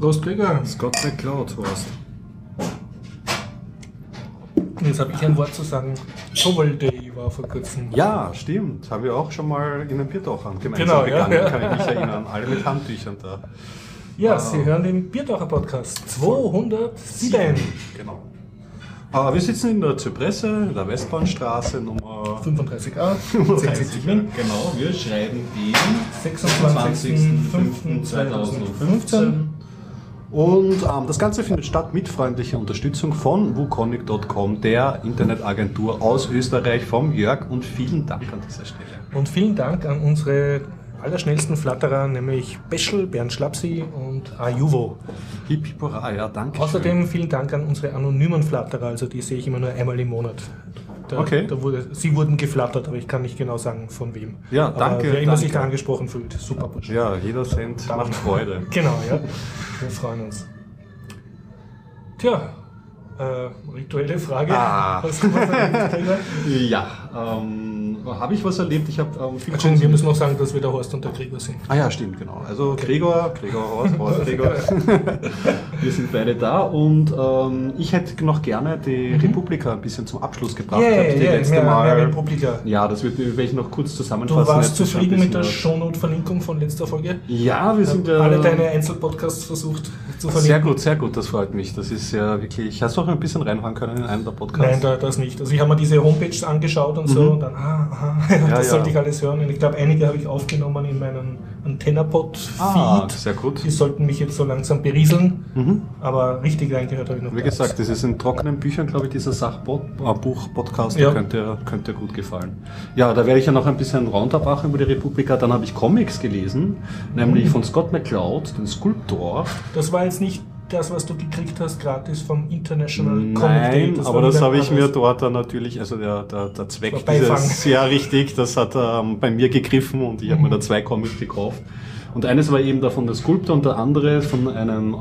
Prost, Gregor. Scott McCloud, Horst. Jetzt habe ich ein Wort zu sagen. Towel Day war vor kurzem. Ja, stimmt. Haben wir auch schon mal in den Biertauchern gemeinsam begangen, ja. kann ich mich erinnern. Alle mit Handtüchern da. Ja, Sie hören den Biertaucher Podcast 207. Genau. Wir sitzen in der Zypresse, in der Westbahnstraße, Nummer 35a, 35. Wien. Genau, wir schreiben den 26.05.2015. Und das Ganze findet statt mit freundlicher Unterstützung von wukonic.com, der Internetagentur aus Österreich, vom Jörg, und vielen Dank an dieser Stelle. Und vielen Dank an unsere allerschnellsten Flatterer, nämlich Beschel, Bernd Schlapsi und Ajuvo. Hip hip hurra, ja, danke. Außerdem vielen Dank an unsere anonymen Flatterer, also die sehe ich immer nur einmal im Monat. Sie wurden geflattert, aber ich kann nicht genau sagen, von wem. Ja, aber danke. wer immer sich da angesprochen fühlt, super. Bursche. Ja, jeder Cent macht Freude. Genau, ja. Wir freuen uns. Tja, rituelle Frage. Hast du was erlebt, Gregor? Ja, habe ich was erlebt? Ich habe viel Entschuldigung, wir müssen noch sagen, dass wir der Horst und der Gregor sind. Ah ja, stimmt, genau. Also okay. Gregor, Horst, Gregor. Wir sind beide da und ich hätte noch gerne die Republika ein bisschen zum Abschluss gebracht. Mehr Republika. Ja, das werde ich noch kurz zusammenfassen. Du warst zufrieden mit der Shownote-Verlinkung von letzter Folge? Ja, wir sind alle deine Einzelpodcasts versucht zu verlinken. Sehr gut, das freut mich. Das ist ja wirklich... Hast du auch ein bisschen reinfahren können in einen der Podcasts? Nein, das nicht. Also ich habe mir diese Homepages angeschaut und so und dann, sollte ich alles hören. Und ich glaube, einige habe ich aufgenommen in meinem Antennapod-Feed. Sehr gut. Die sollten mich jetzt so langsam berieseln, aber richtig reingehört habe ich noch Wie gesagt, das ist in trockenen Büchern, glaube ich, dieser Sachbuch-Podcast, der könnte gut gefallen. Ja, da werde ich ja noch ein bisschen Roundup machen über die Republika. Dann habe ich Comics gelesen, nämlich von Scott McCloud, den Skulptor. Das war jetzt nicht das, was du gekriegt hast, gratis vom International Comic Day. Nein, aber das habe ich mir dort dann natürlich, also der Zweck dieses, ja richtig, das hat bei mir gegriffen und ich habe mir da 2 Comics gekauft. Und eines war eben davon der Skulptor und der andere von einem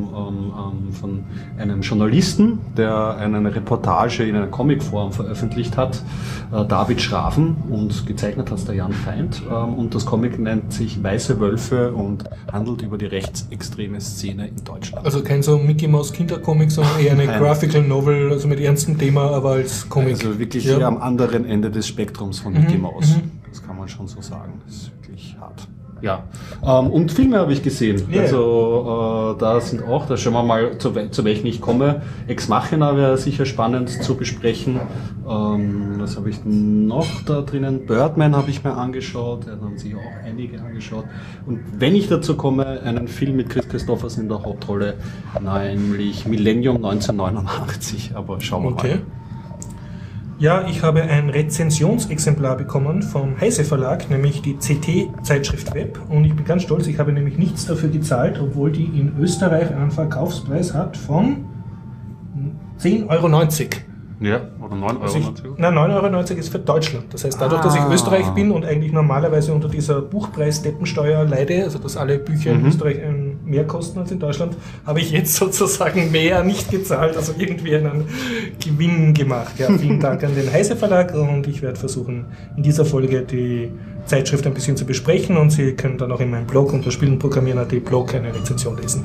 Journalisten, der eine Reportage in einer Comicform veröffentlicht hat, David Schraven, und gezeichnet hat es der Jan Feind. Und das Comic nennt sich Weiße Wölfe und handelt über die rechtsextreme Szene in Deutschland. Also kein so Mickey Mouse Kindercomic, sondern eher eine Graphical Novel, also mit ernstem Thema, aber als Comic. Also wirklich am anderen Ende des Spektrums von Mickey Mouse. Das kann man schon so sagen. Das ist wirklich hart. Ja, und Filme habe ich gesehen. Yeah. Also da schauen wir mal, zu welchen ich komme. Ex Machina wäre sicher spannend zu besprechen. Was habe ich noch da drinnen? Birdman habe ich mir angeschaut, da haben sich auch einige angeschaut. Und wenn ich dazu komme, einen Film mit Chris Christopherson in der Hauptrolle, nämlich Millennium 1989, aber schauen wir mal. Ja, ich habe ein Rezensionsexemplar bekommen vom Heise Verlag, nämlich die CT-Zeitschrift Web. Und ich bin ganz stolz, ich habe nämlich nichts dafür gezahlt, obwohl die in Österreich einen Verkaufspreis hat von 10,90 €. Ja, oder 9,90 €? Nein, 9,90 € ist für Deutschland. Das heißt, dadurch, dass ich Österreich bin und eigentlich normalerweise unter dieser Buchpreis-Deppensteuer leide, also dass alle Bücher in Österreich mehr kosten als in Deutschland, habe ich jetzt sozusagen mehr nicht gezahlt, also irgendwie einen Gewinn gemacht. Ja, vielen Dank an den Heise Verlag und ich werde versuchen, in dieser Folge die Zeitschrift ein bisschen zu besprechen und Sie können dann auch in meinem Blog unter spielenprogrammieren.at Blog eine Rezension lesen.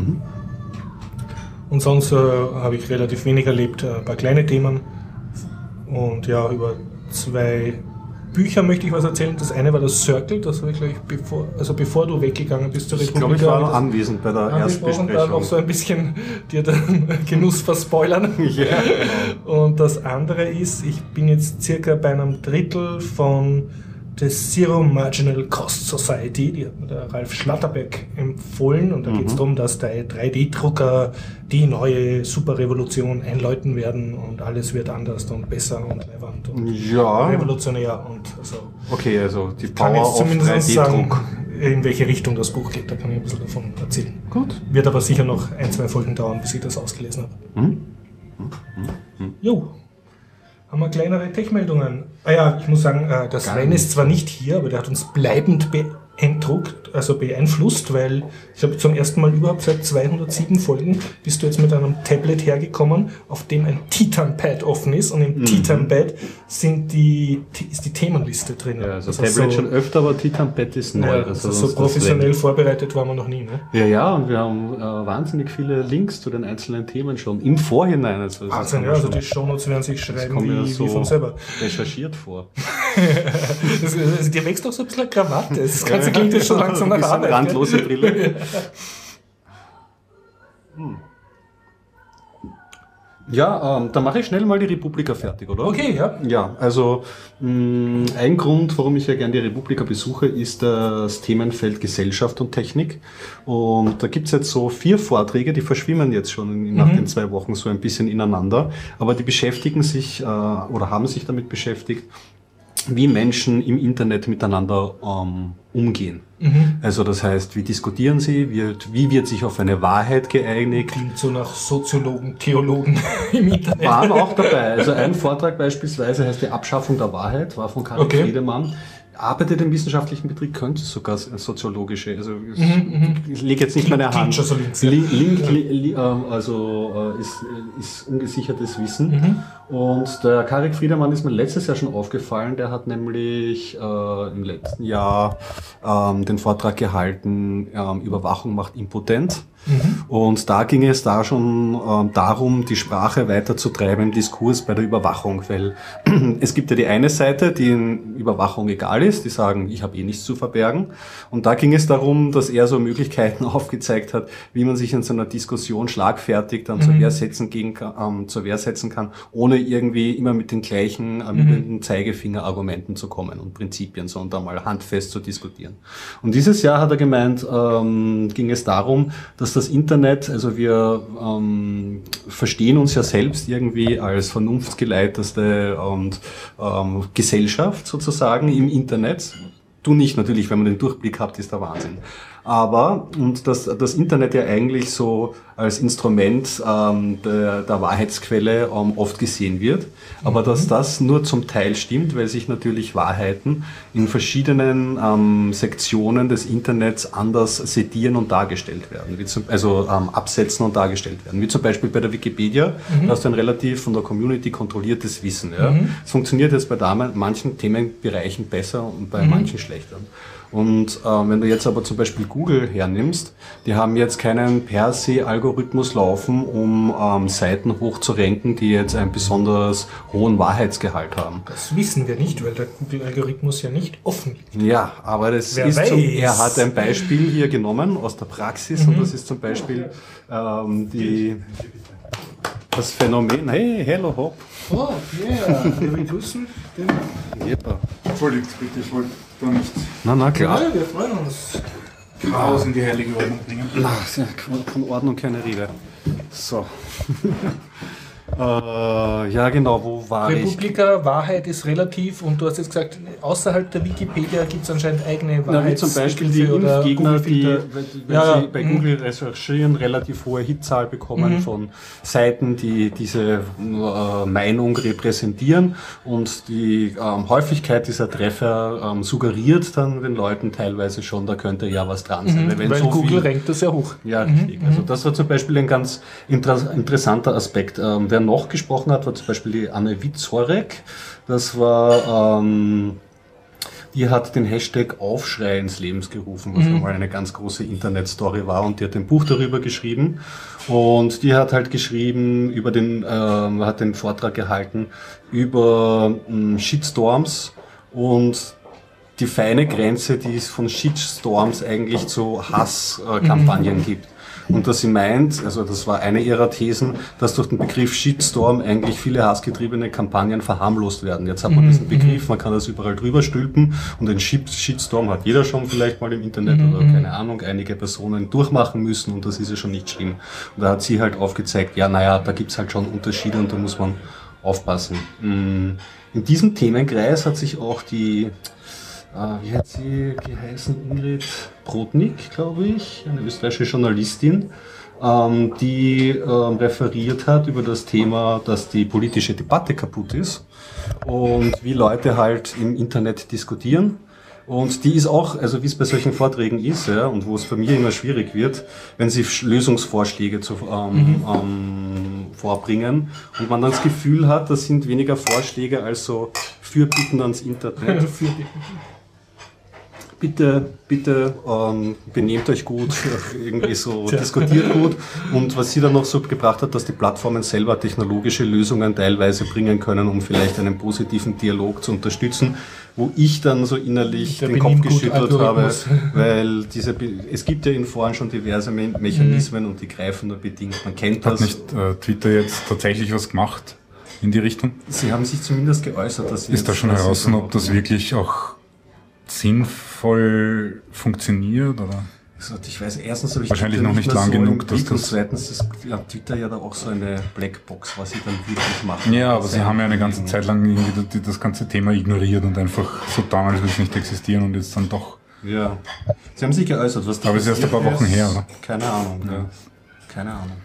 Und sonst habe ich relativ wenig erlebt, ein paar kleine Themen. Und ja, über 2 Bücher möchte ich was erzählen. Das eine war das Circle, das war gleich bevor du weggegangen bist zur Republika. Ich glaube, ich war noch anwesend bei der Erstbesprechung. Da noch so ein bisschen dir den Genuss verspoilern. Ja, genau. Und das andere ist, ich bin jetzt circa bei einem Drittel von der Zero Marginal Cost Society, die hat mir der Ralf Schlatterbeck empfohlen und da geht es darum, dass der 3D-Drucker die neue Superrevolution einläuten werden und alles wird anders und besser und leibend und revolutionär und so. Okay, also die Power of 3D-Druck. In welche Richtung das Buch geht, da kann ich ein bisschen davon erzählen. Gut. Wird aber sicher noch 1-2 Folgen dauern, bis ich das ausgelesen habe. Jo. Haben wir kleinere Tech-Meldungen. Ich muss sagen, der Sven ist zwar nicht hier, aber der hat uns bleibend beeinflusst, weil ich habe zum ersten Mal überhaupt seit 207 Folgen bist du jetzt mit einem Tablet hergekommen, auf dem ein Titanpad offen ist, und im Titanpad ist die Themenliste drin. Ja, also Tablet schon öfter, aber Titanpad ist neu. Ja, also so professionell vorbereitet waren wir noch nie. Ne? Ja, und wir haben wahnsinnig viele Links zu den einzelnen Themen schon im Vorhinein. Also Wahnsinn, also die Shownotes werden sich schreiben wie von selber. Recherchiert vor. Dir wächst doch so ein bisschen Krawatte. Das Ganze klingt jetzt schon langsam nach Arbeit. Randlose Brille. Ja, dann mache ich schnell mal die Republika fertig, oder? Okay, ja. Ja, also ein Grund, warum ich ja gerne die Republika besuche, ist das Themenfeld Gesellschaft und Technik. Und da gibt's jetzt so 4 Vorträge, die verschwimmen jetzt schon nach den 2 Wochen so ein bisschen ineinander. Aber die beschäftigen sich oder haben sich damit beschäftigt, wie Menschen im Internet miteinander umgehen. Also das heißt, wie diskutieren sie, wie wird sich auf eine Wahrheit geeinigt. Klingt so nach Soziologen, Theologen im Internet. Waren auch dabei. Also ein Vortrag beispielsweise heißt die Abschaffung der Wahrheit, war von Karl Friedemann. Arbeitet im wissenschaftlichen Betrieb, könnte sogar soziologische, also ich lege jetzt nicht meine Hand. Ist ungesichertes Wissen. Und der Karik Friedemann ist mir letztes Jahr schon aufgefallen, der hat nämlich im letzten Jahr den Vortrag gehalten, Überwachung macht impotent. Und da ging es da schon darum, die Sprache weiterzutreiben im Diskurs bei der Überwachung, weil es gibt ja die eine Seite, die in Überwachung egal ist, die sagen, ich habe eh nichts zu verbergen. Und da ging es darum, dass er so Möglichkeiten aufgezeigt hat, wie man sich in so einer Diskussion schlagfertig dann zur Wehr setzen kann, ohne irgendwie immer mit den gleichen mit den Zeigefinger-Argumenten zu kommen und Prinzipien, sondern mal handfest zu diskutieren. Und dieses Jahr hat er gemeint, ging es darum, dass das Internet, also wir verstehen uns ja selbst irgendwie als vernunftgeleiteste und Gesellschaft sozusagen im Internet. Du nicht natürlich, wenn man den Durchblick hat, ist der Wahnsinn. Aber, und das Internet ja eigentlich so als Instrument der Wahrheitsquelle oft gesehen wird, aber dass das nur zum Teil stimmt, weil sich natürlich Wahrheiten in verschiedenen Sektionen des Internets anders sedieren und dargestellt werden, absetzen und dargestellt werden. Wie zum Beispiel bei der Wikipedia, da hast du ein relativ von der Community kontrolliertes Wissen. Ja? Es funktioniert jetzt bei manchen Themenbereichen besser und bei manchen schlechter. Und wenn du jetzt aber zum Beispiel Google hernimmst, die haben jetzt keinen per se Algorithmus laufen, um Seiten hochzuranken, die jetzt einen besonders hohen Wahrheitsgehalt haben. Das wissen wir nicht, weil der Google-Algorithmus ja nicht offen liegt. Ja, aber er hat ein Beispiel hier genommen aus der Praxis und das ist zum Beispiel das Phänomen, hey, hello, hopp. Oh, yeah, wir begrüßen den... Entschuldigt bitte, ich wollte da nicht Na klar. Ja, wir freuen uns. Chaos in die heilige Ordnung bringen. Von Ordnung keine Rede. So. Ja genau, wo war Republika, Wahrheit ist relativ, und du hast jetzt gesagt, außerhalb der Wikipedia gibt es anscheinend eigene Wahrheits... wie zum Beispiel die Impfgegner, die, wenn sie bei Google recherchieren, relativ hohe Hitzahl bekommen von Seiten, die diese Meinung repräsentieren, und die Häufigkeit dieser Treffer suggeriert dann den Leuten teilweise schon, da könnte ja was dran sein. Weil so Google rankt das ja hoch. Ja, richtig. Also das war zum Beispiel ein ganz interessanter Aspekt. Wer noch gesprochen hat, war zum Beispiel die Anne Witzorek. Das war, die hat den Hashtag Aufschrei ins Leben gerufen, was nochmal eine ganz große Internetstory war, und die hat ein Buch darüber geschrieben. Und die hat halt geschrieben hat den Vortrag gehalten über Shitstorms und die feine Grenze, die es von Shitstorms eigentlich zu Hasskampagnen gibt. Und dass sie meint, also das war eine ihrer Thesen, dass durch den Begriff Shitstorm eigentlich viele hassgetriebene Kampagnen verharmlost werden. Jetzt hat man diesen Begriff, man kann das überall drüber stülpen, und ein Shitstorm hat jeder schon vielleicht mal im Internet oder keine Ahnung, einige Personen durchmachen müssen, und das ist ja schon nicht schlimm. Und da hat sie halt aufgezeigt, ja naja, da gibt's halt schon Unterschiede und da muss man aufpassen. In diesem Themenkreis hat sich auch die wie hat sie geheißen? Ingrid Brodnik, glaube ich, eine österreichische Journalistin, die referiert hat über das Thema, dass die politische Debatte kaputt ist und wie Leute halt im Internet diskutieren. Und die ist auch, also wie es bei solchen Vorträgen ist, ja, und wo es bei mir immer schwierig wird, wenn sie Lösungsvorschläge vorbringen und man dann das Gefühl hat, das sind weniger Vorschläge als so Fürbitten ans Internet. Bitte benehmt euch gut, irgendwie so diskutiert gut. Und was sie dann noch so gebracht hat, dass die Plattformen selber technologische Lösungen teilweise bringen können, um vielleicht einen positiven Dialog zu unterstützen, wo ich dann so innerlich den Kopf geschüttelt habe, weil es gibt ja in Foren schon diverse Mechanismen und die greifen nur bedingt. Man kennt das. Hat nicht Twitter jetzt tatsächlich was gemacht in die Richtung? Sie haben sich zumindest geäußert, dass sie ist da schon heraus, ob das wirklich auch sinnvoll funktioniert, oder? Ich weiß, erstens habe ich wahrscheinlich noch nicht lang genug, dass das... Zweitens ist Twitter ja da auch so eine Blackbox, was sie dann wirklich machen. Ja, aber sie haben ja eine ganze Zeit lang irgendwie das ganze Thema ignoriert und einfach so getan, als würde es nicht existieren und jetzt dann doch... Ja, sie haben sich geäußert, was da aber es ist erst ein paar Wochen her, oder? Keine Ahnung, ja. Keine Ahnung.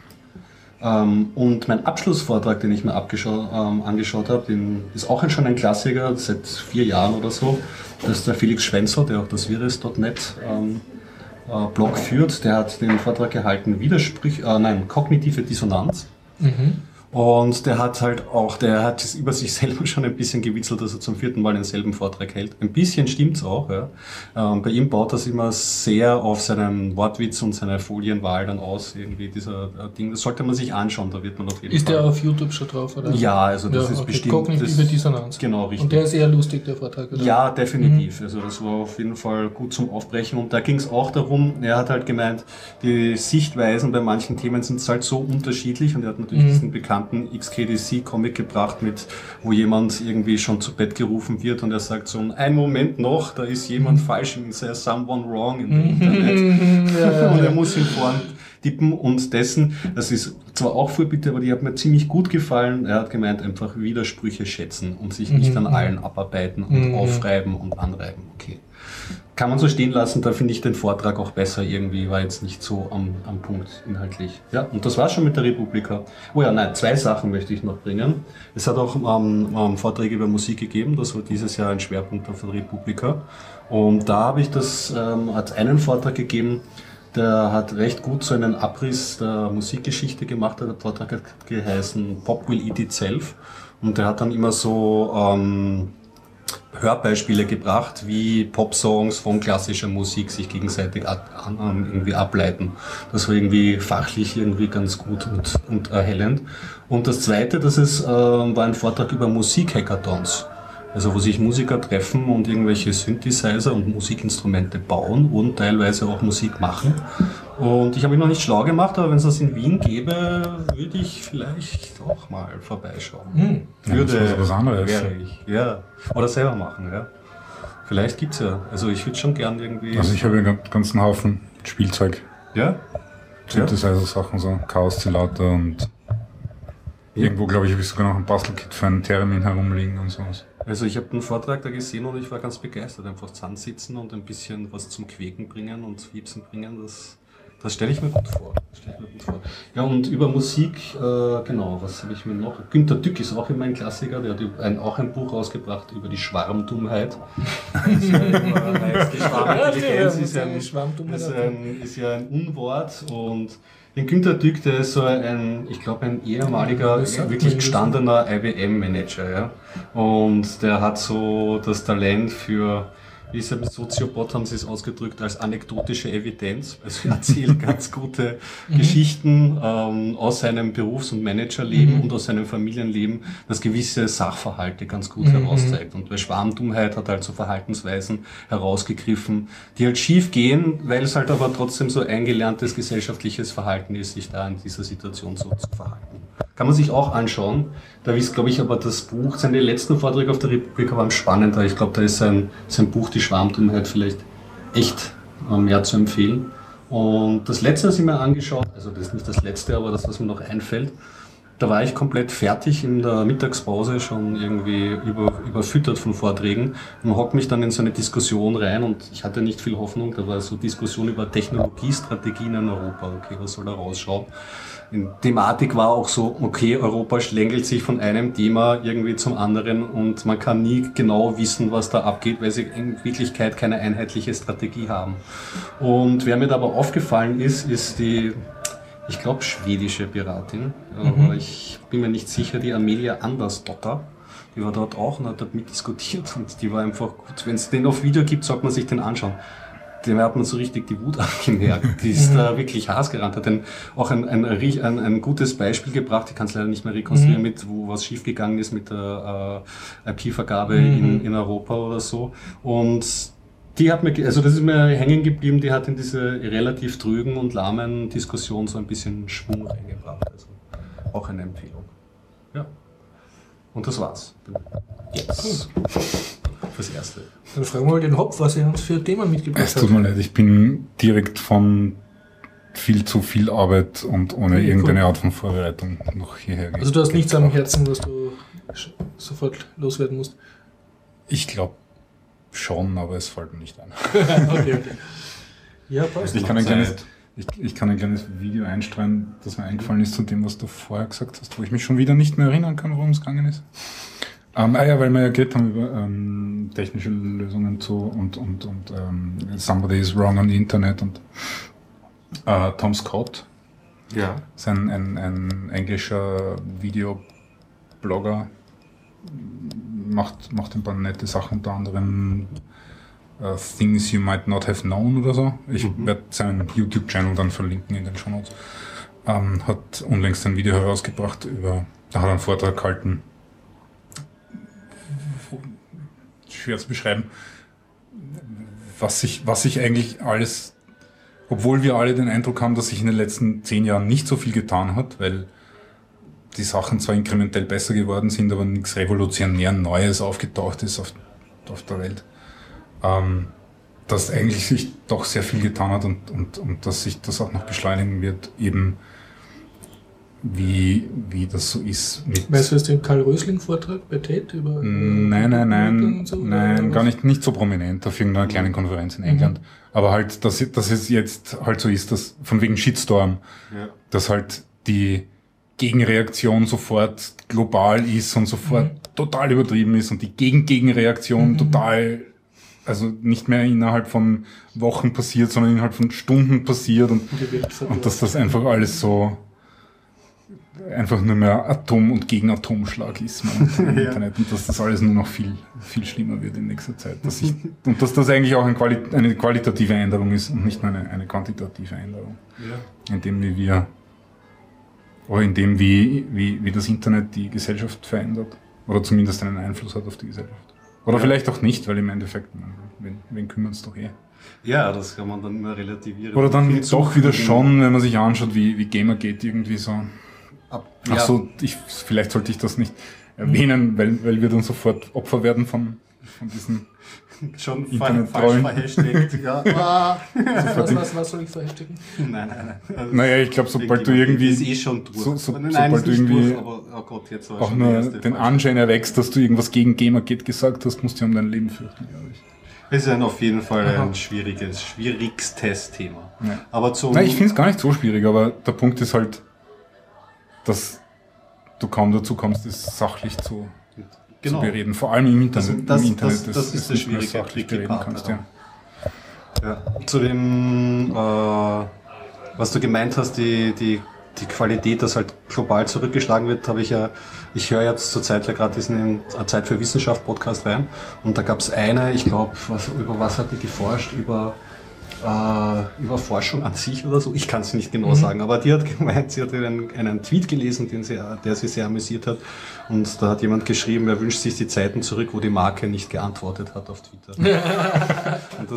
Und mein Abschlussvortrag, den ich mir angeschaut habe, ist auch schon ein Klassiker, seit 4 Jahren oder so. Das ist der Felix Schwenzer, der auch das Virus.net Blog führt. Der hat den Vortrag gehalten, kognitive Dissonanz. Und der hat über sich selber schon ein bisschen gewitzelt, dass er zum 4. Mal denselben Vortrag hält. Ein bisschen stimmt's auch, ja. Bei ihm baut das immer sehr auf seinen Wortwitz und seine Folienwahl dann aus, irgendwie dieser Ding. Das sollte man sich anschauen, da wird man auf jeden Fall... Ist der auf YouTube schon drauf, oder? Ja, also das ist bestimmt... Kognitive Dissonanz. Genau, richtig. Und der ist eher lustig, der Vortrag, oder? Ja, definitiv. Also das war auf jeden Fall gut zum Aufbrechen. Und da ging's auch darum, er hat halt gemeint, die Sichtweisen bei manchen Themen sind halt so unterschiedlich und er hat natürlich diesen bekannten XKDC-Comic gebracht, wo jemand irgendwie schon zu Bett gerufen wird und er sagt so, ein Moment noch, da ist jemand falsch, there's someone wrong im Internet. Und er muss ihn vorn tippen und das ist zwar auch Vorbitte, aber die hat mir ziemlich gut gefallen. Er hat gemeint, einfach Widersprüche schätzen und sich nicht an allen abarbeiten und aufreiben und anreiben. Okay. Kann man so stehen lassen, da finde ich den Vortrag auch besser irgendwie, war jetzt nicht so am Punkt inhaltlich. Ja, und das war's schon mit der Republika. 2 Sachen möchte ich noch bringen. Es hat auch Vorträge über Musik gegeben, das war dieses Jahr ein Schwerpunkt auf der Republika. Und da habe ich hat einen Vortrag gegeben, der hat recht gut so einen Abriss der Musikgeschichte gemacht. Der Vortrag hat geheißen Pop Will Eat Itself. Und der hat dann immer so Hörbeispiele gebracht, wie Popsongs von klassischer Musik sich gegenseitig irgendwie ableiten. Das war irgendwie fachlich irgendwie ganz gut und erhellend. Und das Zweite, war ein Vortrag über Musik-Hackathons. Also wo sich Musiker treffen und irgendwelche Synthesizer und Musikinstrumente bauen und teilweise auch Musik machen. Und ich habe mich noch nicht schlau gemacht, aber wenn es das in Wien gäbe, würde ich vielleicht auch mal vorbeischauen. Was anderes. Wäre ich. Ja. Oder selber machen, ja. Vielleicht gibt's ja. Also ich würde schon gern irgendwie... Also ich habe einen ganzen Haufen Spielzeug. Ja? Synthesizer-Sachen, so Chaos-Zilator und irgendwo, glaube ich, habe ich sogar noch ein Bastelkit für einen Theremin herumliegen und sowas. Also ich habe den Vortrag da gesehen und ich war ganz begeistert. Einfach zusammensitzen und ein bisschen was zum Quäken bringen und Wiepsen bringen, das stelle ich mir gut vor. Ja, und über Musik, was habe ich mir noch? Günter Dück ist auch immer ein Klassiker, der hat auch ein Buch rausgebracht über die Schwarmdummheit. Die Schwarmintelligenz ist ja ein Unwort und den Günter Dück, der ist so ein ehemaliger, wirklich gestandener IBM-Manager, ja. Und der hat so das Talent für, wie ist er mit Soziopod, haben sie es ausgedrückt, als anekdotische Evidenz. Also er erzählt ganz gute Geschichten aus seinem Berufs- und Managerleben und aus seinem Familienleben, das gewisse Sachverhalte ganz gut herauszeigt. Und bei Schwarmdummheit hat er halt so Verhaltensweisen herausgegriffen, die halt schief gehen, weil es halt aber trotzdem so eingelerntes gesellschaftliches Verhalten ist, sich da in dieser Situation so zu verhalten. Kann man sich auch anschauen. Da ist, glaube ich, aber das Buch, seine letzten Vorträge auf der Republika waren spannender. Ich glaube, da ist sein Buch, die Schwarmdummheit, vielleicht echt mehr zu empfehlen. Und das Letzte, was ich mir angeschaut, also das ist nicht das Letzte, aber das, was mir noch einfällt, Da war ich komplett fertig in der Mittagspause, schon irgendwie überfüttert von Vorträgen und hocke mich dann in so eine Diskussion rein und ich hatte nicht viel Hoffnung. Da war so Diskussion über Technologiestrategien in Europa. Okay, was soll da rausschauen? Die Thematik war auch so, okay, Europa schlängelt sich von einem Thema irgendwie zum anderen und man kann nie genau wissen, was da abgeht, weil sie in Wirklichkeit keine einheitliche Strategie haben. Und wer mir da aber aufgefallen ist die, ich glaube, schwedische Piratin, aber ich bin mir nicht sicher, die Amelia Andersdotter. Die war dort auch und hat dort mitdiskutiert und die war einfach gut. Wenn es den auf Video gibt, sollte man sich den anschauen. Dem hat man so richtig die Wut angemerkt. Die ist da wirklich haargerannt. Hat auch ein gutes Beispiel gebracht. Ich kann es leider nicht mehr rekonstruieren, mit wo was schiefgegangen ist mit der IP-Vergabe in Europa oder so. Und die hat mir, also das ist mir hängen geblieben, die hat in diese relativ trügen und lahmen Diskussion so ein bisschen Schwung reingebracht. Also auch eine Empfehlung. Ja. Und das war's. Jetzt. Fürs Erste. Dann fragen wir mal den Hopf, was er uns für Themen mitgebracht hat. Es tut mir leid, ich bin direkt von viel zu viel Arbeit und ohne irgendeine Art von Vorbereitung noch hierher gekommen. Also du hast nichts am Herzen, was du sofort loswerden musst? Ich glaube schon, aber es fällt mir nicht ein. Okay. Ja, passt. Ich kann ein kleines Video einstreuen, das mir eingefallen ist zu dem, was du vorher gesagt hast, wo ich mich schon wieder nicht mehr erinnern kann, worum es gegangen ist. Weil wir ja geredet haben über technische Lösungen und Somebody is wrong on the Internet und Tom Scott, ist ein englischer Videoblogger, macht ein paar nette Sachen, unter anderem Things You Might Not Have Known oder so. Ich werde seinen YouTube-Channel dann verlinken in den Shownotes. Hat unlängst ein Video herausgebracht da hat er einen Vortrag gehalten, schwer zu beschreiben, was sich eigentlich alles, obwohl wir alle den Eindruck haben, dass sich in den letzten 10 Jahren nicht so viel getan hat, weil die Sachen zwar inkrementell besser geworden sind, aber nichts revolutionär Neues aufgetaucht ist auf der Welt, dass eigentlich sich doch sehr viel getan hat und dass sich das auch noch beschleunigen wird, eben wie das so ist. Weißt du, ist den Karl-Rösling-Vortrag bei Tate über... Nein, gar nicht so prominent auf irgendeiner kleinen Konferenz in England. Aber halt, dass es jetzt halt so ist, dass von wegen Shitstorm, dass halt die Gegenreaktion sofort global ist und sofort total übertrieben ist und die Gegenreaktion total, also nicht mehr innerhalb von Wochen passiert, sondern innerhalb von Stunden passiert und dass das einfach alles so einfach nur mehr Atom- und Gegenatomschlag ist im Internet und dass das alles nur noch viel, viel schlimmer wird in nächster Zeit. Und dass das eigentlich auch eine qualitative Änderung ist und nicht nur eine quantitative Änderung. Ja. Indem wie das Internet die Gesellschaft verändert oder zumindest einen Einfluss hat auf die Gesellschaft. Oder vielleicht auch nicht, weil im Endeffekt, wen kümmert es doch eh. Ja, das kann man dann immer relativieren. Oder dann doch wieder schon, wenn man sich anschaut, wie Gamergate irgendwie so... Achso, vielleicht sollte ich das nicht erwähnen, weil wir dann sofort Opfer werden von diesen schon falsch verhashtagt. Ja. Was soll ich verhashtagen? Nein. Also naja, ich glaube, sobald du irgendwie... Das ist eh schon durch. Sobald du irgendwie aber, oh Gott, jetzt war auch nur den Anschein erwächst, dass du irgendwas gegen Gamergate gesagt hast, musst du um dein Leben fürchten, glaube ich. Es ist auf jeden Fall ein schwierigstes Thema. Ja. Aber ich finde es gar nicht so schwierig, aber der Punkt ist halt, dass du kaum dazu kommst, es sachlich zu bereden. Vor allem im Internet. Das ist das schwierige kannst, ja. Zu dem, was du gemeint hast, die Qualität, dass halt global zurückgeschlagen wird, ich höre jetzt zur Zeit gerade diesen Zeit für Wissenschaft Podcast rein und da gab es ich glaube, über was hat die geforscht? Über Forschung an sich oder so. Ich kann es nicht genau sagen, aber die hat gemeint, sie hat einen Tweet gelesen, der sie sehr amüsiert hat. Und da hat jemand geschrieben, er wünscht sich die Zeiten zurück, wo die Marke nicht geantwortet hat auf Twitter. Und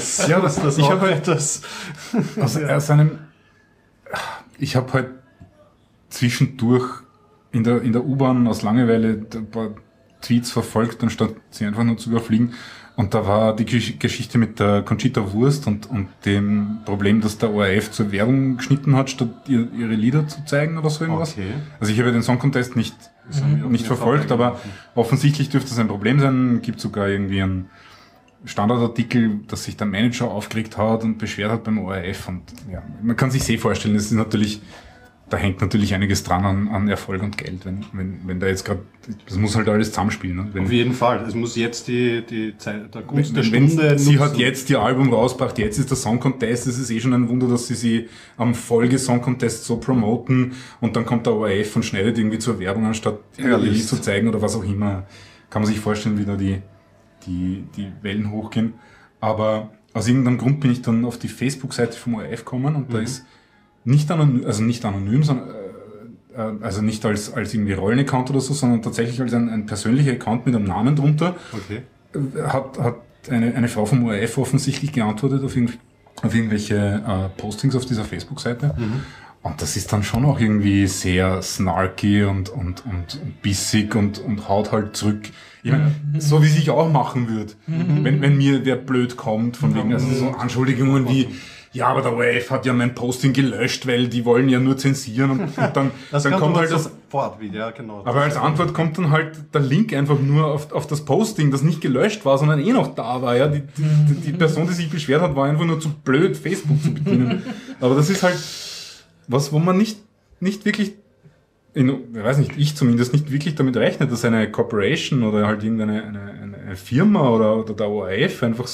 ich habe halt zwischendurch in der U-Bahn aus Langeweile ein paar Tweets verfolgt, anstatt sie einfach nur zu überfliegen. Und da war die Geschichte mit der Conchita Wurst und dem Problem, dass der ORF zur Werbung geschnitten hat, statt ihre Lieder zu zeigen oder so irgendwas. Okay. Also ich habe den Song Contest nicht verfolgt, aber offensichtlich dürfte es ein Problem sein. Gibt sogar irgendwie einen Standardartikel, dass sich der Manager aufgeregt hat und beschwert hat beim ORF. Und ja, man kann sich vorstellen, das ist natürlich, da hängt natürlich einiges dran an Erfolg und Geld, wenn da jetzt gerade, das muss halt alles zusammenspielen. Ne? Auf jeden Fall, es muss jetzt die Zeit, der Gunst der Stunde sie hat jetzt ihr Album rausgebracht, jetzt ist der Song Contest, es ist eh schon ein Wunder, dass sie am Folge-Song Contest so promoten und dann kommt der ORF und schneidet irgendwie zur Werbung, anstatt ihr Lied zu zeigen oder was auch immer. Kann man sich vorstellen, wie da die Wellen hochgehen. Aber aus irgendeinem Grund bin ich dann auf die Facebook-Seite vom ORF gekommen und da ist nicht anonym, sondern also nicht als irgendwie Rollen-Account oder so, sondern tatsächlich als ein persönlicher Account mit einem Namen drunter. Okay. Hat eine Frau vom ORF offensichtlich geantwortet auf irgendwelche Postings auf dieser Facebook-Seite. Und das ist dann schon auch irgendwie sehr snarky und bissig und haut halt zurück. Ich meine, so wie ich auch machen würde, wenn mir der blöd kommt, von wegen, also so Anschuldigungen wie, ja, aber der ORF hat ja mein Posting gelöscht, weil die wollen ja nur zensieren und dann kommt halt das sofort wieder, genau. Aber als Antwort kommt dann halt der Link einfach nur auf das Posting, das nicht gelöscht war, sondern noch da war, ja. Die Person, die sich beschwert hat, war einfach nur zu blöd, Facebook zu bedienen. Aber das ist halt was, wo man nicht wirklich, ich weiß nicht, ich zumindest nicht wirklich damit rechnet, dass eine Corporation oder halt irgendeine Firma oder der ORF einfach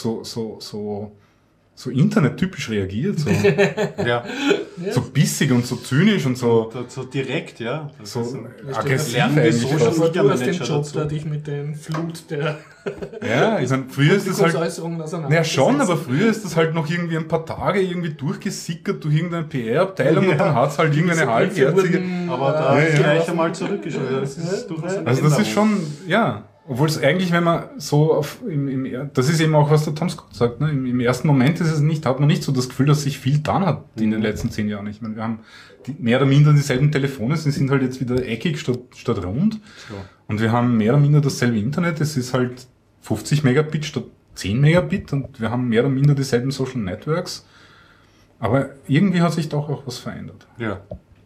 so internettypisch reagiert, so, so bissig und so zynisch und so direkt, ja. Das so aggressiv eigentlich. Du hast den Job da, dich mit den Flut der ja, ich meine, früher ist das halt, ja schon, aber früher ist das halt noch irgendwie ein paar Tage irgendwie durchgesickert durch irgendeine PR-Abteilung und dann hat es halt irgendeine halbherzige... Aber da gleich einmal zurückgeschaut. Das ist durchaus ein also das ist schon, ja... Obwohl es eigentlich, wenn man so das ist eben auch, was der Tom Scott sagt, ne? Im ersten Moment hat man nicht so das Gefühl, dass sich viel getan hat in den letzten 10 Jahren. Ich meine, wir haben mehr oder minder dieselben Telefone, sie sind halt jetzt wieder eckig statt rund. So. Und wir haben mehr oder minder dasselbe Internet, es ist halt 50 Megabit statt 10 Megabit und wir haben mehr oder minder dieselben Social Networks. Aber irgendwie hat sich doch auch was verändert. Ja.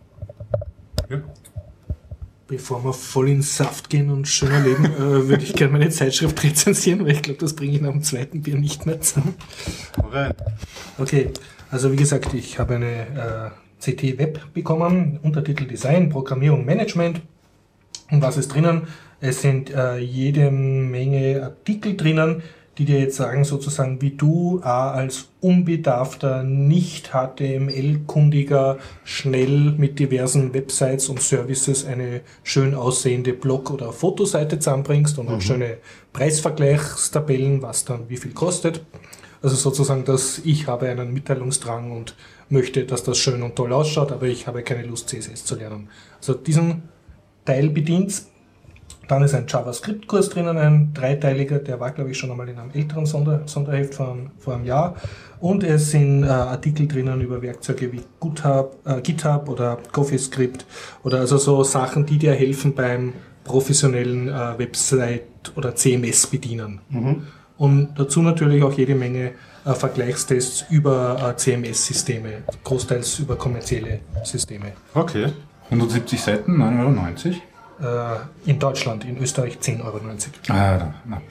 Bevor wir voll in Saft gehen und schöner leben, würde ich gerne meine Zeitschrift rezensieren, weil ich glaube, das bringe ich nach dem zweiten Bier nicht mehr zusammen. Okay, also wie gesagt, ich habe eine CT Web bekommen, Untertitel Design, Programmierung, Management. Und was ist drinnen? Es sind jede Menge Artikel drinnen, die dir jetzt sagen, sozusagen, wie du als unbedarfter, nicht HTML-kundiger, schnell mit diversen Websites und Services eine schön aussehende Blog- oder Fotoseite zusammenbringst und auch schöne Preisvergleichstabellen, was dann wie viel kostet. Also sozusagen, dass ich habe einen Mitteilungsdrang und möchte, dass das schön und toll ausschaut, aber ich habe keine Lust, CSS zu lernen. Also diesen Teil bedient. Dann ist ein JavaScript-Kurs drinnen, ein dreiteiliger, der war, glaube ich, schon einmal in einem älteren Sonderheft vor einem Jahr. Und es sind Artikel drinnen über Werkzeuge wie GitHub oder CoffeeScript oder also so Sachen, die dir helfen beim professionellen Website- oder CMS bedienen. Und dazu natürlich auch jede Menge Vergleichstests über CMS-Systeme, großteils über kommerzielle Systeme. Okay. 170 Seiten, 9,90 €. In Deutschland, in Österreich 10,90 €.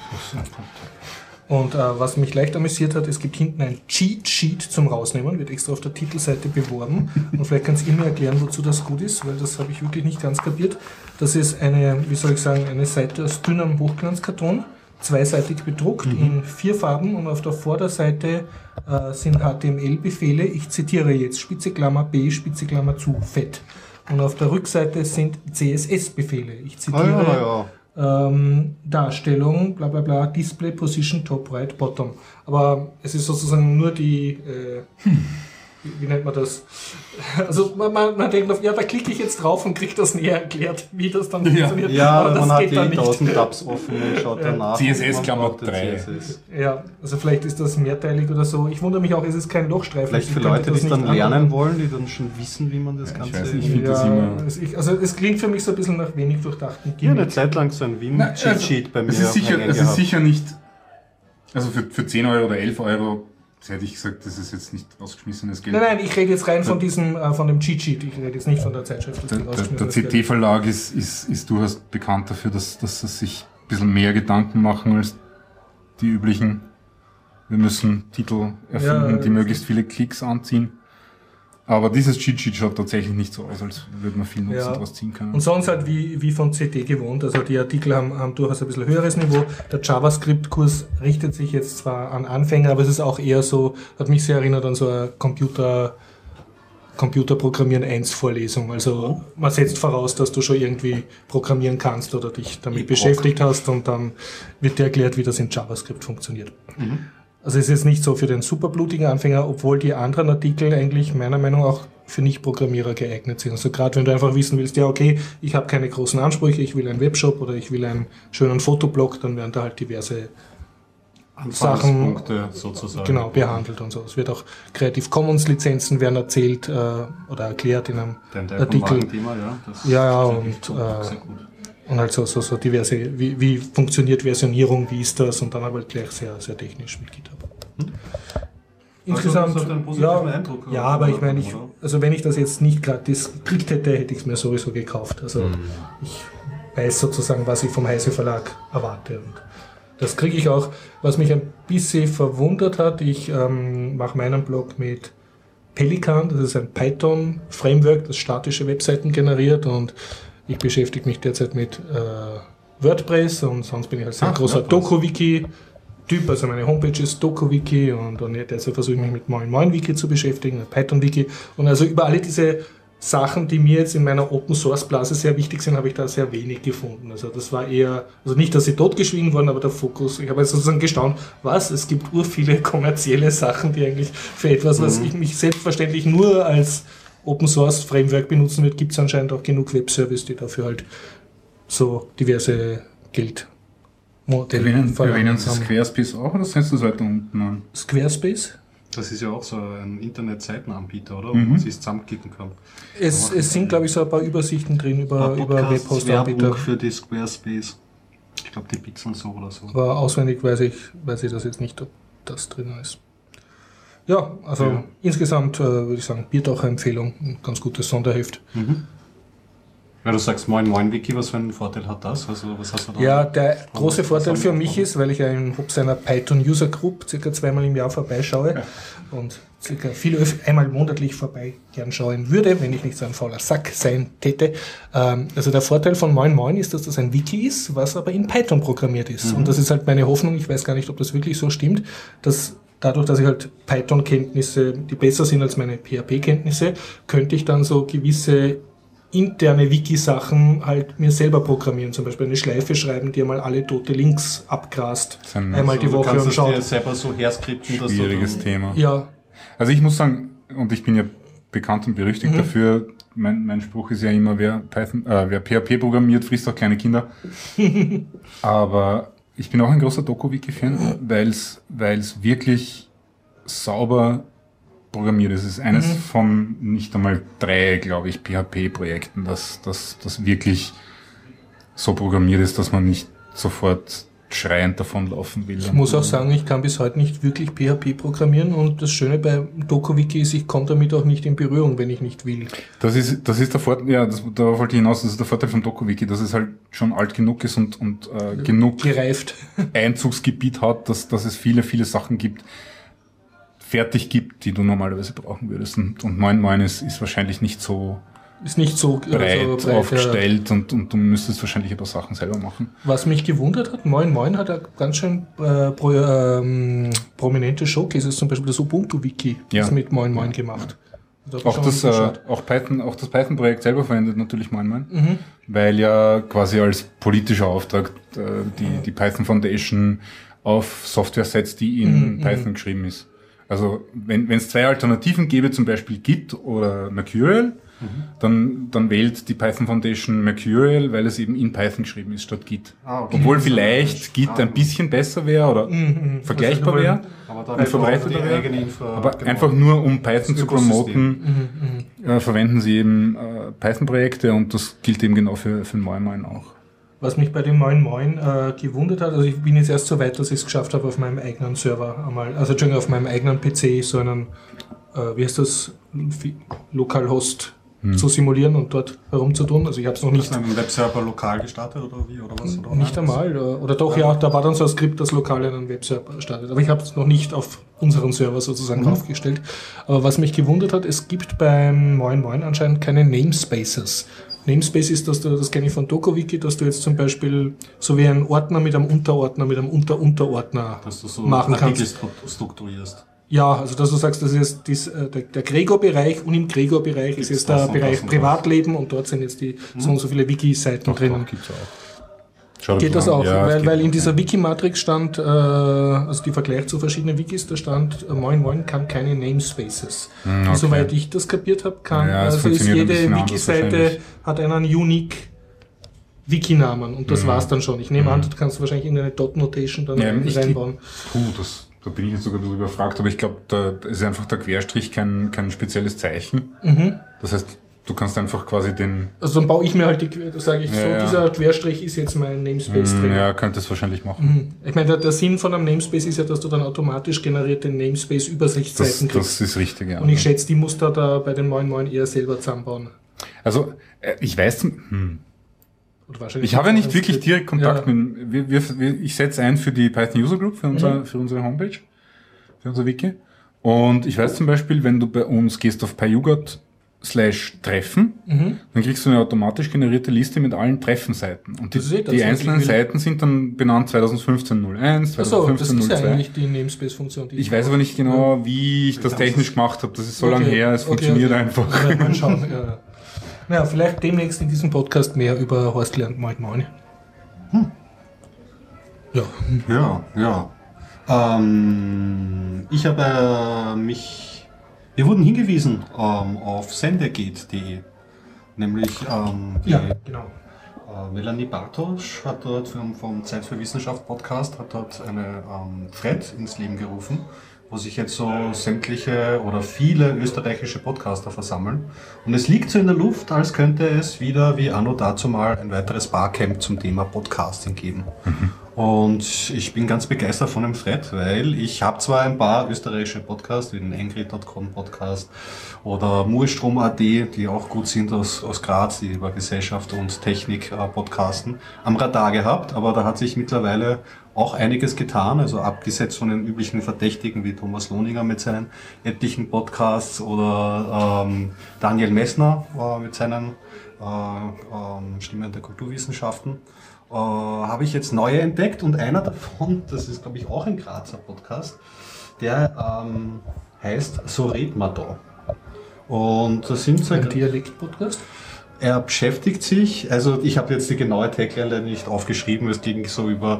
Und was mich leicht amüsiert hat, es gibt hinten ein Cheat Sheet zum Rausnehmen, wird extra auf der Titelseite beworben. Und vielleicht kannst du mir erklären, wozu das gut ist, weil das habe ich wirklich nicht ganz kapiert. Das ist eine Seite aus dünnem Hochglanzkarton, zweiseitig bedruckt in 4 Farben und auf der Vorderseite sind HTML-Befehle. Ich zitiere jetzt: Spitze Klammer B, Spitze Klammer zu, fett. Und auf der Rückseite sind CSS-Befehle. Ich zitiere Darstellung, bla bla bla, Display, Position, Top, Right, Bottom. Aber es ist sozusagen nur die, wie nennt man das? Also man denkt auf, ja, da klicke ich jetzt drauf und kriege das näher erklärt, wie das dann funktioniert. Ja, aber das man geht hat die 1000 Tabs offen und schaut danach. CSS Klammer 3. Ja, also vielleicht ist das mehrteilig oder so. Ich wundere mich auch, es ist kein Lochstreifen. Vielleicht für Leute, die es dann lernen wollen, die dann schon wissen, wie man das Ganze... Ich finde das immer... Also es klingt für mich so ein bisschen nach wenig durchdachten Gimmick. Ja, eine Zeit lang so ein Vim-Cheat-Sheet bei mir. Es ist sicher nicht... Also für 10 Euro oder 11 Euro hätte ich gesagt, das ist jetzt nicht rausgeschmissenes Geld. Nein, ich rede jetzt rein von diesem, von dem Cheat-Sheet. Ich rede jetzt nicht von der Zeitschrift. Der CT-Verlag ist durchaus bekannt dafür, dass sie sich ein bisschen mehr Gedanken machen als die üblichen. Wir müssen Titel erfinden, die möglichst viele Klicks anziehen. Aber dieses Cheat-Sheet schaut tatsächlich nicht so aus, als würde man viel Nutzen draus ziehen können. Und sonst halt wie von CT gewohnt. Also die Artikel haben durchaus ein bisschen höheres Niveau. Der JavaScript-Kurs richtet sich jetzt zwar an Anfänger, aber es ist auch eher so, hat mich sehr erinnert an so eine Computerprogrammieren 1 Vorlesung. Also man setzt voraus, dass du schon irgendwie programmieren kannst oder dich damit beschäftigt hast und dann wird dir erklärt, wie das in JavaScript funktioniert. Mhm. Also es ist jetzt nicht so für den superblutigen Anfänger, obwohl die anderen Artikel eigentlich meiner Meinung nach auch für Nicht-Programmierer geeignet sind. Also gerade wenn du einfach wissen willst, ja okay, ich habe keine großen Ansprüche, ich will einen Webshop oder ich will einen schönen Fotoblog, dann werden da halt diverse Sachen sozusagen behandelt und so. Es wird auch Creative Commons Lizenzen werden erzählt oder erklärt in einem Artikel. Und halt so diverse, wie funktioniert Versionierung, wie ist das und dann aber gleich sehr, sehr technisch mit GitHub. Insgesamt, also, einen positiven Eindruck, ja, aber ich meine, also wenn ich das jetzt nicht gerade gekriegt hätte, hätte ich es mir sowieso gekauft. Also ich weiß sozusagen, was ich vom Heise Verlag erwarte. Und das kriege ich auch. Was mich ein bisschen verwundert hat, ich mache meinen Blog mit Pelikan, das ist ein Python-Framework, das statische Webseiten generiert und ich beschäftige mich derzeit mit WordPress und sonst bin ich ein sehr großer Doku-Wiki-Typ. Also meine Homepage ist Doku-Wiki und derzeit versuche ich mich mit Moin-Moin-Wiki zu beschäftigen, mit Python-Wiki. Und also über alle diese Sachen, die mir jetzt in meiner Open-Source-Blase sehr wichtig sind, habe ich da sehr wenig gefunden. Also das war eher, also nicht, dass sie totgeschwiegen wurden, aber der Fokus, ich habe jetzt sozusagen gestaunt, es gibt viele kommerzielle Sachen, die eigentlich für etwas, was ich mich selbstverständlich nur als Open-Source-Framework benutzen wird, gibt es anscheinend auch genug Webservice, die dafür halt so diverse Geldmodelle erwähnen Sie Squarespace auch oder setzt das weiter unten an? Squarespace? Das ist ja auch so ein Internetseitenanbieter, oder? Wo man sich zusammenklicken kann. Es sind, glaube ich, so ein paar Übersichten drin über Webhost-Anbieter. Für die Squarespace. Ich glaube, die Pixeln so oder so. Aber auswendig weiß ich das jetzt nicht, ob das drin ist. Ja, also insgesamt würde ich sagen, Biertaucher-Empfehlung, ein ganz gutes Sonderheft. Mhm. Ja, du sagst Moin-Moin-Wiki, was für einen Vorteil hat das? Also, was hast du da? Ja, der große Vorteil für mich ist, weil ich ja in seiner Python-User-Group circa 2-mal im Jahr vorbeischaue und circa einmal monatlich gern schauen würde, wenn ich nicht so ein fauler Sack sein täte. Also der Vorteil von Moin Moin ist, dass das ein Wiki ist, was aber in Python programmiert ist. Und das ist halt meine Hoffnung, ich weiß gar nicht, ob das wirklich so stimmt, dass dadurch, dass ich halt Python-Kenntnisse, die besser sind als meine PHP-Kenntnisse, könnte ich dann so gewisse interne Wiki-Sachen halt mir selber programmieren. Zum Beispiel eine Schleife schreiben, die einmal alle tote Links abgrast. Einmal die Woche und schaut. Dir selber so herskripten, schwieriges Thema. Ja. Also ich muss sagen, und ich bin ja bekannt und berüchtigt dafür, mein Spruch ist ja immer, wer PHP programmiert, frisst auch kleine Kinder. Aber ich bin auch ein großer Doku-Wiki-Fan, weil es wirklich sauber programmiert ist. Es ist eines von nicht einmal 3, glaube ich, PHP-Projekten, das wirklich so programmiert ist, dass man nicht sofort schreiend davonlaufen will. Ich muss auch sagen, ich kann bis heute nicht wirklich PHP programmieren und das Schöne bei DokuWiki ist, ich komme damit auch nicht in Berührung, wenn ich nicht will. Das ist der Vorteil, ja, darauf wollte ich hinaus, das ist der Vorteil von DokuWiki, dass es halt schon alt genug ist und genug gereift Einzugsgebiet hat, dass es viele, viele Sachen fertig gibt, die du normalerweise brauchen würdest. Und Moin Moin ist wahrscheinlich nicht so breit aufgestellt und du müsstest wahrscheinlich ein paar Sachen selber machen. Was mich gewundert hat, Moin Moin hat ja ganz schön prominente Showcases, zum Beispiel das Ubuntu-Wiki ist mit Moin Moin gemacht. Auch das Python-Projekt selber verwendet natürlich Moin Moin, weil ja quasi als politischer Auftrag die Python Foundation auf Software setzt, die in Python geschrieben ist. Also wenn es 2 Alternativen gäbe, zum Beispiel Git oder Mercurial, dann wählt die Python Foundation Mercurial, weil es eben in Python geschrieben ist statt Git. Okay. Obwohl vielleicht Git ein bisschen besser wäre oder vergleichbar wäre und verbreiteter wäre. Aber einfach nur um Python zu promoten, verwenden sie eben Python-Projekte und das gilt eben genau für Moin Moin auch. Was mich bei dem Moin Moin gewundert hat, also ich bin jetzt erst so weit, dass ich es geschafft habe, auf meinem eigenen Server einmal, also Entschuldigung, auf meinem eigenen PC so einen, wie heißt das, Localhost zu simulieren und dort herumzutun. Also ich habe es noch nicht... Hast du einen Webserver lokal gestartet oder wie? Oder was? Oder nicht einmal. Oder doch, ja, da war dann so ein Skript, das lokal einen Webserver startet. Aber ich habe es noch nicht auf unseren Server sozusagen aufgestellt. Aber was mich gewundert hat, es gibt beim Moin Moin anscheinend keine Namespaces. Namespace ist, das kenne ich von DokuWiki, dass du jetzt zum Beispiel so wie einen Ordner mit einem Unterordner, mit einem Unterordner dass du so machen kannst. strukturierst. Ja, also dass du sagst, das ist der Gregor-Bereich und im Gregor-Bereich ist jetzt der Bereich Privatleben und dort sind jetzt die so und so viele Wiki-Seiten drinnen. Gibt's auch. Geht das auch? Ja, weil in dieser Wiki-Matrix stand, also die Vergleich zu verschiedenen Wikis, da stand, Moin Moin kann keine Namespaces. Okay. Und soweit ich das kapiert habe, es also ist funktioniert jede Wiki-Seite hat einen unique Wiki-Namen und das war's dann schon. Ich nehme an, du kannst wahrscheinlich irgendeine Dot-Notation dann reinbauen. Da bin ich jetzt sogar überfragt, aber ich glaube, da ist einfach der Querstrich kein spezielles Zeichen. Das heißt, du kannst einfach quasi den... Also dann baue ich mir halt sage ich dieser Querstrich ist jetzt mein Namespace drin. Ja, könntest du wahrscheinlich machen. Ich meine, der Sinn von einem Namespace ist ja, dass du dann automatisch generierte Namespace-Übersichtsseiten kriegst. Das ist richtig, ja. Und ich schätze, die musst du da bei den Moin Moin eher selber zusammenbauen. Also, ich weiß... Ich habe ja nicht wirklich direkt Kontakt mit... Ich setze ein für die Python User Group, für unsere Homepage, für unser Wiki. Und ich weiß zum Beispiel, wenn du bei uns gehst auf pyugat/Treffen, dann kriegst du eine automatisch generierte Liste mit allen Treffenseiten. Und die einzelnen Seiten sind dann benannt 2015-01, 2015-02. Das ist ja eigentlich die Namespace-Funktion. Ich weiß aber nicht genau, wie ich das technisch gemacht habe. Das ist so lange her, es funktioniert einfach. Ja, mal schauen, ja, vielleicht demnächst in diesem Podcast mehr über Horst lernt Moin Moin. Ja. Ich habe wir wurden hingewiesen auf sendegate.de, nämlich genau. Melanie Bartosch hat dort vom Zeit für Wissenschaft Podcast hat dort eine Thread ins Leben gerufen, wo sich jetzt so sämtliche oder viele österreichische Podcaster versammeln. Und es liegt so in der Luft, als könnte es wieder wie anno dazu mal ein weiteres Barcamp zum Thema Podcasting geben. Und ich bin ganz begeistert von dem Thread, weil ich habe zwar ein paar österreichische Podcasts, wie den Angry.com Podcast oder Murstrom.at, die auch gut sind aus Graz, die über Gesellschaft und Technik podcasten, am Radar gehabt, aber da hat sich mittlerweile auch einiges getan, also abgesetzt von den üblichen Verdächtigen wie Thomas Lohninger mit seinen etlichen Podcasts oder Daniel Messner mit seinen Stimmen der Kulturwissenschaften. Habe ich jetzt neue entdeckt und einer davon, das ist glaube ich auch ein Grazer Podcast, der heißt So red ma da. Und das sind ein Dialekt-Podcast? Er beschäftigt sich, also ich habe jetzt die genaue Tagline nicht aufgeschrieben, es ging so über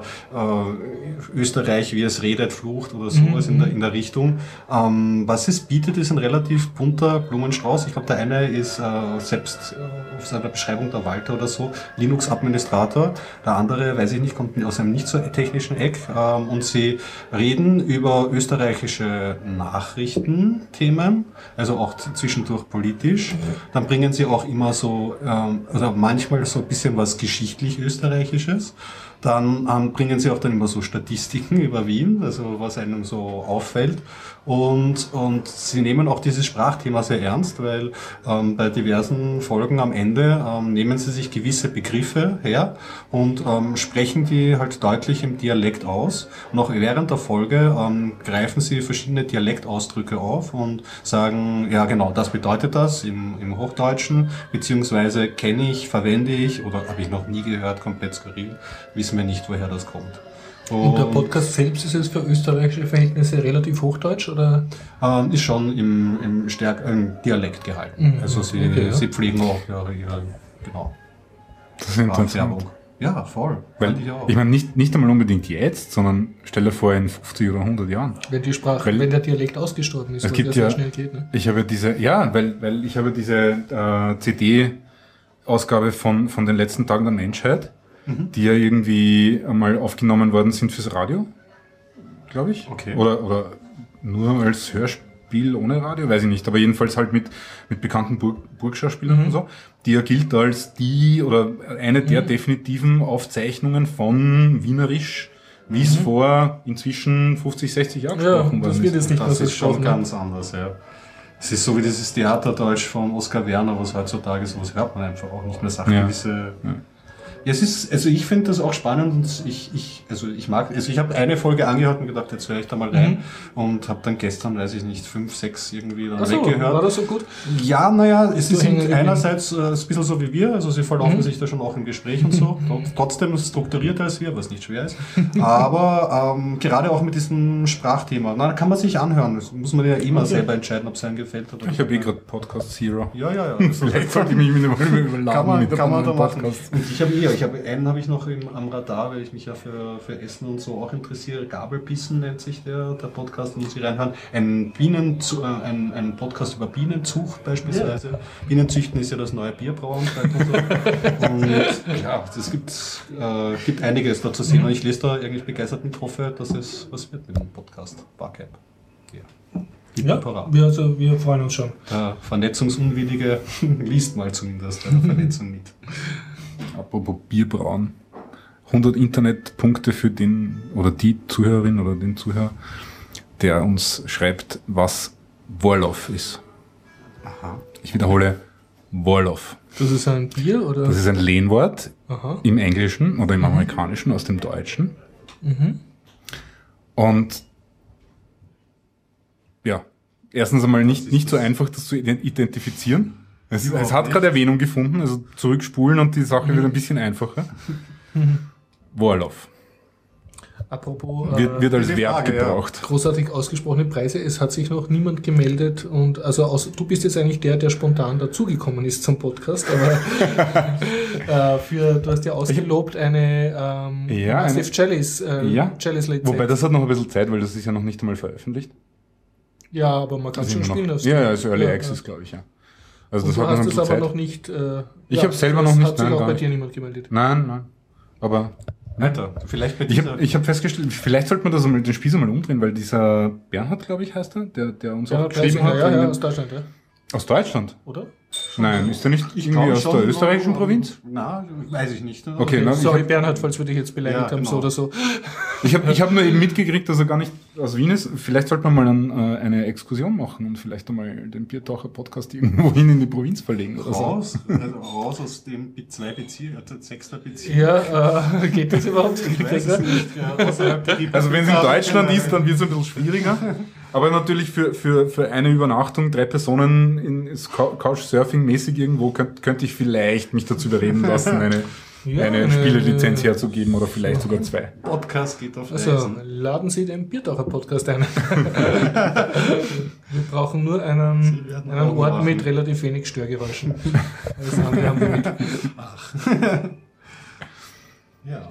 Österreich, wie es redet, flucht oder sowas in der Richtung. Was es bietet, ist ein relativ bunter Blumenstrauß. Ich glaube, der eine ist selbst auf seiner Beschreibung der Walter oder so, Linux-Administrator. Der andere, weiß ich nicht, kommt aus einem nicht so technischen Eck. Und sie reden über österreichische Nachrichtenthemen, also auch zwischendurch politisch. Dann bringen sie auch immer so oder manchmal so ein bisschen was geschichtlich Österreichisches. Dann bringen sie auch dann immer so Statistiken über Wien, also was einem so auffällt. Und sie nehmen auch dieses Sprachthema sehr ernst, weil bei diversen Folgen am Ende nehmen sie sich gewisse Begriffe her und sprechen die halt deutlich im Dialekt aus. Und auch während der Folge greifen sie verschiedene Dialektausdrücke auf und sagen, ja genau, das bedeutet das im Hochdeutschen, beziehungsweise kenne ich, verwende ich oder habe ich noch nie gehört, komplett skurril, wissen wir nicht, woher das kommt. Und der Podcast selbst ist jetzt für österreichische Verhältnisse relativ hochdeutsch, oder? Ist schon im Dialekt gehalten. Also sie pflegen auch ihre genau. Das ist interessant. Ja, voll. Weil, ich meine, nicht einmal unbedingt jetzt, sondern stell dir vor in 50 oder 100 Jahren. Wenn der Dialekt ausgestorben ist, es gibt ja, so schnell geht, ne? Ich habe weil ich habe diese CD-Ausgabe von den letzten Tagen der Menschheit, die ja irgendwie einmal aufgenommen worden sind fürs Radio, glaube ich. Okay. Oder nur als Spiel ohne Radio, weiß ich nicht, aber jedenfalls halt mit bekannten Burgschauspielern und so, die ja gilt als die oder eine der definitiven Aufzeichnungen von Wienerisch, wie es vor inzwischen 50, 60 Jahren gesprochen worden das wird jetzt nicht das ist schon ganz anders, ja. Es ist so wie dieses Theaterdeutsch von Oskar Werner, was heutzutage sowas hört man einfach auch nicht mehr, sagt gewisse... Ja. Ja, es ist, also ich finde das auch spannend und ich habe eine Folge angehört und gedacht, jetzt höre ich da mal rein und habe dann gestern, weiß ich nicht, 5, 6 irgendwie dann weggehört. War das so gut? Ja, naja, es ist einerseits ein bisschen so wie wir, also sie verlaufen sich da schon auch im Gespräch und so, trotzdem strukturierter als wir, was nicht schwer ist, aber gerade auch mit diesem Sprachthema, da kann man sich anhören, das muss man ja immer selber entscheiden, ob es einem gefällt oder nicht. Ich habe gerade Podcast Zero. Ja. Vielleicht sollte ich mich mit dem überladen. Kann man da machen. Und einen habe ich noch am Radar, weil ich mich ja für Essen und so auch interessiere. Gabelbissen nennt sich der Podcast, muss ich reinhören. Ein Podcast über Bienenzucht beispielsweise. Ja. Bienenzüchten ist ja das neue Bierbrauen. Und ja, es gibt einiges da zu sehen. Und ich lese da eigentlich begeistert mit, hoffe, dass es was wird mit dem Podcast Barcamp. Wir freuen uns schon. Der Vernetzungsunwillige liest mal zumindest bei der Vernetzung mit. Apropos Bierbrauen. 100 Internetpunkte für den oder die Zuhörerin oder den Zuhörer, der uns schreibt, was Vorlauf ist. Aha. Ich wiederhole, Vorlauf. Das ist ein Bier, oder? Das ist ein Lehnwort im Englischen oder im Amerikanischen aus dem Deutschen. Und ja, erstens einmal nicht so einfach, das zu identifizieren. Es hat gerade Erwähnung gefunden, also zurückspulen und die Sache wird ein bisschen einfacher. Vorlauf. Apropos wird als Verb gebraucht. Großartig ausgesprochene Preise. Es hat sich noch niemand gemeldet und also du bist jetzt eigentlich der spontan dazugekommen ist zum Podcast, aber du hast ja ausgelobt eine Massive Chalice Lizenz. Wobei das hat noch ein bisschen Zeit, weil das ist ja noch nicht einmal veröffentlicht. Ja, aber man kann es schon spielen lassen. Ja, also Early Access, glaube ich, ja. Also das du hat hast noch es aber Zeit. noch nicht... ich habe selber noch nicht... Hat sich auch bei dir niemand gemeldet? Nein. Aber... Weiter. Vielleicht bei ich hab festgestellt, vielleicht sollte man den Spieß mal umdrehen, weil dieser Bernhard, glaube ich, heißt er, der uns auch geschrieben hat. Ja, aus Deutschland, ja. Aus Deutschland? Oder? Nein, ist er nicht irgendwie aus der österreichischen Provinz? Nein, weiß ich nicht. Okay, sorry Bernhard, falls wir dich jetzt beleidigt haben, so oder so. Ich hab nur eben mitgekriegt, dass er gar nicht aus Wien ist. Vielleicht sollte man mal eine Exkursion machen und vielleicht einmal den Biertaucher-Podcast irgendwo hin in die Provinz verlegen. Oder raus aus dem 2 Bezirk, also 6. Bezirk. Ja, geht das überhaupt? Ich weiß es nicht. Also wenn es in Deutschland ist, dann wird es ein bisschen schwieriger. Aber natürlich für eine Übernachtung, 3 Personen in Couchsurfing-mäßig irgendwo, könnte ich vielleicht mich dazu überreden lassen, eine Spielelizenz herzugeben oder vielleicht sogar 2. Podcast geht auf Reisen. Also, laden Sie den Biertaucher-Podcast ein. Wir brauchen nur einen Ort mit relativ wenig Störgeräuschen. Alles andere haben wir mit. Ach. Ja.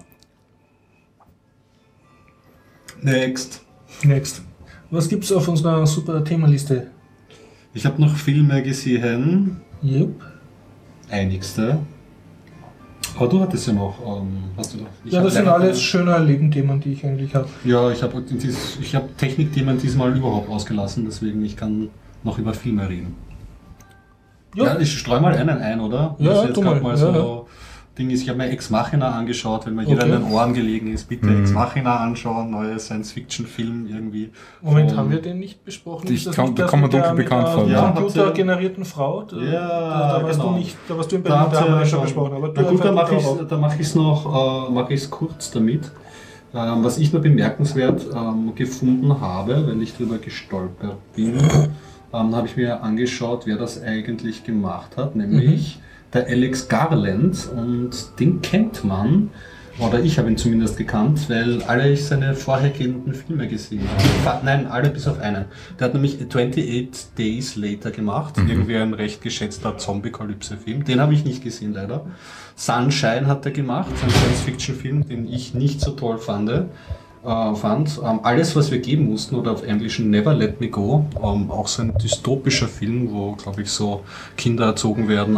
Next. Was gibt's auf unserer super Themenliste? Ich habe noch Filme gesehen. Yep. Einigste. Aber du hattest ja noch. Hast du noch? Das sind alles schöne Nebenthemen, die ich eigentlich habe. Ja, ich habe Technikthemen diesmal überhaupt ausgelassen, deswegen ich kann noch über Filme reden. Ja, ich streue mal einen ein, oder? Ja, tu mal. So Ding ist, ich habe mir Ex Machina angeschaut, wenn mir jeder in den Ohren gelegen ist, bitte Ex Machina anschauen, neuer Science-Fiction-Film irgendwie. Moment, haben wir den nicht besprochen? Da kommt man dunkel bekannt vor. Ja, computergenerierten Frau? Da warst du in Berlin, da haben wir schon besprochen. Aber na gut, da mache ich es kurz damit. Was ich nur bemerkenswert gefunden habe, weil ich drüber gestolpert bin, habe ich mir angeschaut, wer das eigentlich gemacht hat, nämlich der Alex Garland, und den kennt man, oder ich habe ihn zumindest gekannt, weil alle seine vorhergehenden Filme gesehen habe. Nein, alle bis auf einen. Der hat nämlich 28 Days Later gemacht, irgendwie ein recht geschätzter Zombie-Kalypse-Film. Den habe ich nicht gesehen, leider. Sunshine hat er gemacht, ein Science-Fiction-Film, den ich nicht so toll fand. Alles, was wir geben mussten, oder auf Englischen Never Let Me Go, auch so ein dystopischer Film, wo, glaube ich, so Kinder erzogen werden,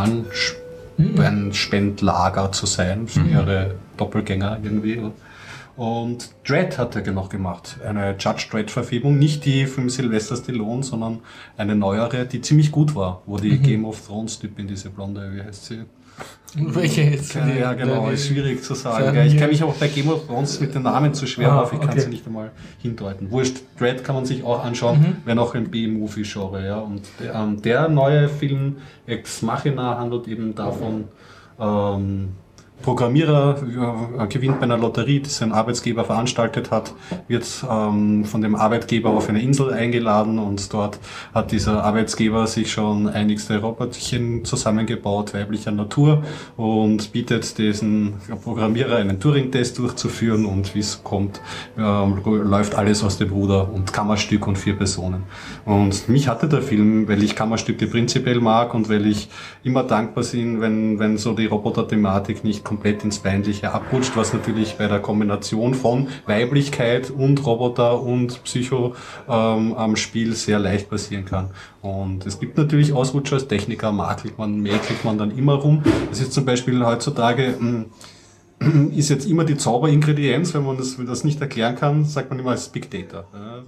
Organspendlager zu sein für ihre Doppelgänger irgendwie. Und Dredd hat er noch gemacht. Eine Judge Dredd-Verfilmung. Nicht die von Sylvester Stallone, sondern eine neuere, die ziemlich gut war. Wo die Game of Thrones-Typin, diese Blonde, wie heißt sie? Welche jetzt? Ja, genau, ist schwierig zu sagen. Ich kenne mich auch bei Game of Thrones mit den Namen zu schwer auf, ich kann sie nicht einmal hindeuten. Wurscht, Dredd kann man sich auch anschauen, wäre noch ein B-Movie-Genre. Ja. Und der neue Film Ex Machina handelt eben davon, Programmierer gewinnt bei einer Lotterie, die sein Arbeitsgeber veranstaltet hat, wird von dem Arbeitgeber auf eine Insel eingeladen und dort hat dieser Arbeitgeber sich schon einigste Roboterchen zusammengebaut, weiblicher Natur, und bietet diesen Programmierer einen Turing-Test durchzuführen, und wie es kommt, läuft alles aus dem Ruder und Kammerstück und 4 Personen. Und mich hatte der Film, weil ich Kammerstücke prinzipiell mag und weil ich immer dankbar bin, wenn so die Roboter-Thematik nicht komplett ins Peinliche abrutscht, was natürlich bei der Kombination von Weiblichkeit und Roboter und Psycho am Spiel sehr leicht passieren kann. Und es gibt natürlich Ausrutscher. Als Techniker mäkelt man dann immer rum. Das ist zum Beispiel heutzutage ist jetzt immer die Zauberingredienz, wenn man das nicht erklären kann, sagt man immer als Big Data.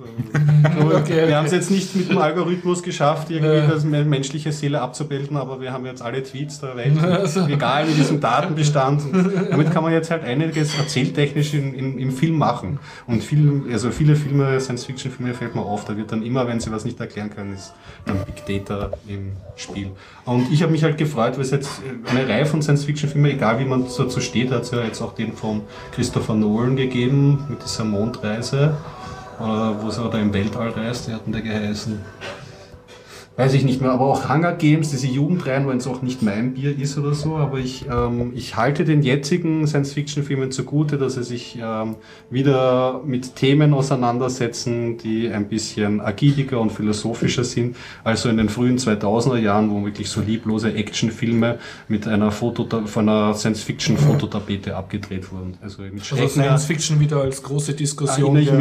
Also, okay. Wir haben es jetzt nicht mit dem Algorithmus geschafft, irgendwie das menschliche Seele abzubilden, aber wir haben jetzt alle Tweets der Welt, egal in diesem Datenbestand. Und damit kann man jetzt halt einiges erzähltechnisch im Film machen. Und viele Filme, Science-Fiction-Filme, fällt mir auf, da wird dann immer, wenn sie was nicht erklären können, ist dann Big Data im Spiel. Und ich habe mich halt gefreut, weil es jetzt eine Reihe von Science-Fiction-Filmen, egal wie man dazu steht, hat es ja jetzt auch den von Christopher Nolan gegeben, mit dieser Mondreise, wo sie da im Weltall reist, wie hat denn der geheißen? Weiß ich nicht mehr, aber auch Hunger Games, diese Jugendreihen, wenn es auch nicht mein Bier ist oder so, aber ich halte den jetzigen Science-Fiction-Filmen zugute, dass sie sich wieder mit Themen auseinandersetzen, die ein bisschen agiliger und philosophischer sind, also in den frühen 2000er Jahren, wo wirklich so lieblose Actionfilme mit einer von einer Science-Fiction-Fototapete abgedreht wurden. Also Science-Fiction wieder als große Diskussion. Erinnere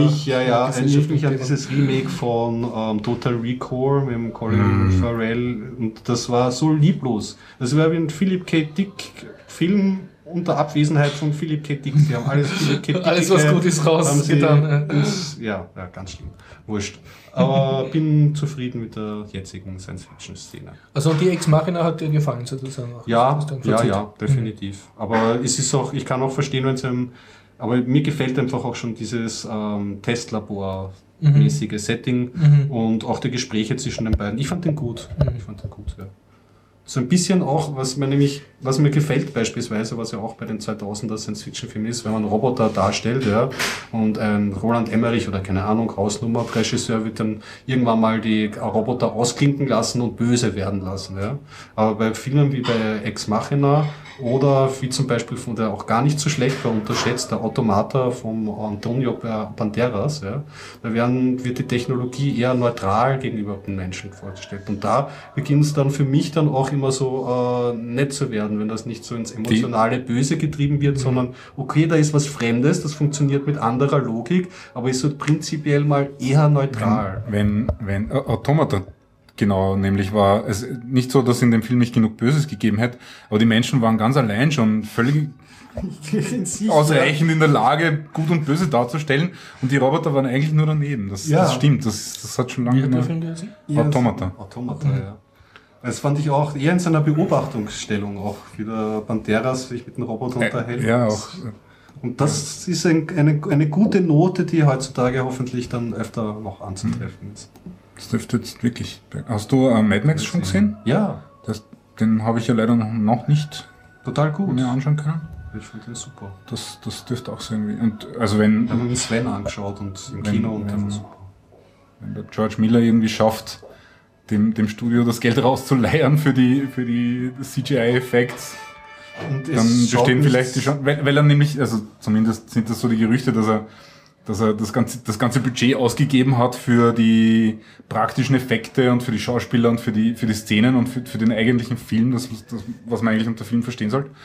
ich mich an dieses Remake von Total Recall mit dem Colin Farrell, und das war so lieblos. Das war wie ein Philip K. Dick Film unter Abwesenheit von Philip K. Dick. Die haben alles Philip K. Dick. Alles, was gut ist, rausgetan. Ja, ganz schlimm. Wurscht. Aber bin zufrieden mit der jetzigen Science-Fiction-Szene. Also die Ex Machina hat dir gefallen, sozusagen? Ja, definitiv. Aber es ist auch, ich kann auch verstehen, aber mir gefällt einfach auch schon dieses Testlabor mäßige Setting und auch die Gespräche zwischen den beiden. Ich fand den gut. Ja. So ein bisschen auch, was mir gefällt beispielsweise, was ja auch bei den 2000er Science-Fiction-Filmen ist, wenn man Roboter darstellt, ja, und ein Roland Emmerich oder keine Ahnung, Hausnummer-Regisseur wird dann irgendwann mal die Roboter ausklinken lassen und böse werden lassen, ja. Aber bei Filmen wie bei Ex Machina oder wie zum Beispiel von der auch gar nicht so schlecht war, unterschätzt, der Automata von Antonio Banderas, ja, da wird die Technologie eher neutral gegenüber den Menschen vorgestellt. Und da beginnt es dann für mich dann auch immer so nett zu werden, wenn das nicht so ins emotionale Böse getrieben wird, sondern okay, da ist was Fremdes, das funktioniert mit anderer Logik, aber ist so prinzipiell mal eher neutral. Wenn Automata, genau, nämlich war es nicht so, dass es in dem Film nicht genug Böses gegeben hätte, aber die Menschen waren ganz allein schon völlig ausreichend in der Lage, Gut und Böse darzustellen, und die Roboter waren eigentlich nur daneben. Das stimmt, das hat schon lange Automata, ja. Das fand ich auch eher in seiner Beobachtungsstellung, auch wie der Banderas sich mit den Robotern unterhält. Ja, auch. Und das ist eine gute Note, die heutzutage hoffentlich dann öfter noch anzutreffen ist. Das dürfte jetzt wirklich... Hast du Mad Max schon gesehen? Ja. Den habe ich ja leider noch nicht total gut mir anschauen können. Ich finde den super. Das dürfte auch so irgendwie... Und also wenn... Wir haben uns Sven angeschaut und im Kino und der war super. Wenn der George Miller irgendwie schafft, dem Studio das Geld rauszuleiern für die CGI-Effekts, dann bestehen vielleicht die Chancen, weil er nämlich, also zumindest sind das so die Gerüchte, dass er das ganze Budget ausgegeben hat für die praktischen Effekte und für die Schauspieler und für die Szenen und für den eigentlichen Film, das was man eigentlich unter Film verstehen soll.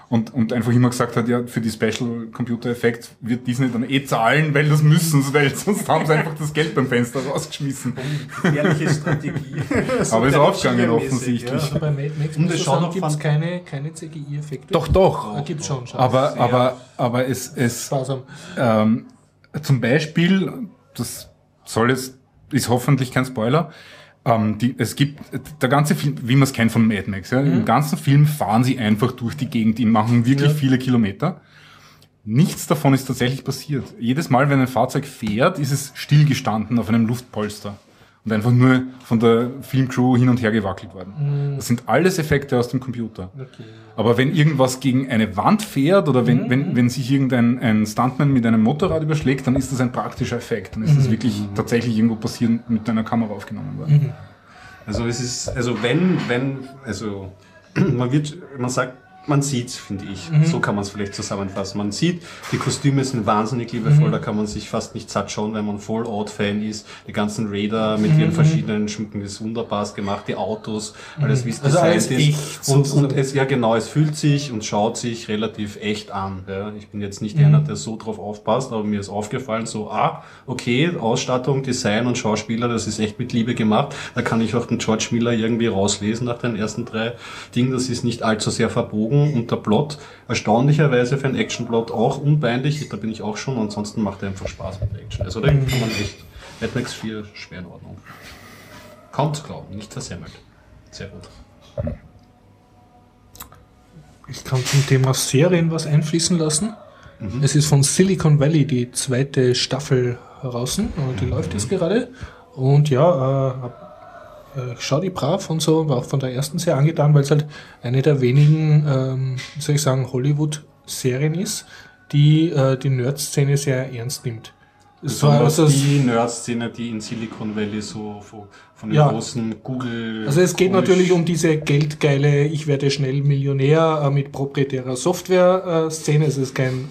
und einfach immer gesagt hat, ja, für die Special Computer Effects wird Disney dann zahlen, weil das müssen, weil sonst haben sie einfach das Geld beim Fenster rausgeschmissen. Ehrliche Strategie. Aber ist aufgegangen offensichtlich. Ja. Also bei Mad Max gibt es keine CGI-Effekte. Doch. Gibt es schon. Aber es zum Beispiel, das ist hoffentlich kein Spoiler, es gibt der ganze Film, wie man es kennt von Mad Max, ja, im ganzen Film fahren sie einfach durch die Gegend, die machen wirklich viele Kilometer. Nichts davon ist tatsächlich passiert. Jedes Mal, wenn ein Fahrzeug fährt, ist es stillgestanden auf einem Luftpolster und einfach nur von der Filmcrew hin und her gewackelt worden. Das sind alles Effekte aus dem Computer. Okay. Aber wenn irgendwas gegen eine Wand fährt oder wenn sich irgendein Stuntman mit einem Motorrad überschlägt, dann ist das ein praktischer Effekt. Dann ist das wirklich tatsächlich irgendwo passiert mit einer Kamera aufgenommen worden. Also es ist, man sagt, man sieht's, finde ich. So kann man es vielleicht zusammenfassen. Man sieht, die Kostüme sind wahnsinnig liebevoll, da kann man sich fast nicht satt schauen, wenn man Fallout-Fan ist. Die ganzen Raider mit ihren verschiedenen Schmücken ist wunderbar gemacht, die Autos, alles wie es designt ist. Und es, ja genau, es fühlt sich und schaut sich relativ echt an. Ja. Ich bin jetzt nicht einer, der so drauf aufpasst, aber mir ist aufgefallen, okay, Ausstattung, Design und Schauspieler, das ist echt mit Liebe gemacht. Da kann ich auch den George Miller irgendwie rauslesen nach den ersten 3 Dingen. Das ist nicht allzu sehr verbogen. Und der Plot, erstaunlicherweise für einen Actionplot auch unpeinlich, da bin ich auch schon, ansonsten macht er einfach Spaß mit der Action. Also da kann man echt Mad Max 4 schwer in Ordnung. Kaum zu glauben, nicht versemmelt. Sehr gut. Ich kann zum Thema Serien was einfließen lassen. Es ist von Silicon Valley die 2. Staffel heraus, die läuft jetzt gerade. Und ja, ich schaue die brav und so, war auch von der ersten sehr angetan, weil es halt eine der wenigen, Hollywood-Serien ist, die die Nerd-Szene sehr ernst nimmt. Besonders die Nerd-Szene, die in Silicon Valley so von den großen Google... Also es geht natürlich um diese geldgeile, ich werde schnell Millionär mit proprietärer Software-Szene. Es ist kein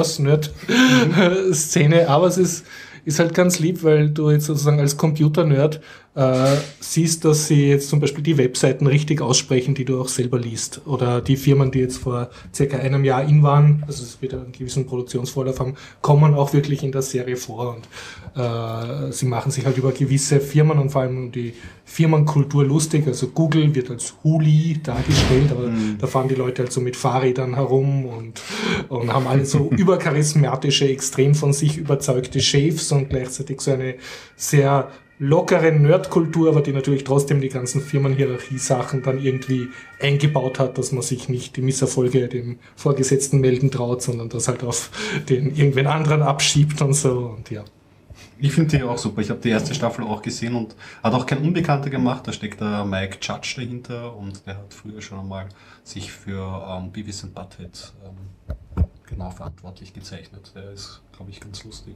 Open-Source-Nerd-Szene, aber es ist halt ganz lieb, weil du jetzt sozusagen als Computer-Nerd siehst, dass sie jetzt zum Beispiel die Webseiten richtig aussprechen, die du auch selber liest. Oder die Firmen, die jetzt vor circa einem Jahr in waren, also es wieder einen gewissen Produktionsvorlauf haben, kommen auch wirklich in der Serie vor. Und sie machen sich halt über gewisse Firmen und vor allem um die Firmenkultur lustig. Also Google wird als Huli dargestellt, aber da fahren die Leute halt so mit Fahrrädern herum und haben alle so übercharismatische, extrem von sich überzeugte Chefs und gleichzeitig so eine sehr lockere Nerdkultur, aber die natürlich trotzdem die ganzen Firmenhierarchie-Sachen dann irgendwie eingebaut hat, dass man sich nicht die Misserfolge dem Vorgesetzten melden traut, sondern das halt auf den irgendwen anderen abschiebt und so. Und ja. Ich finde die auch super. Ich habe die erste Staffel auch gesehen und hat auch kein Unbekannter gemacht. Da steckt der Mike Judge dahinter und der hat früher schon einmal sich für Beavis and Butthead genau verantwortlich gezeichnet. Der ist, glaube ich, ganz lustig.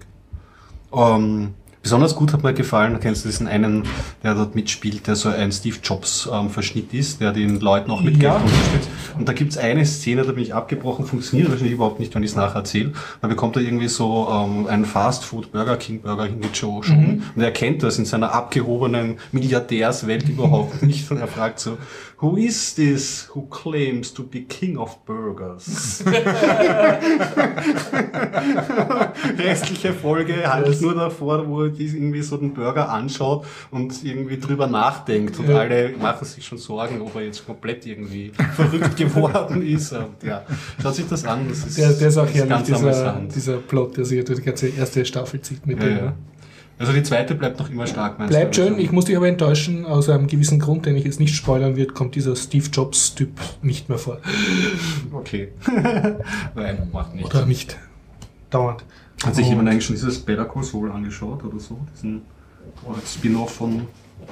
Besonders gut hat mir gefallen, kennst du diesen einen, der dort mitspielt, der so ein Steve Jobs Verschnitt ist, der den Leuten auch mit Geld unterstützt. Und da gibt's eine Szene, da bin ich abgebrochen, funktioniert wahrscheinlich überhaupt nicht, wenn ich es nachher erzähle. Da bekommt er irgendwie so einen Fast-Food Burger King hingeschoben. Und er kennt das in seiner abgehobenen Milliardärswelt überhaupt nicht. Und er fragt so, who is this who claims to be king of burgers? Restliche Folge halt nur davor, wo er irgendwie so den Burger anschaut und irgendwie drüber nachdenkt. Und alle machen sich schon Sorgen, ob er jetzt komplett irgendwie verrückt geworden ist. Und ja, schaut sich das an. Das ist, der ist auch herrlich, dieser Plot, der sich durch die ganze erste Staffel zieht mit dem. Ja. Also die 2. bleibt noch immer stark, meinst Bleibt schön, ich muss dich aber enttäuschen, aus einem gewissen Grund, den ich jetzt nicht spoilern wird, kommt dieser Steve Jobs-Typ nicht mehr vor. Okay. Nein, macht nicht. Oder nicht dauernd. Hat sich jemand eigentlich schon dieses Better Call Saul angeschaut oder so? Diesen Spin-off von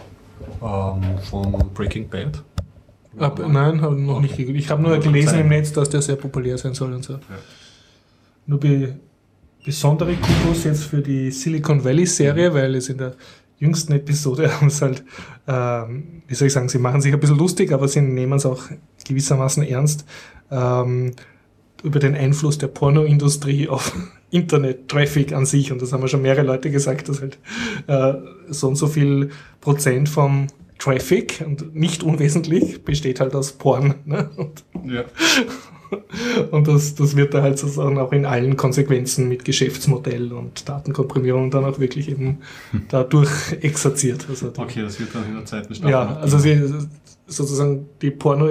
Breaking Bad? Nein, habe ich noch nicht geguckt. Ich habe nur gelesen im Netz, dass der sehr populär sein soll und so. Ja. Nur besondere Kudos jetzt für die Silicon Valley Serie, weil es in der jüngsten Episode haben es halt, wie soll ich sagen, sie machen sich ein bisschen lustig, aber sie nehmen es auch gewissermaßen ernst, über den Einfluss der Pornoindustrie auf Internet-Traffic an sich. Und das haben ja schon mehrere Leute gesagt, dass halt so und so viel Prozent vom Traffic, und nicht unwesentlich, besteht halt aus Porn. Ne? Und Und das wird da halt sozusagen auch in allen Konsequenzen mit Geschäftsmodell und Datenkomprimierung dann auch wirklich eben dadurch exerziert. Also okay, das wird dann in der zweiten Staffel. Ja, also sozusagen die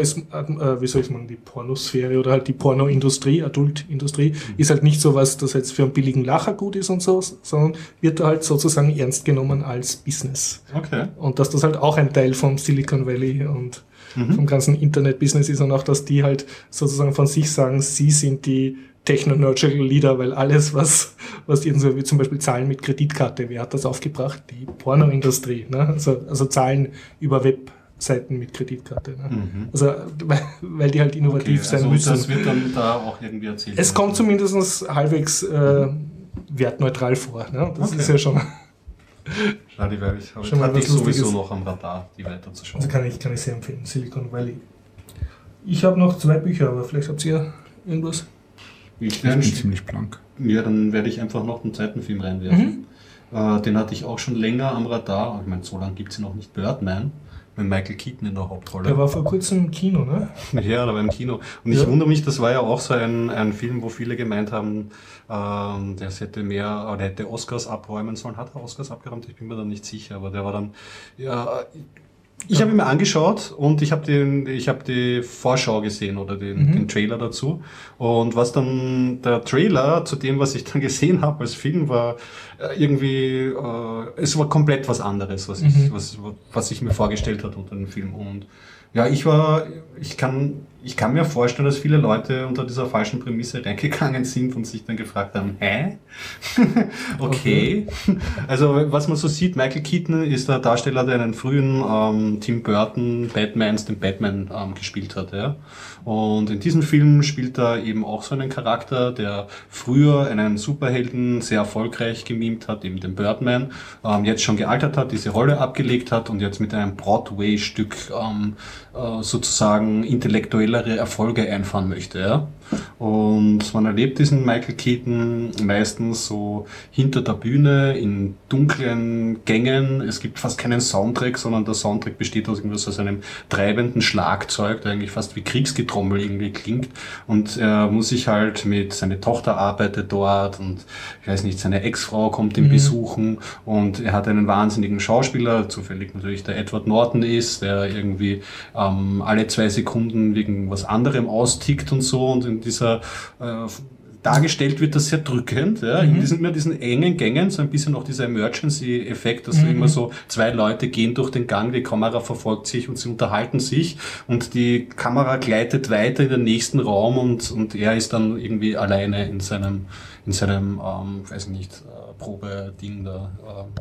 die Pornosphäre oder halt die Pornoindustrie, Adultindustrie, ist halt nicht so was, das jetzt für einen billigen Lacher gut ist und so, sondern wird da halt sozusagen ernst genommen als Business. Okay. Und dass das halt auch ein Teil vom Silicon Valley und vom ganzen Internet-Business ist und auch, dass die halt sozusagen von sich sagen, sie sind die Technological Leader, weil alles, was irgendwie wie zum Beispiel Zahlen mit Kreditkarte, wer hat das aufgebracht? Die Pornoindustrie, ne? Also Zahlen über Webseiten mit Kreditkarte. Ne? Also, weil die halt innovativ sein müssen. Das wird dann da auch irgendwie erzählt. Es kommt zumindest halbwegs wertneutral vor. Ne? Das ist ja schon... Schade, weil hatte ich sowieso noch am Radar, die weiterzuschauen. Also kann ich sehr empfehlen, Silicon Valley. Ich habe noch 2 Bücher, aber vielleicht habt ihr irgendwas? Ich bin ziemlich blank. Ja, dann werde ich einfach noch einen zweiten Film reinwerfen. Den hatte ich auch schon länger am Radar. Ich meine, so lange gibt es ja noch nicht. Birdman. Mit Michael Keaton in der Hauptrolle. Der war vor kurzem im Kino, ne? Ja, der war im Kino. Und ich wundere mich, das war ja auch so ein Film, wo viele gemeint haben, der hätte Oscars abräumen sollen. Hat er Oscars abgeräumt? Ich bin mir da nicht sicher, aber der war dann, ich habe ihn mir angeschaut und ich habe die Vorschau gesehen oder den Trailer dazu. Und was dann der Trailer zu dem, was ich dann gesehen habe als Film, war irgendwie, es war komplett was anderes, was ich mir vorgestellt hatte unter dem Film. Und ja, ich kann mir vorstellen, dass viele Leute unter dieser falschen Prämisse reingegangen sind und sich dann gefragt haben, hä? Okay. Also, was man so sieht, Michael Keaton ist der Darsteller, der einen frühen Tim Burton den Batman gespielt hat, ja. Und in diesem Film spielt er eben auch so einen Charakter, der früher einen Superhelden sehr erfolgreich gemimt hat, eben den Birdman, jetzt schon gealtert hat, diese Rolle abgelegt hat und jetzt mit einem Broadway-Stück sozusagen intellektuellere Erfolge einfahren möchte, ja. Und man erlebt diesen Michael Keaton meistens so hinter der Bühne in dunklen Gängen. Es gibt fast keinen Soundtrack, sondern der Soundtrack besteht aus einem treibenden Schlagzeug, der eigentlich fast wie Kriegsgetrommel irgendwie klingt. Und er muss sich halt seine Tochter arbeitet dort und ich weiß nicht, seine Ex-Frau kommt ihn besuchen und er hat einen wahnsinnigen Schauspieler, zufällig natürlich der Edward Norton ist, der irgendwie alle 2 Sekunden wegen was anderem austickt und so und in dieser dargestellt wird das sehr drückend, ja, in diesen engen Gängen, so ein bisschen auch dieser Emergency-Effekt, dass immer so 2 Leute gehen durch den Gang, die Kamera verfolgt sich und sie unterhalten sich und die Kamera gleitet weiter in den nächsten Raum und er ist dann irgendwie alleine in seinem weiß nicht, Probeding da.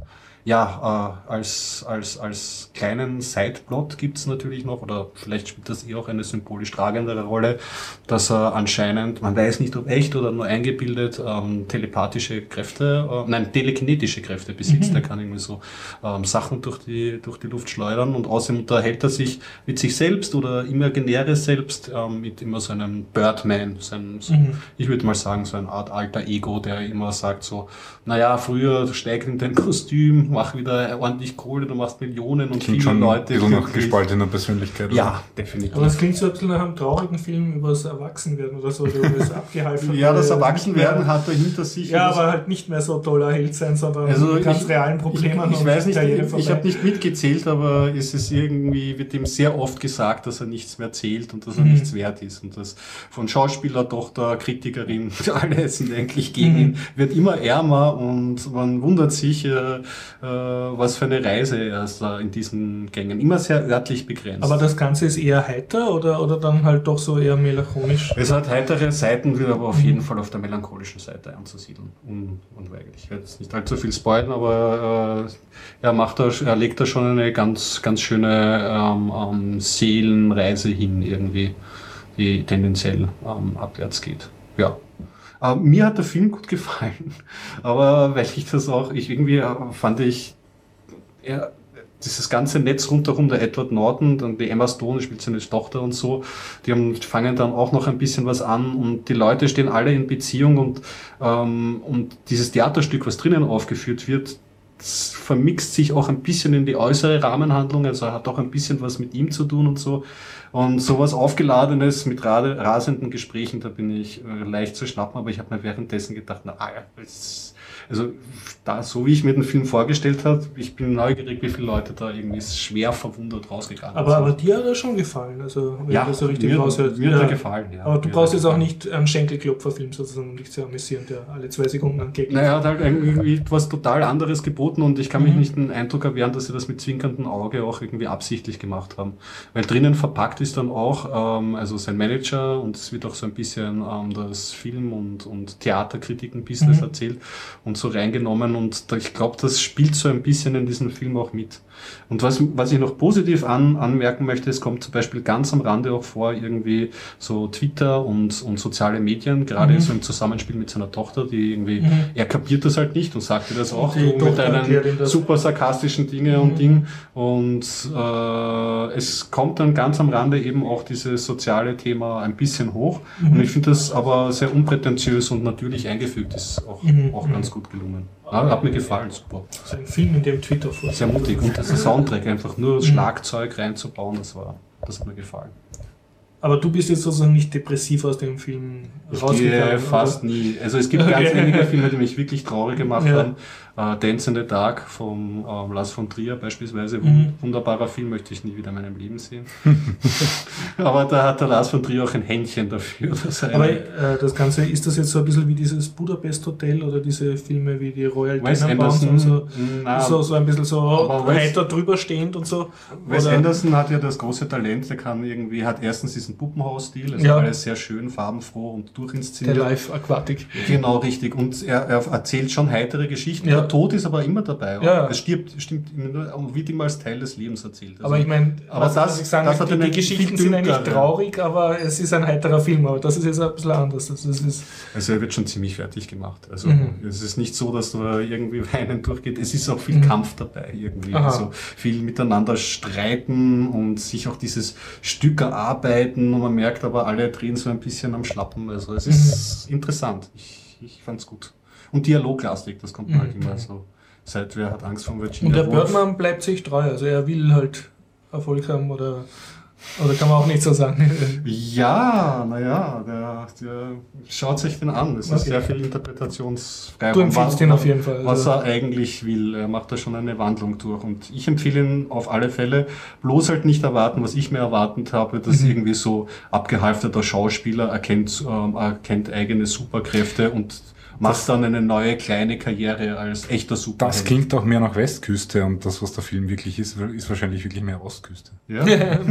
Als kleinen Sideplot gibt's natürlich noch, oder vielleicht spielt das auch eine symbolisch tragendere Rolle, dass er anscheinend, man weiß nicht ob echt oder nur eingebildet, telekinetische Kräfte besitzt. Er kann irgendwie so Sachen durch die Luft schleudern und außerdem unterhält er sich mit sich selbst oder imaginäres Selbst mit immer so einem Birdman, ich würde mal sagen, so eine Art alter Ego, der immer sagt so, naja, früher steig in dein Kostüm, mach wieder ordentlich Kohle, du machst Millionen und viele Leute. Klingt schon nach gespaltener Persönlichkeit. Ja, definitiv. Aber es klingt so ein bisschen nach einem traurigen Film über das Erwachsenwerden oder so, über das Abgehalten. Ja, das Erwachsenwerden hat er hinter sich. Ja, aber halt nicht mehr so toller Held sein, sondern ganz realen Problemen. Ich weiß nicht, ich habe nicht mitgezählt, aber wird ihm sehr oft gesagt, dass er nichts mehr zählt und dass er nichts wert ist. Und das von Schauspieler, Tochter, Kritikerin, alle sind eigentlich gegen ihn, wird immer ärmer und man wundert sich, was für eine Reise er ist da in diesen Gängen. Immer sehr örtlich begrenzt. Aber das Ganze ist eher heiter oder dann halt doch so eher melancholisch? Es hat heitere Seiten, wird aber auf jeden Fall auf der melancholischen Seite anzusiedeln. Unweigerlich. Ich werde jetzt nicht allzu viel spoilern, aber er legt da schon eine ganz, ganz schöne Seelenreise hin irgendwie, die tendenziell abwärts geht. Ja. Mir hat der Film gut gefallen, aber weil dieses ganze Netz rundherum, der Edward Norton, dann die Emma Stone spielt seine Tochter und so, fangen dann auch noch ein bisschen was an und die Leute stehen alle in Beziehung und dieses Theaterstück, was drinnen aufgeführt wird, vermixt sich auch ein bisschen in die äußere Rahmenhandlung, also hat auch ein bisschen was mit ihm zu tun und so. Und sowas Aufgeladenes mit rasenden Gesprächen, da bin ich leicht zu schnappen, aber ich habe mir währenddessen gedacht, so wie ich mir den Film vorgestellt habe, ich bin neugierig, wie viele Leute da irgendwie schwer verwundert rausgegangen sind. Aber dir hat er schon gefallen, also wenn ja, ich das so richtig raushört. Mir hat er gefallen, ja. Aber du brauchst jetzt auch nicht einen Schenkelklopferfilm sozusagen, um dich zu amüsieren, der alle 2 Sekunden angeklickt. Naja, er hat halt irgendwie etwas total anderes geboten und ich kann mich nicht den Eindruck erwehren, dass sie das mit zwinkerndem Auge auch irgendwie absichtlich gemacht haben. Weil drinnen verpackt ist dann auch also sein Manager und es wird auch so ein bisschen das Film- und Theaterkritiken-Business erzählt und so reingenommen und ich glaube, das spielt so ein bisschen in diesem Film auch mit. Und was ich noch positiv anmerken möchte, es kommt zum Beispiel ganz am Rande auch vor, irgendwie so Twitter und soziale Medien, gerade so im Zusammenspiel mit seiner Tochter, die irgendwie, er kapiert das halt nicht und sagte das auch mit einem super sarkastischen Dinge und Ding. Und es kommt dann ganz am Rande eben auch dieses soziale Thema ein bisschen hoch. Und ich finde das aber sehr unprätentiös und natürlich eingefügt, ist auch ganz gut gelungen. Ja, hat mir gefallen, super. Das ist ein Film, in dem Twitter vor. Sehr mutig. Und das Soundtrack, einfach nur Schlagzeug reinzubauen, das hat mir gefallen. Aber du bist jetzt sozusagen nicht depressiv aus dem Film rausgegangen? Fast nie. Also es gibt ganz wenige Filme, die mich wirklich traurig gemacht haben. Dance in the Dark von Lars von Trier beispielsweise. Wunderbarer Film, möchte ich nie wieder in meinem Leben sehen. Aber da hat der Lars von Trier auch ein Händchen dafür. Aber das Ganze, ist das jetzt so ein bisschen wie dieses Budapest Hotel oder diese Filme wie die Royal Tenenbaums und so ein bisschen so heiter drüber stehend und so? Wes Anderson hat ja das große Talent, hat erstens diesen Puppenhaus-Stil, also alles sehr schön, farbenfroh und durchinszeniert. Der Live-Aquatik. Genau, richtig. Und er erzählt schon heitere Geschichten. Ja. Der Tod ist aber immer dabei. Ja. Es stimmt immer, wird immer als Teil des Lebens erzählt. Also, aber ich meine, die Geschichten sind eigentlich traurig, aber es ist ein heiterer Film. Aber das ist jetzt ein bisschen anders. Also er wird schon ziemlich fertig gemacht. Also es ist nicht so, dass da irgendwie weinend durchgeht. Es ist auch viel Kampf dabei irgendwie. Also viel miteinander streiten und sich auch dieses Stück erarbeiten und man merkt aber, alle drehen so ein bisschen am Schlappen. Also es ist interessant. Ich fand's gut. Und dialoglastig, das kommt halt immer so. Seit Wer hat Angst vor Virginia Woolf. Und der Birdman bleibt sich treu, also er will halt Erfolg haben oder kann man auch nicht so sagen? Ja, der schaut sich den an. Es ist sehr viel Interpretationsfreiraum. Du empfiehlst ihn auf jeden Fall. Was er eigentlich will. Er macht da schon eine Wandlung durch. Und ich empfehle ihn auf alle Fälle. Bloß halt nicht erwarten, was ich mir erwartet habe, dass irgendwie so abgehalfterter Schauspieler erkennt eigene Superkräfte und macht dann eine neue kleine Karriere als echter Superheld. Das klingt auch mehr nach Westküste und das, was der Film wirklich ist wahrscheinlich wirklich mehr Ostküste. Ja?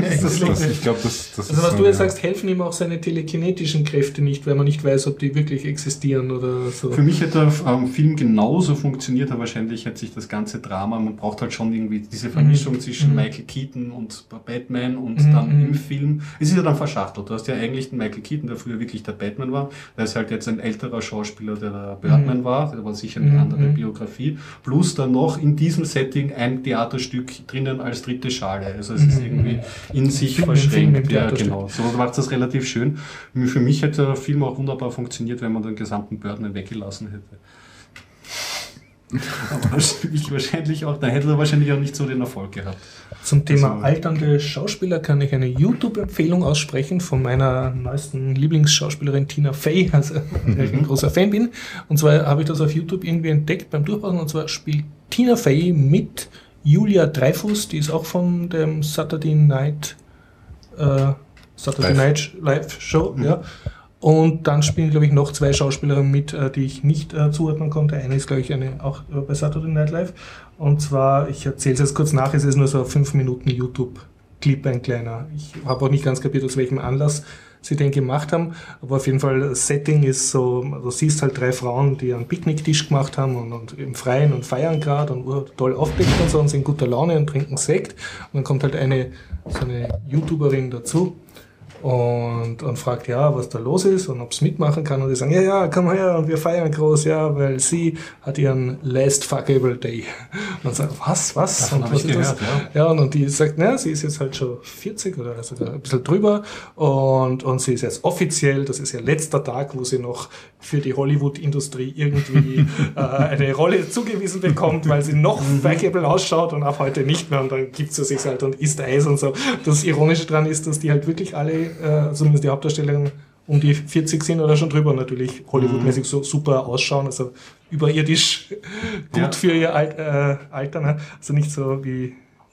Ich glaube, das also was du jetzt sagst, helfen ihm auch seine telekinetischen Kräfte nicht, weil man nicht weiß, ob die wirklich existieren oder so. Für mich hätte der Film genauso funktioniert, aber wahrscheinlich hätte sich das ganze Drama, man braucht halt schon irgendwie diese Vermischung zwischen Michael Keaton und Batman und dann im Film. Es ist ja dann verschachtelt. Du hast ja eigentlich den Michael Keaton, der früher wirklich der Batman war. Der ist halt jetzt ein älterer Schauspieler, der Birdman war, das war sicher eine andere Biografie, plus dann noch in diesem Setting ein Theaterstück drinnen als dritte Schale. Also es ist irgendwie in sich verschränkt. Ja, genau. So macht das relativ schön. Für mich hätte der Film auch wunderbar funktioniert, wenn man den gesamten Birdman weggelassen hätte. Aber wahrscheinlich auch, dann hätte er wahrscheinlich auch nicht so den Erfolg gehabt. Zum Thema alternde Schauspieler kann ich eine YouTube-Empfehlung aussprechen von meiner neuesten Lieblingsschauspielerin Tina Fey, also der ich ein großer Fan bin. Und zwar habe ich das auf YouTube irgendwie entdeckt beim Durchbrauchen. Und zwar spielt Tina Fey mit Julia Dreyfus, die ist auch von dem Saturday Night Live Show. Ja. Und dann spielen, glaube ich, noch 2 Schauspielerinnen mit, die ich nicht zuordnen konnte. Eine ist, glaube ich, auch bei Saturday Night Live. Und zwar, ich erzähle es jetzt kurz nach, es ist nur so ein 5 Minuten YouTube-Clip, ein kleiner. Ich habe auch nicht ganz kapiert, aus welchem Anlass sie den gemacht haben. Aber auf jeden Fall, das Setting ist so, du siehst halt 3 Frauen, die einen Picknicktisch gemacht haben und im Freien und feiern gerade und toll aufdeckt und so und sind in guter Laune und trinken Sekt. Und dann kommt halt so eine YouTuberin dazu. und fragt, ja, was da los ist und ob es mitmachen kann. Und die sagen, ja, komm her und wir feiern groß, ja, weil sie hat ihren Last Fuckable Day. Und sagt, was? Davon Und was ist gehört, das? Ja, und die sagt, naja, sie ist jetzt halt schon 40 oder also ein bisschen drüber und sie ist jetzt offiziell, das ist ihr letzter Tag, wo sie noch für die Hollywood-Industrie irgendwie eine Rolle zugewiesen bekommt, weil sie noch fuckable ausschaut und ab heute nicht mehr und dann gibt sie sich halt und isst Eis und so. Das Ironische dran ist, dass die halt wirklich alle zumindest die Hauptdarstellerin um die 40 sind oder schon drüber natürlich Hollywood-mäßig so super ausschauen, also überirdisch gut für ihr Alter, ne? Also nicht so wie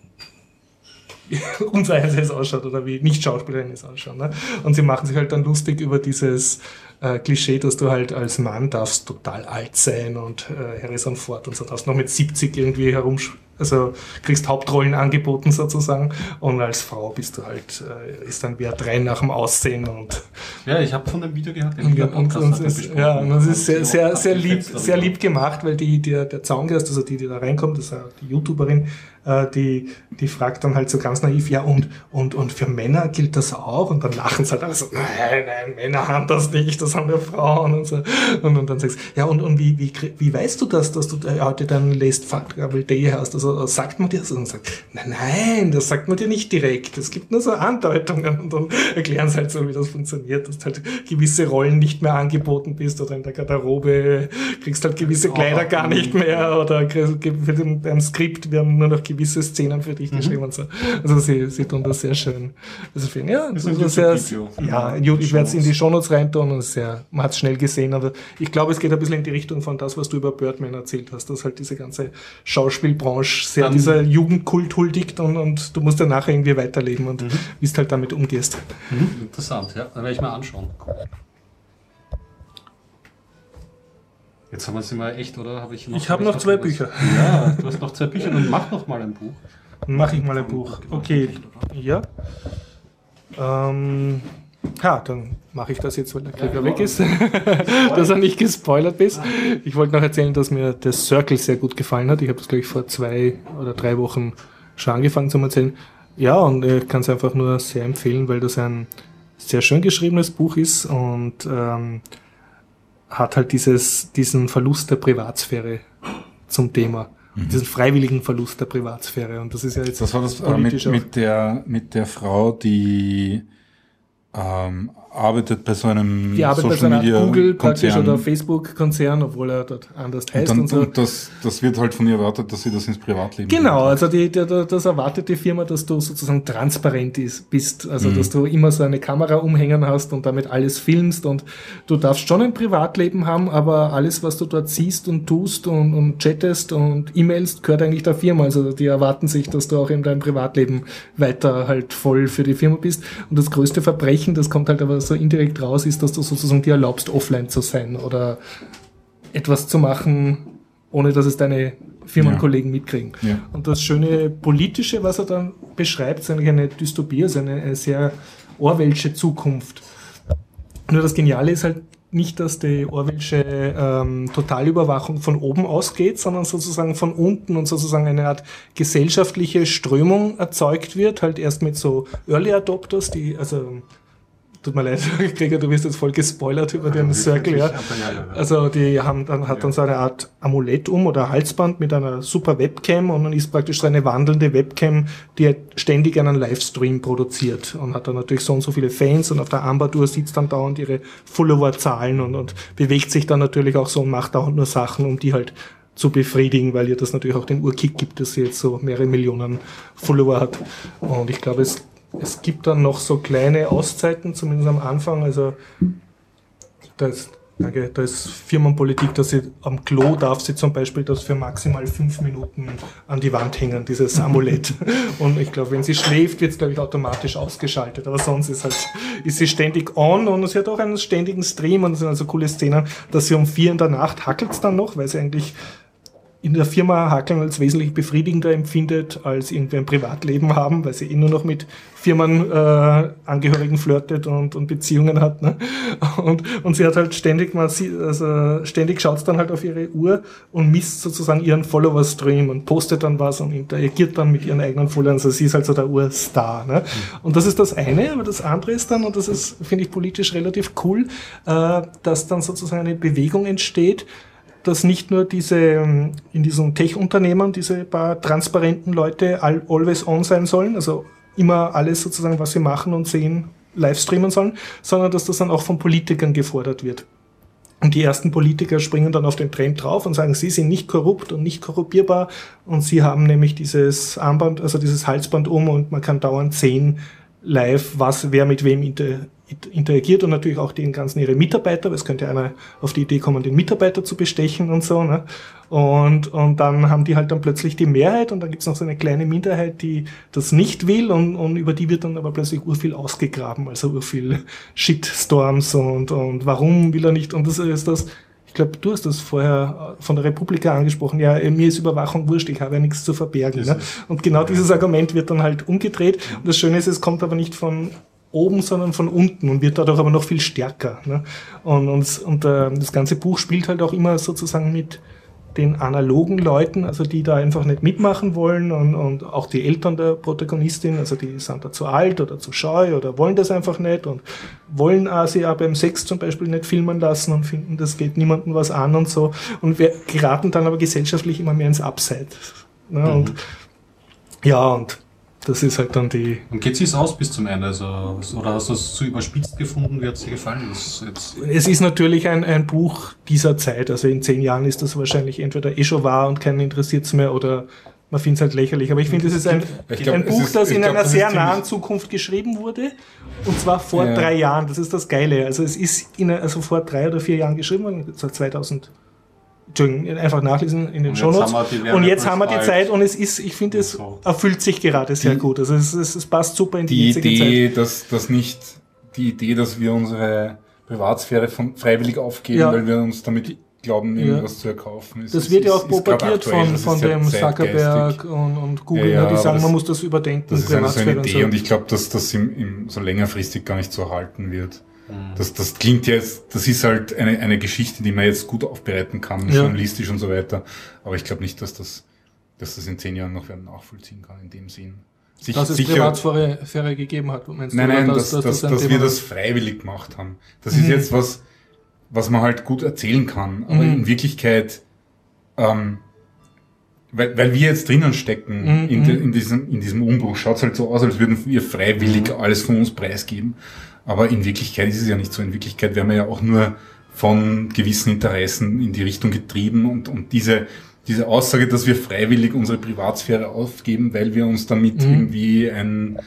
unser eines ausschaut oder wie Nicht-Schauspielerin es ausschaut. Ne? Und sie machen sich halt dann lustig über dieses Klischee, dass du halt als Mann darfst total alt sein und Harrison Ford und so darfst noch mit 70 irgendwie also kriegst Hauptrollen angeboten sozusagen und als Frau bist du halt, ist dann Wert rein nach dem Aussehen und ja, ich habe von dem Video gehört. Und das ist sehr lieb gemacht, weil der Zaungast, also die da reinkommt, das ist die YouTuberin, die fragt dann halt so ganz naiv, ja und für Männer gilt das auch? Und dann lachen sie halt alle so, nein, Männer haben das nicht, das haben ja Frauen und so. Und dann sagst du, ja und wie weißt du das, dass du heute dann Last Fuckable Day hast? Also sagt man dir das? Und dann sagt, nein, das sagt man dir nicht direkt. Es gibt nur so Andeutungen und dann erklären sie halt so, wie das funktioniert, dass du halt gewisse Rollen nicht mehr angeboten bist oder in der Garderobe kriegst halt gewisse Kleider gar nicht mehr oder beim Skript werden nur noch gewisse Szenen für dich geschrieben und so. Also sie tun das sehr schön. Also ja, das ist sehr, ja, ich werde es in die Shownotes reintun und man hat es schnell gesehen, aber ich glaube, es geht ein bisschen in die Richtung von das, was du über Birdman erzählt hast, dass halt diese ganze Schauspielbranche sehr dieser Jugendkult huldigt und du musst ja nachher irgendwie weiterleben und wie du halt damit umgehst. Interessant, ja. Dann werde ich mal anschauen. Jetzt haben wir es immer echt, oder? Ich habe noch 2 Bücher. Ja, du hast noch 2 Bücher und mach noch mal ein Buch. Mache ich mal ein Buch. Okay, ja. Dann mache ich das jetzt, weil der Krieger weg ist, dass er nicht gespoilert ist. Ich wollte noch erzählen, dass mir The Circle sehr gut gefallen hat. Ich habe das, glaube ich, vor 2 oder 3 Wochen schon angefangen zu erzählen. Ja, und ich kann es einfach nur sehr empfehlen, weil das ein sehr schön geschriebenes Buch ist und hat halt diesen Verlust der Privatsphäre zum Thema. Diesen freiwilligen Verlust der Privatsphäre. Und das ist ja jetzt. Das war das mit der Frau, die arbeitet bei so einem Social Media Google praktisch oder Facebook-Konzern, obwohl er dort anders heißt und so. Und das wird halt von ihr erwartet, dass sie das ins Privatleben genau, also das erwartet die Firma, dass du sozusagen transparent bist, also dass du immer so eine Kamera umhängen hast und damit alles filmst und du darfst schon ein Privatleben haben, aber alles, was du dort siehst und tust und chattest und e-mailst, gehört eigentlich der Firma, also die erwarten sich, dass du auch in deinem Privatleben weiter halt voll für die Firma bist und das größte Verbrechen, das kommt halt aber so indirekt raus, ist, dass du sozusagen dir erlaubst, offline zu sein oder etwas zu machen, ohne dass es deine Firmenkollegen mitkriegen. Ja. Und das schöne Politische, was er dann beschreibt, ist eigentlich eine Dystopie, also eine sehr Orwellsche Zukunft. Nur das Geniale ist halt nicht, dass die Orwellsche Totalüberwachung von oben ausgeht, sondern sozusagen von unten und sozusagen eine Art gesellschaftliche Strömung erzeugt wird, halt erst mit so Early Adopters, tut mir leid, Gregor, du wirst jetzt voll gespoilert über den Circle, ja. Also die hat dann so eine Art Amulett oder Halsband mit einer super Webcam und dann ist praktisch so eine wandelnde Webcam, die ständig einen Livestream produziert und hat dann natürlich so und so viele Fans und auf der Armbanduhr sieht dann dauernd ihre Followerzahlen und bewegt sich dann natürlich auch so und macht dauernd nur Sachen, um die halt zu befriedigen, weil ihr das natürlich auch den Urkick gibt, dass sie jetzt so mehrere Millionen Follower hat. Und ich glaube, es gibt dann noch so kleine Auszeiten, zumindest am Anfang, also da ist Firmenpolitik, dass sie am Klo darf sie zum Beispiel das für maximal 5 Minuten an die Wand hängen, dieses Amulett. Und ich glaube, wenn sie schläft, wird es, glaube ich, automatisch ausgeschaltet. Aber sonst ist sie ständig on und sie hat auch einen ständigen Stream und es sind also coole Szenen, dass sie um 4 in der Nacht hackelt es dann noch, weil sie eigentlich in der Firma Hackeln als wesentlich befriedigender empfindet, als irgendwie ein Privatleben haben, weil sie nur noch mit Firmenangehörigen flirtet und Beziehungen hat. Ne? Und sie hat halt ständig schaut dann halt auf ihre Uhr und misst sozusagen ihren Follower-Stream und postet dann was und interagiert dann mit ihren eigenen Followern. Also sie ist halt so der Urstar. Ne? Und das ist das eine, aber das andere ist dann, und das ist, finde ich, politisch relativ cool, dass dann sozusagen eine Bewegung entsteht, dass nicht nur in diesen Tech-Unternehmen diese paar transparenten Leute always on sein sollen, also immer alles sozusagen, was sie machen und sehen, live streamen sollen, sondern dass das dann auch von Politikern gefordert wird. Und die ersten Politiker springen dann auf den Trend drauf und sagen, sie sind nicht korrupt und nicht korruptierbar und sie haben nämlich dieses Armband, also dieses Halsband und man kann dauernd sehen, live, wer mit wem interagiert und natürlich auch den ganzen ihre Mitarbeiter, weil es könnte einer auf die Idee kommen, den Mitarbeiter zu bestechen und so, ne? Und dann haben die halt dann plötzlich die Mehrheit und dann gibt's noch so eine kleine Minderheit, die das nicht will und über die wird dann aber plötzlich urviel ausgegraben, also urviel Shitstorms und warum will er nicht, und das ist das, ich glaube, du hast das vorher von der Republika angesprochen, ja, mir ist Überwachung wurscht, ich habe ja nichts zu verbergen, ne? Und genau dieses Argument wird dann halt umgedreht und das Schöne ist, es kommt aber nicht von oben, sondern von unten und wird dadurch aber noch viel stärker. Ne? Und das ganze Buch spielt halt auch immer sozusagen mit den analogen Leuten, also die da einfach nicht mitmachen wollen und auch die Eltern der Protagonistin, also die sind da zu alt oder zu scheu oder wollen das einfach nicht und wollen sie auch beim Sex zum Beispiel nicht filmen lassen und finden, das geht niemandem was an und so und wir geraten dann aber gesellschaftlich immer mehr ins Abseits. Ne? Mhm. Und ja, und das ist halt dann die... Und geht sich's aus bis zum Ende? Also, oder hast du es zu überspitzt gefunden? Wie hat es dir gefallen? Es ist natürlich ein Buch dieser Zeit. Also in 10 Jahren ist das wahrscheinlich entweder schon wahr und keinen interessiert's mehr oder man findet es halt lächerlich. Aber ich finde, es ist ein Buch, das in einer sehr nahen Zukunft geschrieben wurde. Und zwar vor 3 Jahren. Das ist das Geile. Also es ist vor 3 oder 4 Jahren geschrieben worden. 2000. Einfach nachlesen in den Shownotes. Und jetzt haben wir die Zeit und ich finde, es erfüllt sich gerade sehr gut. Also es passt super in die jetzige Zeit. Die Idee, dass wir unsere Privatsphäre freiwillig aufgeben, weil wir uns damit glauben, irgendwas zu erkaufen. Das wird ja auch propagiert von dem Zuckerberg und Google, die sagen, man muss das überdenken. Das ist so eine Idee und ich glaube, dass das so längerfristig gar nicht so erhalten wird. Das klingt jetzt, das ist halt eine Geschichte, die man jetzt gut aufbereiten kann, journalistisch und so weiter. Aber ich glaube nicht, dass das in 10 Jahren noch nachvollziehen kann in dem Sinn. Dass es Privatsphäre gegeben hat, meinst du? Nein, dass wir das freiwillig gemacht haben. Das ist jetzt was man halt gut erzählen kann. Aber in Wirklichkeit, weil wir jetzt drinnen stecken in diesem Umbruch, schaut es halt so aus, als würden wir freiwillig alles von uns preisgeben. Aber in Wirklichkeit ist es ja nicht so. In Wirklichkeit werden wir ja auch nur von gewissen Interessen in die Richtung getrieben und diese Aussage, dass wir freiwillig unsere Privatsphäre aufgeben, weil wir uns damit irgendwie eine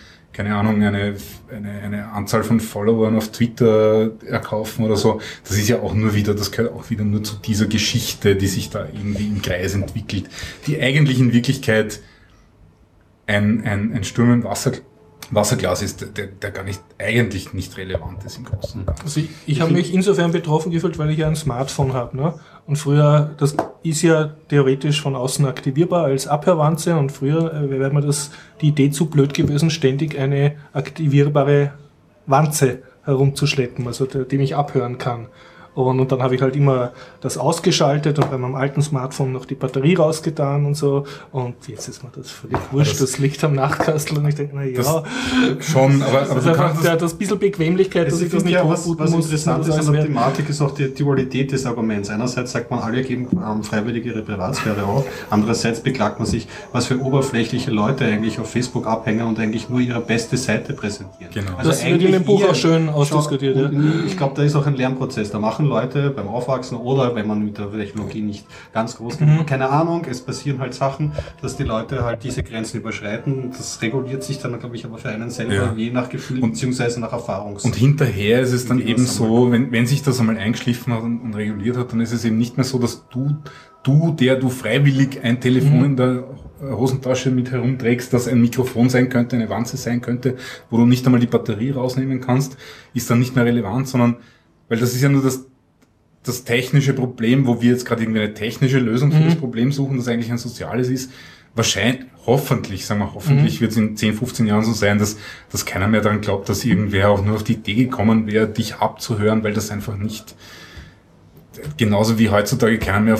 Anzahl von Followern auf Twitter erkaufen oder so, das ist ja auch nur wieder, das gehört auch wieder nur zu dieser Geschichte, die sich da irgendwie im Kreis entwickelt, die eigentlich in Wirklichkeit ein Sturm im Wasserglas ist, der eigentlich nicht relevant ist im Großen und Ganzen. Also ich habe mich insofern betroffen gefühlt, weil ich ja ein Smartphone habe, ne? Und früher, das ist ja theoretisch von außen aktivierbar als Abhörwanze und früher wäre mir die Idee zu blöd gewesen, ständig eine aktivierbare Wanze herumzuschleppen, also die mich abhören kann. Und dann habe ich halt immer das ausgeschaltet und bei meinem alten Smartphone noch die Batterie rausgetan und so. Und jetzt ist mir das völlig wurscht. Das liegt am Nachtkastel und ich denke, schon, aber das ist einfach das bisschen Bequemlichkeit, dass ich das nicht hochbooten muss. Was interessant ist an der Thematik, ist auch die Dualität des Arguments. Einerseits sagt man, alle geben freiwillig ihre Privatsphäre auf. Andererseits beklagt man sich, was für oberflächliche Leute eigentlich auf Facebook abhängen und eigentlich nur ihre beste Seite präsentieren. Genau. Also das wird in dem Buch auch schön ausdiskutiert. Ich glaube, da ist auch ein Lernprozess. Da machen Leute beim Aufwachsen oder wenn man mit der Technologie nicht ganz groß genug, keine Ahnung, es passieren halt Sachen, dass die Leute halt diese Grenzen überschreiten. Das reguliert sich dann, glaube ich, aber für einen selber je nach Gefühl bzw. nach Erfahrung. Und hinterher ist es dann eben so, wenn sich das einmal eingeschliffen hat und reguliert hat, dann ist es eben nicht mehr so, dass du freiwillig ein Telefon in der Hosentasche mit herumträgst, das ein Mikrofon sein könnte, eine Wanze sein könnte, wo du nicht einmal die Batterie rausnehmen kannst, ist dann nicht mehr relevant, sondern, weil das ist ja nur das technische Problem, wo wir jetzt gerade irgendwie eine technische Lösung für das Problem suchen, das eigentlich ein soziales ist, wahrscheinlich, hoffentlich wird es in 10, 15 Jahren so sein, dass keiner mehr daran glaubt, dass irgendwer auch nur auf die Idee gekommen wäre, dich abzuhören, weil das einfach nicht, genauso wie heutzutage keiner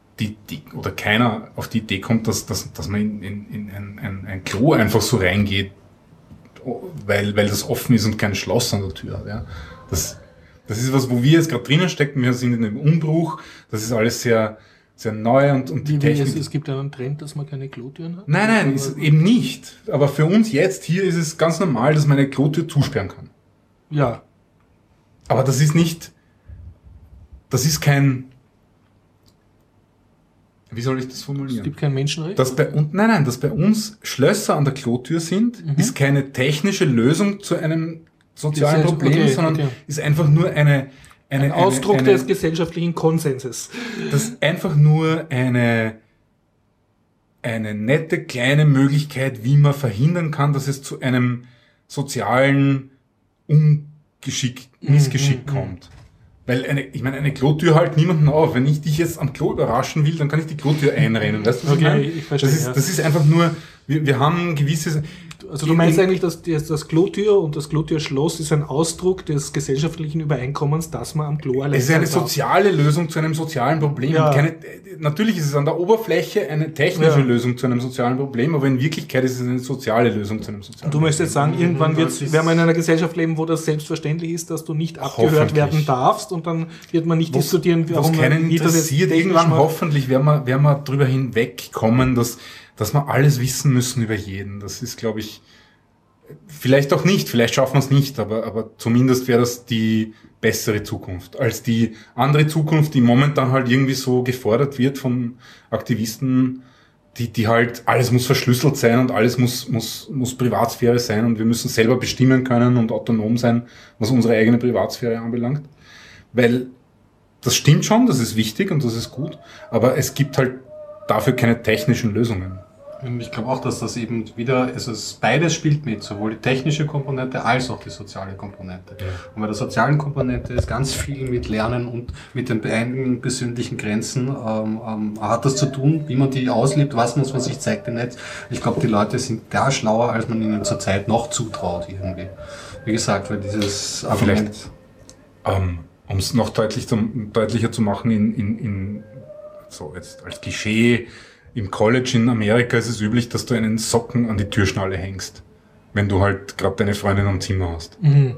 auf die Idee kommt, dass man in ein Klo einfach so reingeht, weil das offen ist und kein Schloss an der Tür hat. Ja. Das ist was, wo wir jetzt gerade drinnen stecken, wir sind in einem Umbruch, das ist alles sehr, sehr neu und die Technik. Es gibt einen Trend, dass man keine Klotüren hat? Nein, ist eben nicht. Aber für uns jetzt hier ist es ganz normal, dass man eine Klotür zusperren kann. Ja. Aber das ist kein, wie soll ich das formulieren? Es gibt kein Menschenrecht? Dass bei uns Schlösser an der Klotür sind, ist keine technische Lösung zu einem sozialen Problem, sondern ist einfach nur ein Ausdruck des gesellschaftlichen Konsenses. Das ist einfach nur eine nette kleine Möglichkeit, wie man verhindern kann, dass es zu einem sozialen Missgeschick kommt. Weil eine Klotür hält niemanden auf. Wenn ich dich jetzt am Klo überraschen will, dann kann ich die Klotür einrennen. Weißt du, was ich meine? Ich verstehe. Das ist einfach nur, wir haben gewisse... Also du meinst eigentlich, dass das Klotür und das Klotürschloss ist ein Ausdruck des gesellschaftlichen Übereinkommens, dass man am Klo allein ist. Es ist eine soziale Lösung zu einem sozialen Problem. Ja. Natürlich ist es an der Oberfläche eine technische Lösung zu einem sozialen Problem, aber in Wirklichkeit ist es eine soziale Lösung zu einem sozialen Problem. Du möchtest jetzt sagen, irgendwann werden wir in einer Gesellschaft leben, wo das selbstverständlich ist, dass du nicht abgehört werden darfst und dann wird man nicht diskutieren, warum keinen interessiert. Irgendwann hoffentlich werden wir drüber hinwegkommen, dass wir alles wissen müssen über jeden. Das ist, glaube ich, vielleicht auch nicht, vielleicht schaffen wir es nicht, aber zumindest wäre das die bessere Zukunft als die andere Zukunft, die momentan halt irgendwie so gefordert wird von Aktivisten, die halt, alles muss verschlüsselt sein und alles muss Privatsphäre sein und wir müssen selber bestimmen können und autonom sein, was unsere eigene Privatsphäre anbelangt. Weil das stimmt schon, das ist wichtig und das ist gut, aber es gibt halt dafür keine technischen Lösungen. Ich glaube auch, dass das eben wieder, beides spielt mit, sowohl die technische Komponente als auch die soziale Komponente. Ja. Und bei der sozialen Komponente ist ganz viel mit Lernen und mit den eigenen persönlichen Grenzen hat das zu tun, wie man die auslebt, was man sich zeigt im Netz. Ich glaube, die Leute sind da schlauer, als man ihnen zurzeit noch zutraut irgendwie. Wie gesagt, weil dieses Argument... Um es noch deutlicher zu machen, in so jetzt als Klischee, im College in Amerika ist es üblich, dass du einen Socken an die Türschnalle hängst, wenn du halt gerade deine Freundin am Zimmer hast. Ne?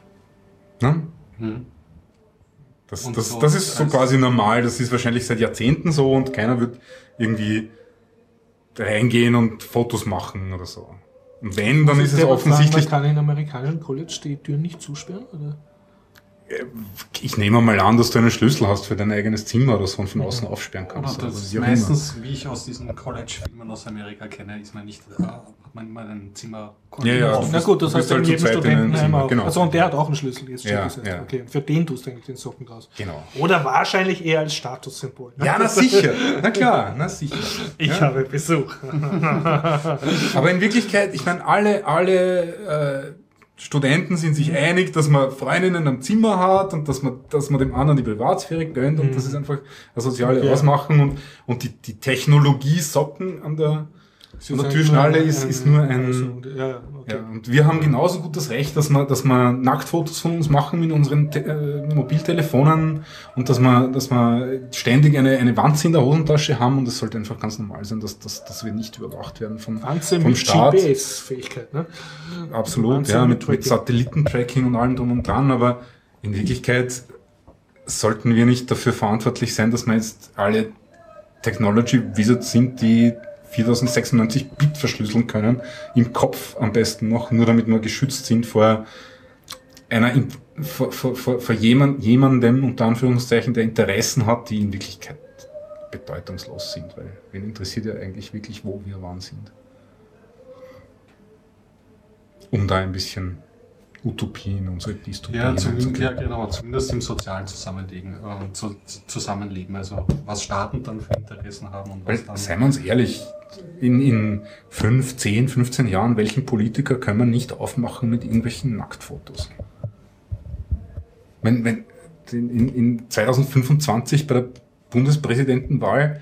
Das ist so quasi normal, das ist wahrscheinlich seit Jahrzehnten so und keiner wird irgendwie reingehen und Fotos machen oder so. Und wenn, dann ist es offensichtlich... Man kann in amerikanischen College die Türen nicht zusperren, oder? Ich nehme mal an, dass du einen Schlüssel hast für dein eigenes Zimmer oder so und von außen aufsperren kannst. Oder das ist meistens, wie ich aus diesen College-Filmen aus Amerika kenne, ist man nicht, hat man immer ein Zimmer. Ja. Na gut, das heißt, in jedem Studentenheim auch. Genau. Also, und der hat auch einen Schlüssel jetzt. Ja. Okay, für den tust du eigentlich den Socken raus. Genau. Oder wahrscheinlich eher als Statussymbol. Ja, na sicher. Na klar, na sicher. Ich habe Besuch. Aber in Wirklichkeit, ich meine, alle Studenten sind sich einig, dass man Freundinnen am Zimmer hat und dass man dem anderen die Privatsphäre gönnt und das ist einfach eine soziale Ausmachung und die Technologie Socken an der Türschnalle ist nur ein... Ja, und wir haben genauso gut das Recht, dass wir Nacktfotos von uns machen mit unseren Mobiltelefonen und dass wir ständig eine Wanze in der Hosentasche haben und es sollte einfach ganz normal sein, dass wir nicht überwacht werden vom Staat. GPS-Fähigkeit, ne? Absolut, ja, mit Satellitentracking und allem drum und dran, aber in Wirklichkeit sollten wir nicht dafür verantwortlich sein, dass wir jetzt alle Technology Wizards sind, die 4096 Bit verschlüsseln können, im Kopf am besten noch, nur damit wir geschützt sind vor jemandem, unter Anführungszeichen, der Interessen hat, die in Wirklichkeit bedeutungslos sind, weil wen interessiert ja eigentlich wirklich, wo wir wann sind. Um da ein bisschen Utopie in unsere Dystopie zumindest im sozialen Zusammenleben, also was Staaten dann für Interessen haben und was dann... Seien wir uns ehrlich, in 5, 10, 15 Jahren, welchen Politiker können wir nicht aufmachen mit irgendwelchen Nacktfotos? Wenn in 2025 bei der Bundespräsidentenwahl,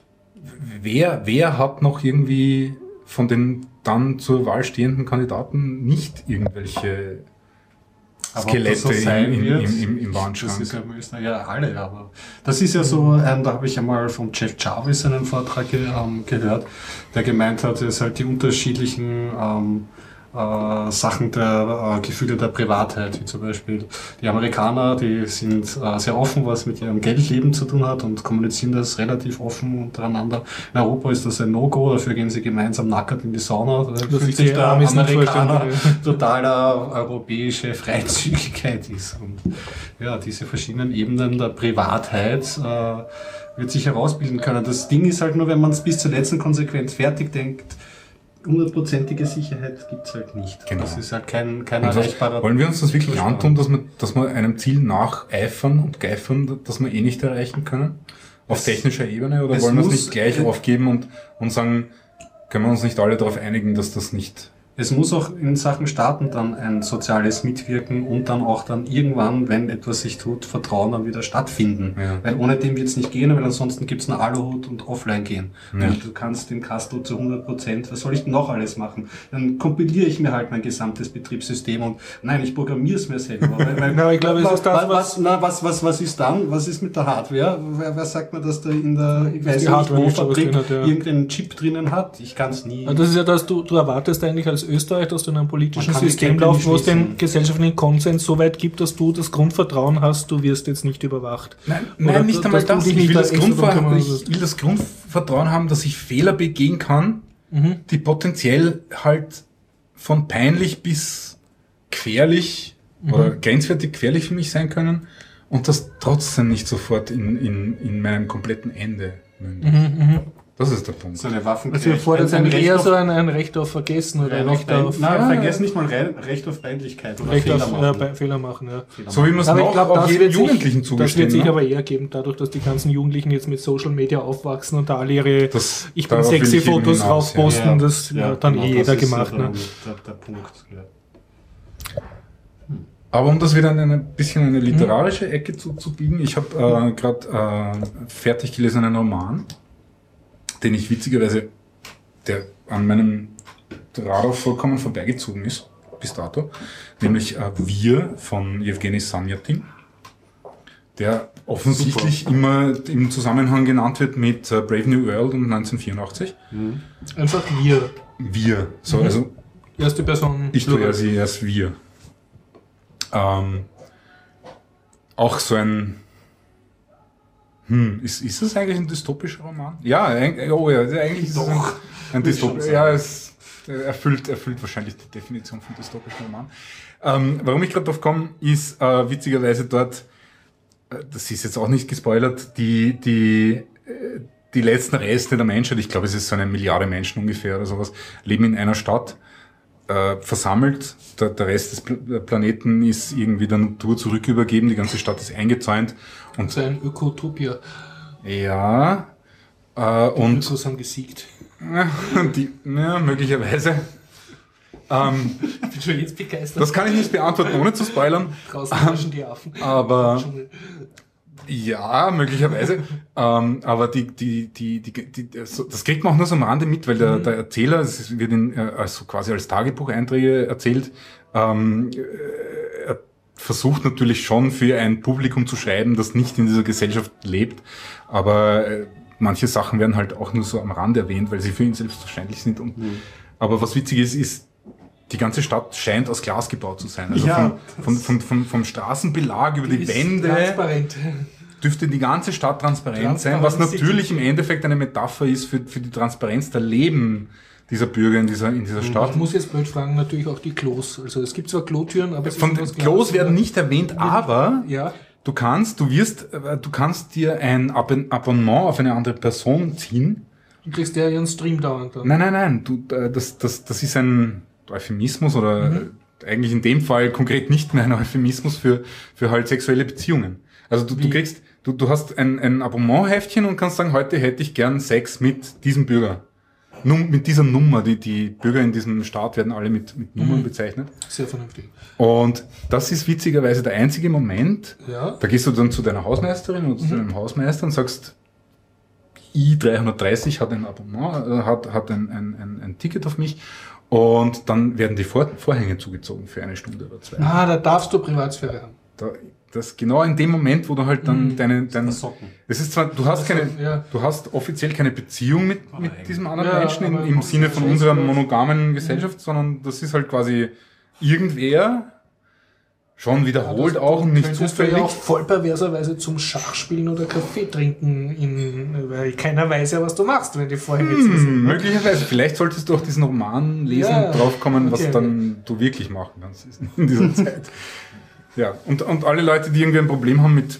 wer hat noch irgendwie von den dann zur Wahl stehenden Kandidaten nicht irgendwelche Skelette im Warnschrank? Das ist ja alle, aber das ist ja so, da habe ich einmal von Jeff Jarvis einen Vortrag gehört, der gemeint hat, es halt die unterschiedlichen Sachen der Gefühle der Privatheit, wie zum Beispiel die Amerikaner, die sind sehr offen, was mit ihrem Geldleben zu tun hat und kommunizieren das relativ offen untereinander. In Europa ist das ein No-Go, dafür gehen sie gemeinsam nackert in die Sauna. Da fühlt sich der Amerikaner totaler europäische Freizügigkeit ist. Und ja, diese verschiedenen Ebenen der Privatheit wird sich herausbilden können. Das Ding ist halt nur, wenn man es bis zur letzten Konsequenz fertig denkt, 100%ige Sicherheit gibt's halt nicht. Genau. Das ist halt kein erreichbarer... Wollen wir uns das wirklich antun, dass wir einem Ziel nacheifern und geifern, das wir eh nicht erreichen können? Auf technischer Ebene? Oder wollen wir es nicht gleich aufgeben und sagen, können wir uns nicht alle darauf einigen, dass das nicht... Es muss auch in Sachen Staaten dann ein soziales Mitwirken und dann auch dann irgendwann, wenn etwas sich tut, Vertrauen dann wieder stattfinden. Ja. Weil ohne dem wird es nicht gehen, weil ansonsten gibt's einen Aluhut und offline gehen. Ja. Und du kannst den Kastel zu 100%, was soll ich denn noch alles machen? Dann kompiliere ich mir halt mein gesamtes Betriebssystem und nein, ich programmiere es mir selber. Weil, ich glaube, was ist dann? Was ist mit der Hardware? Wer sagt mir, dass da in der, ich weiß nicht, wo Fabrik irgendeinen Chip drinnen hat? Ich kann es nie. Das ist ja das, du erwartest eigentlich als Österreich, dass du in einem politischen System laufst, wo es den gesellschaftlichen Konsens so weit gibt, dass du das Grundvertrauen hast, du wirst jetzt nicht überwacht. Nein, nicht einmal das. Ich will das Grundvertrauen haben, dass ich Fehler begehen kann, die potenziell halt von peinlich bis gefährlich oder grenzwertig gefährlich für mich sein können und das trotzdem nicht sofort in meinem kompletten Ende mündet. Das ist der Punkt. So eine Waffen. Also wir fordern eher so ein Recht auf Vergessen oder ein Recht auf... Nein, vergessen nicht mal Recht auf Peinlichkeit oder Recht auf Fehler machen, ja. So wie man es auch jedem Jugendlichen zugestehen. Das wird sich aber eher geben, dadurch, dass die ganzen Jugendlichen jetzt mit Social Media aufwachsen und da alle ihre Ich bin sexy Fotos raufposten, das hat dann jeder gemacht. Der Punkt, ja. Aber um das wieder in ein bisschen eine literarische Ecke zu biegen, ich habe gerade fertig gelesen einen Roman, den ich witzigerweise, der an meinem Radar vollkommen vorbeigezogen ist, bis dato, nämlich Wir von Jewgeni Sanjatin, der offensichtlich immer im Zusammenhang genannt wird mit Brave New World und 1984. Einfach Wir. Wir. So, also erste Person. Ich tue ja sie erst Wir. Auch so ein ist das eigentlich ein dystopischer Roman? Ja, eigentlich ist es ein dystopischer. Ja, es erfüllt wahrscheinlich die Definition von dystopischem Roman. Warum ich gerade drauf komme, ist witzigerweise dort, das ist jetzt auch nicht gespoilert, die letzten Reste der Menschheit, ich glaube, es ist so 1 Milliarde Menschen ungefähr oder sowas, leben in einer Stadt, versammelt. Der Rest des Planeten ist irgendwie der Natur zurückübergeben, die ganze Stadt ist eingezäunt. Und so ein Ökotopia. Ja. Und Ökos haben gesiegt. Möglicherweise. Ich bin schon jetzt begeistert. Das kann ich nicht beantworten, ohne zu spoilern. Draußen herrschen die Affen. Aber ja, möglicherweise. Aber das kriegt man auch nur so am Rande mit, weil der Erzähler, es wird also quasi als Tagebucheinträge erzählt, er versucht natürlich schon für ein Publikum zu schreiben, das nicht in dieser Gesellschaft lebt, aber manche Sachen werden halt auch nur so am Rande erwähnt, weil sie für ihn selbstverständlich sind. Aber was witzig ist, die ganze Stadt scheint aus Glas gebaut zu sein. Also ja, vom Straßenbelag über die Wände transparent. Dürfte die ganze Stadt transparent sein, was natürlich im Endeffekt eine Metapher ist für die Transparenz der Leben dieser Bürger in dieser Stadt. Ich muss jetzt blöd fragen, natürlich auch die Klos. Also es gibt zwar Klotüren, aber es von ist Klos werden nicht erwähnt, aber ja. du kannst dir ein Abonnement auf eine andere Person ziehen. Du kriegst ja ihren Stream dauernd dann. Nein. Das ist ein Euphemismus oder eigentlich in dem Fall konkret nicht mehr ein Euphemismus für halt sexuelle Beziehungen. Also du hast ein Abonnementheftchen und kannst sagen, heute hätte ich gern Sex mit diesem Bürger. mit dieser Nummer, die Bürger in diesem Staat werden alle mit Nummern bezeichnet. Sehr vernünftig. Und das ist witzigerweise der einzige Moment, da gehst du dann zu deiner Hausmeisterin oder zu deinem Hausmeister und sagst, I330 hat ein Abonnement, hat ein Ticket auf mich und dann werden die Vorhänge zugezogen für 1 Stunde oder 2. Da darfst du Privatsphäre haben. Das genau in dem Moment, wo du halt dann es ist zwar, du hast offiziell keine Beziehung mit diesem anderen Menschen im Sinne von unserer monogamen Gesellschaft, sondern das ist halt quasi irgendwer, schon wiederholt auch und nicht zufällig. Du ja auch voll perverserweise zum Schachspielen oder Kaffee trinken, weil keiner weiß ja, was du machst, wenn die Vorhänge zu sind. Möglicherweise. Vielleicht solltest du auch diesen Roman lesen und draufkommen, was dann du wirklich machen kannst in dieser Zeit. Ja, und alle Leute, die irgendwie ein Problem haben mit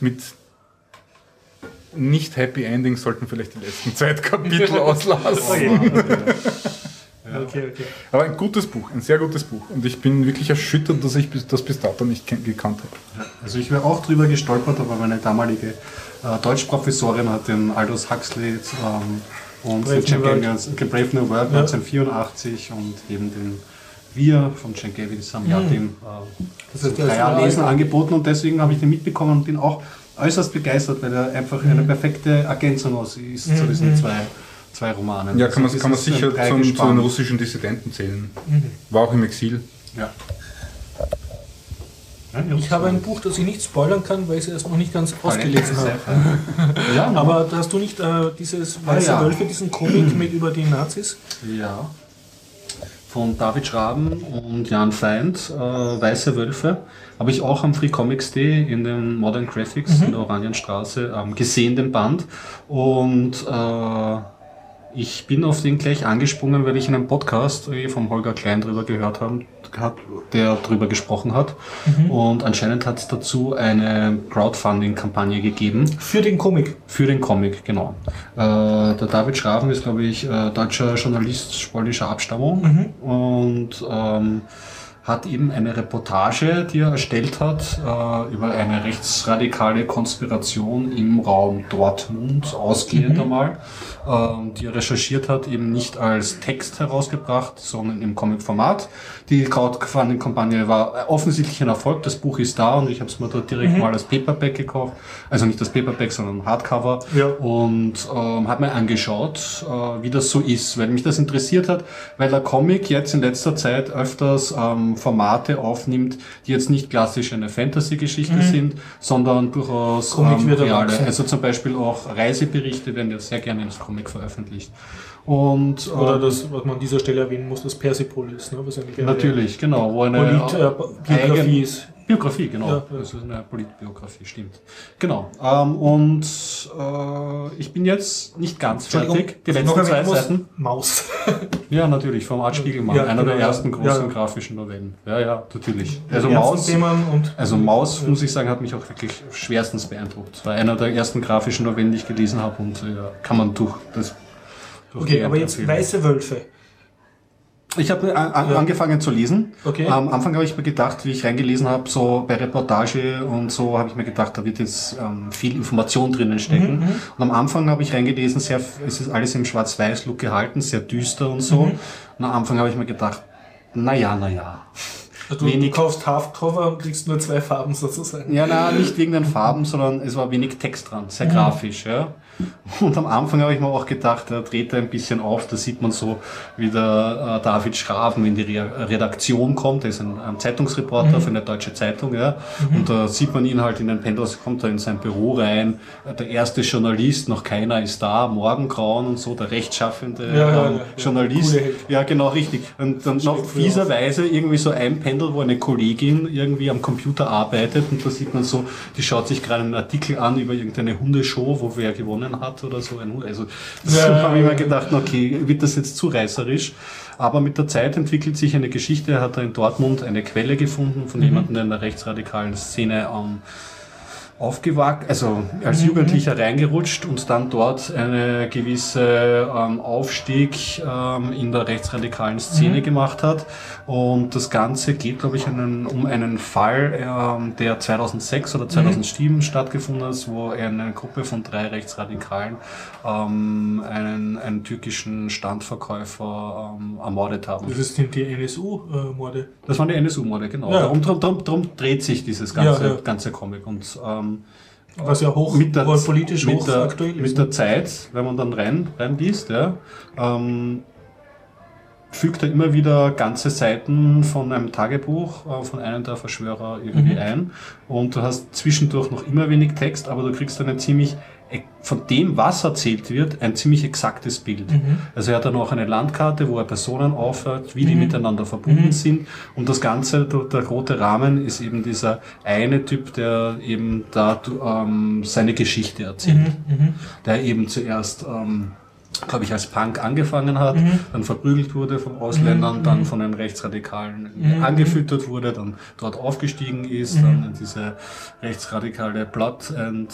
nicht Happy Endings, sollten vielleicht die letzten 2 Kapitel auslassen. Okay. Aber ein gutes Buch, ein sehr gutes Buch. Und ich bin wirklich erschüttert, dass ich das bis dato nicht gekannt habe. Also ich wäre auch drüber gestolpert, aber meine damalige Deutschprofessorin hat den Aldous Huxley und Brave New World 1984 und eben den Wir von Jen Gavitt haben ja dem Lesen angeboten und deswegen habe ich den mitbekommen und bin auch äußerst begeistert, weil er einfach eine perfekte Ergänzung ist zu diesen zwei Romanen. Ja, kann man sicher zu den russischen Dissidenten zählen. War auch im Exil. Ja. Ich habe ein Buch, das ich nicht spoilern kann, weil ich es erst noch nicht ganz ausgelesen habe. Aber hast du nicht dieses Weiße Wölfe, diesen Comic mit über die Nazis? Ja. Von David Schraben und Jan Feind, Weiße Wölfe, habe ich auch am Free Comics Day in den Modern Graphics in der Oranienstraße gesehen, den Band. Und ich bin auf den gleich angesprungen, weil ich in einem Podcast vom Holger Klein drüber gehört habe, der drüber gesprochen hat. Und anscheinend hat es dazu eine Crowdfunding-Kampagne gegeben. Für den Comic? Für den Comic, genau. Der David Schraben ist, glaube ich, deutscher Journalist polnischer Abstammung und hat eben eine Reportage, die er erstellt hat, über eine rechtsradikale Konspiration im Raum Dortmund, ausgehend einmal, die er recherchiert hat, eben nicht als Text herausgebracht, sondern im Comic-Format. Die Crowdfunding-Kampagne war offensichtlich ein Erfolg, das Buch ist da und ich habe es mir dort direkt mal als Paperback gekauft, also nicht das Paperback, sondern Hardcover und habe mir angeschaut, wie das so ist, weil mich das interessiert hat, weil der Comic jetzt in letzter Zeit öfters Formate aufnimmt, die jetzt nicht klassisch eine Fantasy-Geschichte sind, sondern durchaus reale. Also zum Beispiel auch Reiseberichte werden jetzt sehr gerne ins Comic veröffentlicht. Und, oder das, was man an dieser Stelle erwähnen muss, das Persepolis, ne? Was natürlich, genau, wo eine Biografie ist. Biografie, genau. Ja. Das ist eine Politbiografie, stimmt. Genau. Ich bin jetzt nicht ganz fertig. Die letzten 2 Seiten. Maus. Ja, natürlich, vom Art Spiegelmann. Einer der ersten großen grafischen Novellen. Ja, natürlich. Also Maus, muss ich sagen, hat mich auch wirklich schwerstens beeindruckt. Das war einer der ersten grafischen Novellen, die ich gelesen habe und kann man durch aber jetzt Weiße Wölfe. Ich habe angefangen zu lesen. Okay. Am Anfang habe ich mir gedacht, wie ich reingelesen habe, so bei Reportage und so, habe ich mir gedacht, da wird jetzt viel Information drinnen stecken. Und am Anfang habe ich reingelesen, es ist alles im Schwarz-Weiß-Look gehalten, sehr düster und so. Und am Anfang habe ich mir gedacht, naja. Also du kaufst Hardcover und kriegst nur 2 Farben sozusagen. Ja, nicht wegen den Farben, sondern es war wenig Text dran, sehr grafisch, ja. Und am Anfang habe ich mir auch gedacht, er dreht ein bisschen auf, da sieht man so, wie der David Schraben in die Redaktion kommt, er ist ein Zeitungsreporter für eine deutsche Zeitung, ja. Und da sieht man ihn halt in den Pendels, kommt er in sein Büro rein, der erste Journalist, noch keiner ist da, Morgengrauen und so, der rechtschaffende Journalist. Ja, genau, richtig. Und dann noch fieserweise irgendwie so ein Pendel, wo eine Kollegin irgendwie am Computer arbeitet und da sieht man so, die schaut sich gerade einen Artikel an über irgendeine Hundeshow, wo wer gewonnen hat oder so. Also das habe ich mir gedacht, okay, wird das jetzt zu reißerisch? Aber mit der Zeit entwickelt sich eine Geschichte. Er hat da in Dortmund eine Quelle gefunden von jemandem, der in der rechtsradikalen Szene aufgewachsen, also als Jugendlicher reingerutscht und dann dort eine gewisse Aufstieg in der rechtsradikalen Szene gemacht hat. Und das Ganze geht, glaube ich, um einen Fall, der 2006 oder 2007 stattgefunden ist, wo eine Gruppe von 3 Rechtsradikalen einen türkischen Standverkäufer ermordet haben. Das sind die NSU-Morde. Das waren die NSU-Morde, genau. Ja. Darum dreht sich dieses ganze Comic. Und was ja politisch hochaktuell ist. Mit der Zeit, wenn man dann reinliest, fügt er immer wieder ganze Seiten von einem Tagebuch von einem der Verschwörer irgendwie ein. Und du hast zwischendurch noch immer wenig Text, aber du kriegst dann von dem, was erzählt wird, ein ziemlich exaktes Bild. Also er hat dann auch eine Landkarte, wo er Personen aufhört, wie die miteinander verbunden sind. Und das Ganze, der rote Rahmen, ist eben dieser eine Typ, der eben da seine Geschichte erzählt. Der eben zuerst glaube ich, als Punk angefangen hat, dann verprügelt wurde von Ausländern, dann von den Rechtsradikalen angefüttert wurde, dann dort aufgestiegen ist, dann in diese rechtsradikale Blood and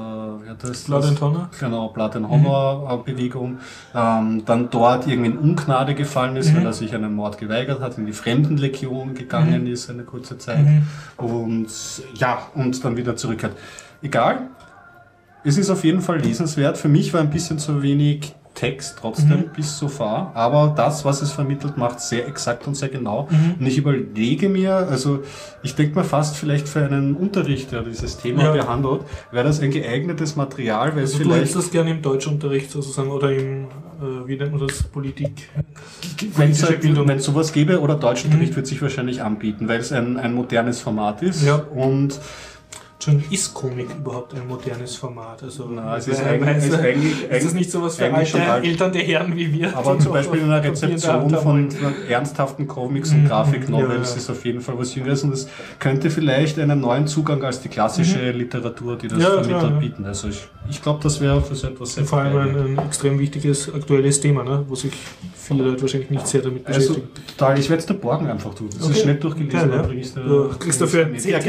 Honor? Genau, Blood and Honor Bewegung, dann dort irgendwie in Ungnade gefallen ist, weil er sich einen Mord geweigert hat, in die Fremdenlegion gegangen ist eine kurze Zeit und dann wieder zurückkehrt. Egal. Es ist auf jeden Fall lesenswert. Für mich war ein bisschen zu wenig Text trotzdem bis so far, aber das, was es vermittelt, macht sehr exakt und sehr genau. Und ich überlege mir, also ich denke mir fast vielleicht für einen Unterricht, der dieses Thema behandelt, wäre das ein geeignetes Material, weil es vielleicht... Du hättest das gerne im Deutschunterricht sozusagen oder im, wie nennt man das, wenn es sowas gäbe, oder Deutschunterricht wird sich wahrscheinlich anbieten, weil es ein modernes Format ist und ist Comic überhaupt ein modernes Format? Also, es ist eigentlich ist das nicht sowas für älternde Herren wie wir? Aber zum Beispiel in einer Rezeption von ernsthaften Comics und Grafiknovels ist auf jeden Fall was Jüngeres und das könnte vielleicht einen neuen Zugang als die klassische Literatur, die das vermittelt, bieten. Also ich glaube, das wäre für so etwas sehr vor allem ein extrem wichtiges, aktuelles Thema, ne? Wo sich viele Leute wahrscheinlich nicht sehr damit beschäftigen. Also, total, ich werde es der Borgen einfach tun. Das ist schnell durchgelesen. Du kriegst dafür ein CD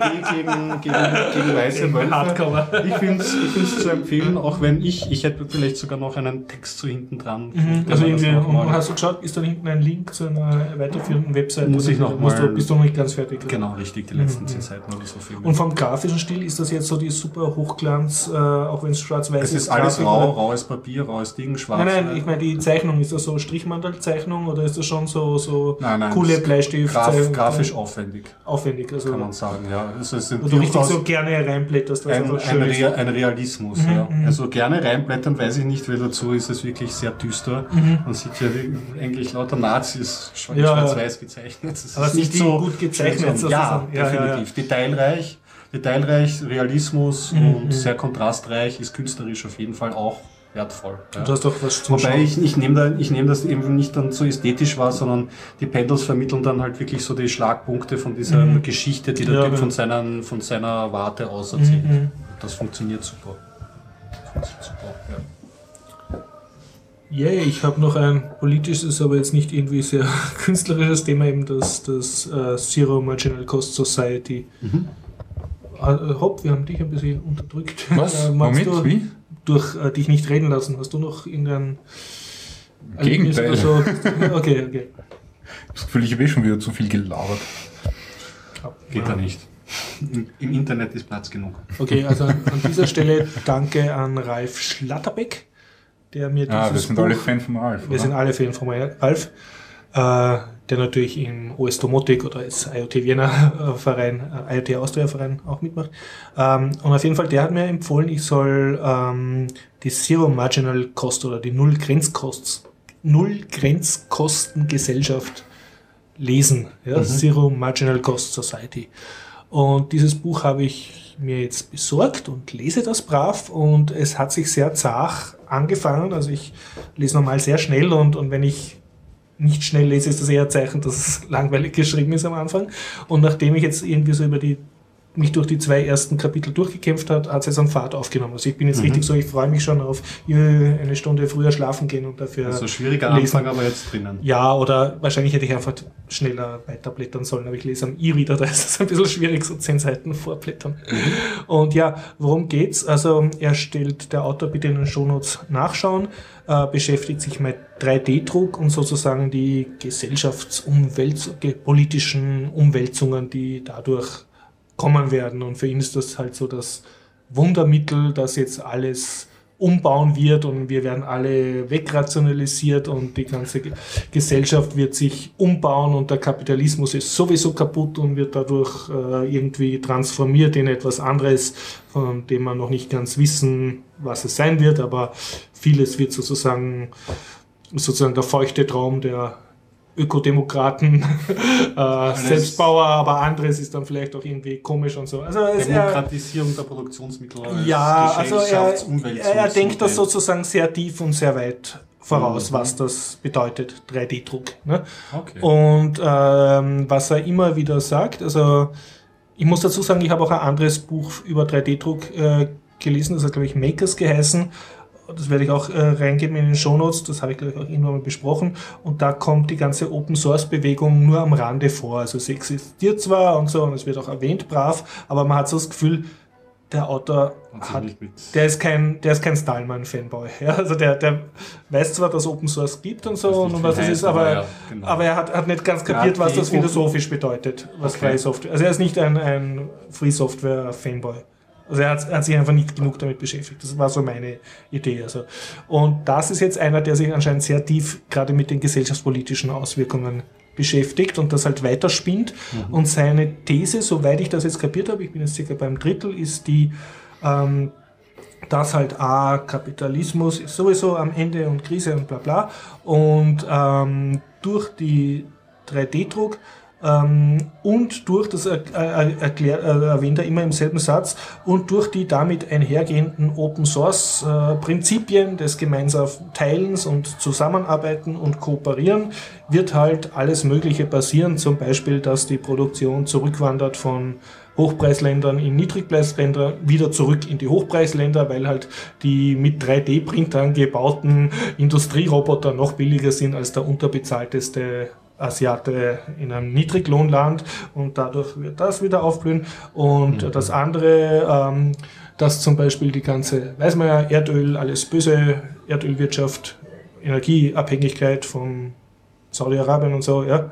gegen weiße Wölfe. Ich finde es zu empfehlen, auch wenn ich hätte vielleicht sogar noch einen Text so hinten dran. Also hast du geschaut, ist da hinten ein Link zu einer weiterführenden Webseite? Muss ich noch mal. Bist du noch nicht ganz fertig? Oder? Genau, richtig, die letzten 10 Seiten oder so viel. Und vom grafischen Stil ist das jetzt so die super Hochglanz, auch wenn es schwarz-weiß ist? Es ist alles raues Papier, raues Ding, schwarz. Nein, ich meine die Zeichnung, ist das so Strichmantelzeichnung oder ist das schon so nein, coole Bleistift? Grafisch aufwendig. Aufwendig, also. Kann man sagen, ja. Also es sind du richtig so gerne reinblätterst. Ein Realismus, Also gerne reinblättern, weiß ich nicht, weil dazu ist es wirklich sehr düster. Man sieht ja eigentlich lauter Nazis schwarz-weiß gezeichnet. Das aber ist nicht so gut gezeichnet. Definitiv. Detailreich, Realismus und sehr kontrastreich, ist künstlerisch auf jeden Fall auch wertvoll. Du hast doch was zum Wobei ich nehme das eben nicht dann so ästhetisch wahr, sondern die Panels vermitteln dann halt wirklich so die Schlagpunkte von dieser Geschichte, die der Typ von seiner Warte aus erzählt. Das funktioniert super. Ich habe noch ein politisches, aber jetzt nicht irgendwie sehr künstlerisches Thema, eben das Zero Marginal Cost Society. Hopp, wir haben dich ein bisschen unterdrückt. Was? Moment, wie? Durch dich nicht reden lassen. Hast du noch irgendein Gegenteil? Also, okay. Das Gefühl, ich habe schon wieder zu viel gelabert. Geht da nicht. Im Internet ist Platz genug. Okay, also an dieser Stelle danke an Ralf Schlatterbeck, der mir dieses wir sind alle Fan von Ralf. Wir sind alle Fan von Ralf, der natürlich im OS Domotic oder als IoT Vienna Verein, IoT Austria Verein auch mitmacht. Und auf jeden Fall, der hat mir empfohlen, ich soll die Zero Marginal Cost oder die Null Grenzkostengesellschaft lesen. Ja? Zero Marginal Cost Society. Und dieses Buch habe ich mir jetzt besorgt und lese das brav und es hat sich sehr zart angefangen. Also ich lese normal sehr schnell und wenn ich nicht schnell lese, ist das eher ein Zeichen, dass es langweilig geschrieben ist am Anfang. Und nachdem ich jetzt irgendwie so über die mich durch die 2 ersten Kapitel durchgekämpft hat, hat es jetzt an Fahrt aufgenommen. Also ich bin jetzt richtig so, ich freue mich schon auf eine Stunde früher schlafen gehen und dafür also schwieriger lesen. Anfang aber jetzt drinnen. Ja, oder wahrscheinlich hätte ich einfach schneller weiterblättern sollen, aber ich lese am E-Reader, da ist es ein bisschen schwierig, so 10 Seiten vorblättern. Und ja, worum geht's? Also der Autor, bitte in den Shownotes nachschauen, beschäftigt sich mit 3D-Druck und sozusagen die politischen Umwälzungen, die dadurch kommen werden. Und für ihn ist das halt so das Wundermittel, das jetzt alles umbauen wird und wir werden alle wegrationalisiert und die ganze Gesellschaft wird sich umbauen und der Kapitalismus ist sowieso kaputt und wird dadurch irgendwie transformiert in etwas anderes, von dem wir noch nicht ganz wissen, was es sein wird, aber vieles wird sozusagen der feuchte Traum der Ökodemokraten, Selbstbauer, aber anderes ist dann vielleicht auch irgendwie komisch und so. Also Demokratisierung der Produktionsmittel. Ja, also er denkt das sozusagen sehr tief und sehr weit voraus, was das bedeutet, 3D-Druck. Ne? Okay. Und was er immer wieder sagt, also ich muss dazu sagen, ich habe auch ein anderes Buch über 3D-Druck gelesen, das hat, glaube ich, Makers geheißen. Das werde ich auch reingeben in den Shownotes, das habe ich, glaube ich, auch irgendwann mal besprochen. Und da kommt die ganze Open-Source-Bewegung nur am Rande vor. Also es existiert zwar und so, und es wird auch erwähnt, brav, aber man hat so das Gefühl, der Autor der ist kein Stallman-Fanboy. Ja, also der weiß zwar, dass Open Source gibt und so und was es ist, aber er hat nicht ganz kapiert, was das philosophisch bedeutet, was Freie Software. Also er ist nicht ein Free Software-Fanboy. Also er hat sich einfach nicht genug damit beschäftigt. Das war so meine Idee. Also. Und das ist jetzt einer, der sich anscheinend sehr tief gerade mit den gesellschaftspolitischen Auswirkungen beschäftigt und das halt weiterspinnt. Und seine These, soweit ich das jetzt kapiert habe, ich bin jetzt circa beim Drittel, ist die, dass halt Kapitalismus ist sowieso am Ende und Krise und bla bla. Und durch die 3D-Druck und durch, das erwähnt er immer im selben Satz, und durch die damit einhergehenden Open-Source-Prinzipien des gemeinsamen Teilens und Zusammenarbeiten und Kooperieren wird halt alles Mögliche passieren, zum Beispiel, dass die Produktion zurückwandert von Hochpreisländern in Niedrigpreisländer wieder zurück in die Hochpreisländer, weil halt die mit 3D-Printern gebauten Industrieroboter noch billiger sind als der unterbezahlteste Asiate in einem Niedriglohnland und dadurch wird das wieder aufblühen. Und das andere, dass zum Beispiel die ganze, weiß man ja, Erdöl, alles böse, Erdölwirtschaft, Energieabhängigkeit von Saudi-Arabien und so, ja.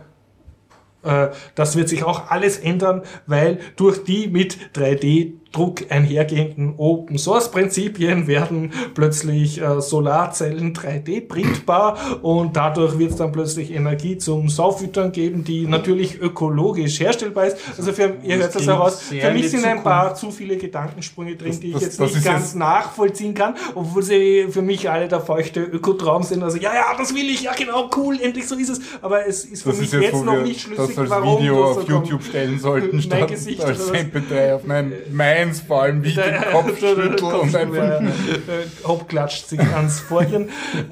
Das wird sich auch alles ändern, weil durch die mit 3D-Druck einhergehenden Open-Source-Prinzipien werden plötzlich Solarzellen 3D-printbar und dadurch wird es dann plötzlich Energie zum Saufüttern geben, die natürlich ökologisch herstellbar ist. Also ihr hört das heraus, für mich sind ein paar zu viele Gedankensprünge drin, die ich jetzt nicht ganz nachvollziehen kann, obwohl sie für mich alle der feuchte Ökotraum sind. Also ja, das will ich, ja genau, cool, endlich so ist es. Aber es ist für mich jetzt noch nicht schlüssig, als Video auf YouTube stellen sollten, statt als MP3 auf meins vor allem, wie ich den Kopf schüttel und einfach Hauptklatscht sich ans Vorhirn.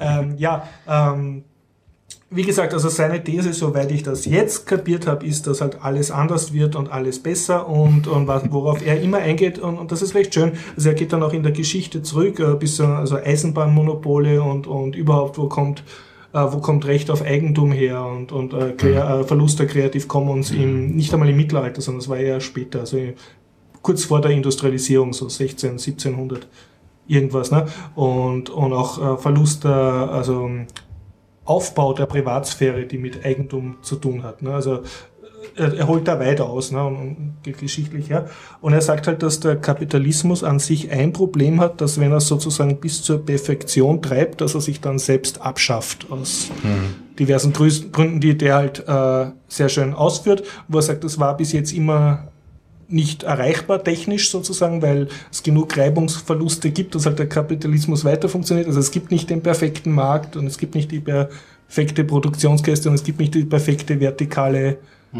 Wie gesagt, also seine These, soweit ich das jetzt kapiert habe, ist, dass halt alles anders wird und alles besser und worauf er immer eingeht und das ist recht schön. Also er geht dann auch in der Geschichte zurück, bis also Eisenbahnmonopole und überhaupt, wo kommt Recht auf Eigentum her und Verlust der Creative Commons nicht einmal im Mittelalter, sondern es war eher später, also kurz vor der Industrialisierung, so 1700 irgendwas, ne? Und auch Verlust also Aufbau der Privatsphäre, die mit Eigentum zu tun hat, ne? Also er holt da weit aus, ne, und geht geschichtlich her. Und er sagt halt, dass der Kapitalismus an sich ein Problem hat, dass wenn er sozusagen bis zur Perfektion treibt, dass er sich dann selbst abschafft aus diversen Gründen, die der halt sehr schön ausführt, wo er sagt, das war bis jetzt immer nicht erreichbar technisch sozusagen, weil es genug Reibungsverluste gibt, dass halt der Kapitalismus weiter funktioniert. Also es gibt nicht den perfekten Markt und es gibt nicht die perfekte Produktionskette und es gibt nicht die perfekte vertikale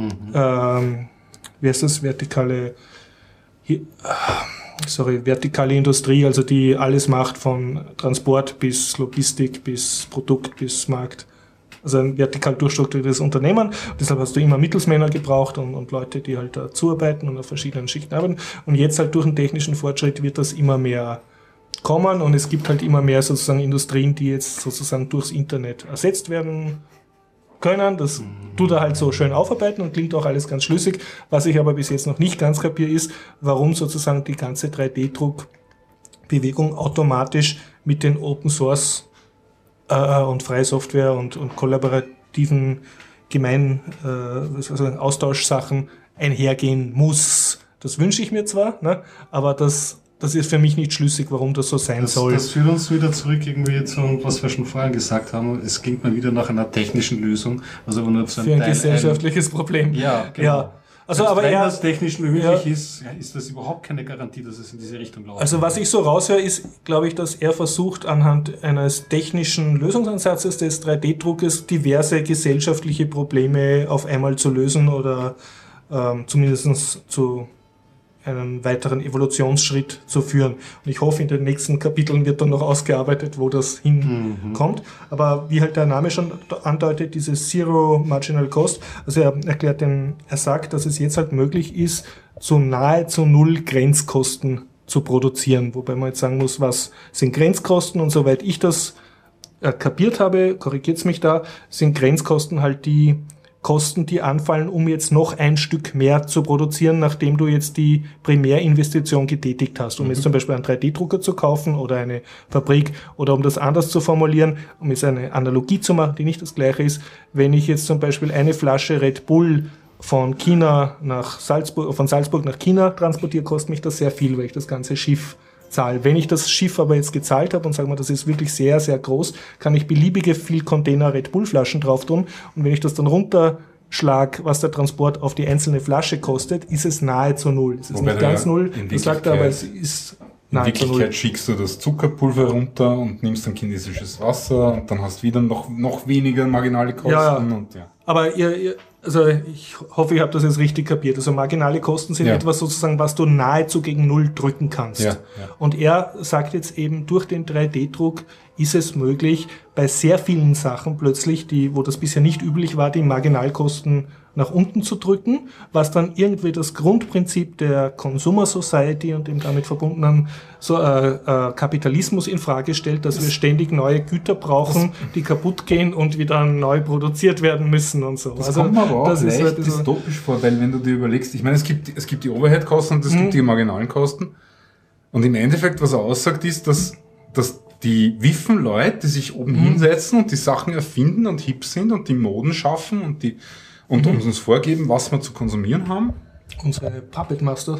vertikale Industrie, also die alles macht von Transport bis Logistik bis Produkt bis Markt. also ein vertikal durchstrukturiertes Unternehmen. Und deshalb hast du immer Mittelsmänner gebraucht und Leute, die halt da zuarbeiten und auf verschiedenen Schichten arbeiten. Und jetzt halt durch den technischen Fortschritt wird das immer mehr kommen und es gibt halt immer mehr sozusagen Industrien, die jetzt sozusagen durchs Internet ersetzt werden können. Das tut er halt so schön aufarbeiten und klingt auch alles ganz schlüssig. Was ich aber bis jetzt noch nicht ganz kapiere, ist, warum sozusagen die ganze 3D-Druckbewegung automatisch mit den Open Source und freie Software und kollaborativen Austauschsachen einhergehen muss. Das wünsche ich mir zwar, ne, aber das ist für mich nicht schlüssig, warum das so sein soll. Das führt uns wieder zurück irgendwie zu, was wir schon vorhin gesagt haben. Es klingt mal wieder nach einer technischen Lösung. Also nur für ein gesellschaftliches Problem. Ja, genau. Ja. Also, aber wenn das technisch möglich ist das überhaupt keine Garantie, dass es in diese Richtung läuft. Also was ich so raushöre, ist, glaube ich, dass er versucht, anhand eines technischen Lösungsansatzes des 3D-Druckes diverse gesellschaftliche Probleme auf einmal zu lösen oder zumindest zu einen weiteren Evolutionsschritt zu führen. Und ich hoffe, in den nächsten Kapiteln wird dann noch ausgearbeitet, wo das hinkommt. Aber wie halt der Name schon andeutet, dieses Zero Marginal Cost, also er sagt, dass es jetzt halt möglich ist, zu nahezu null Grenzkosten zu produzieren. Wobei man jetzt sagen muss, was sind Grenzkosten? Und soweit ich das kapiert habe, korrigiert's mich da, sind Grenzkosten halt die Kosten, die anfallen, um jetzt noch ein Stück mehr zu produzieren, nachdem du jetzt die Primärinvestition getätigt hast, um jetzt zum Beispiel einen 3D-Drucker zu kaufen oder eine Fabrik, oder um das anders zu formulieren, um jetzt eine Analogie zu machen, die nicht das gleiche ist, wenn ich jetzt zum Beispiel eine Flasche Red Bull von Salzburg nach China transportiere, kostet mich das sehr viel, weil ich das ganze Schiff zahle. Wenn ich das Schiff aber jetzt gezahlt habe und sagen wir, das ist wirklich sehr, sehr groß, kann ich beliebige viel Container Red Bull Flaschen drauf tun und wenn ich das dann runterschlag, was der Transport auf die einzelne Flasche kostet, ist es nahezu null. Es ist nicht ganz null, das sagt er, aber es ist nahezu null. In Wirklichkeit schickst du das Zuckerpulver runter und nimmst dann chinesisches Wasser und dann hast du wieder noch weniger marginale Kosten. Ja. Aber also ich hoffe, ich habe das jetzt richtig kapiert. Also marginale Kosten sind etwas sozusagen, was du nahezu gegen Null drücken kannst. Ja. Und er sagt jetzt eben, durch den 3D-Druck ist es möglich, bei sehr vielen Sachen plötzlich, wo das bisher nicht üblich war, die Marginalkosten nach unten zu drücken, was dann irgendwie das Grundprinzip der Consumer Society und dem damit verbundenen Kapitalismus in Frage stellt, dass wir ständig neue Güter brauchen, die kaputt gehen und wieder neu produziert werden müssen und so. Das kommt mir aber auch leicht dystopisch vor, weil wenn du dir überlegst, ich meine, es gibt die Overhead-Kosten und es gibt die marginalen Kosten und im Endeffekt, was er aussagt, ist, dass die wiffen Leute, die sich oben hinsetzen und die Sachen erfinden und hip sind und die Moden schaffen und uns vorgeben, was wir zu konsumieren haben. Unsere Puppet Master.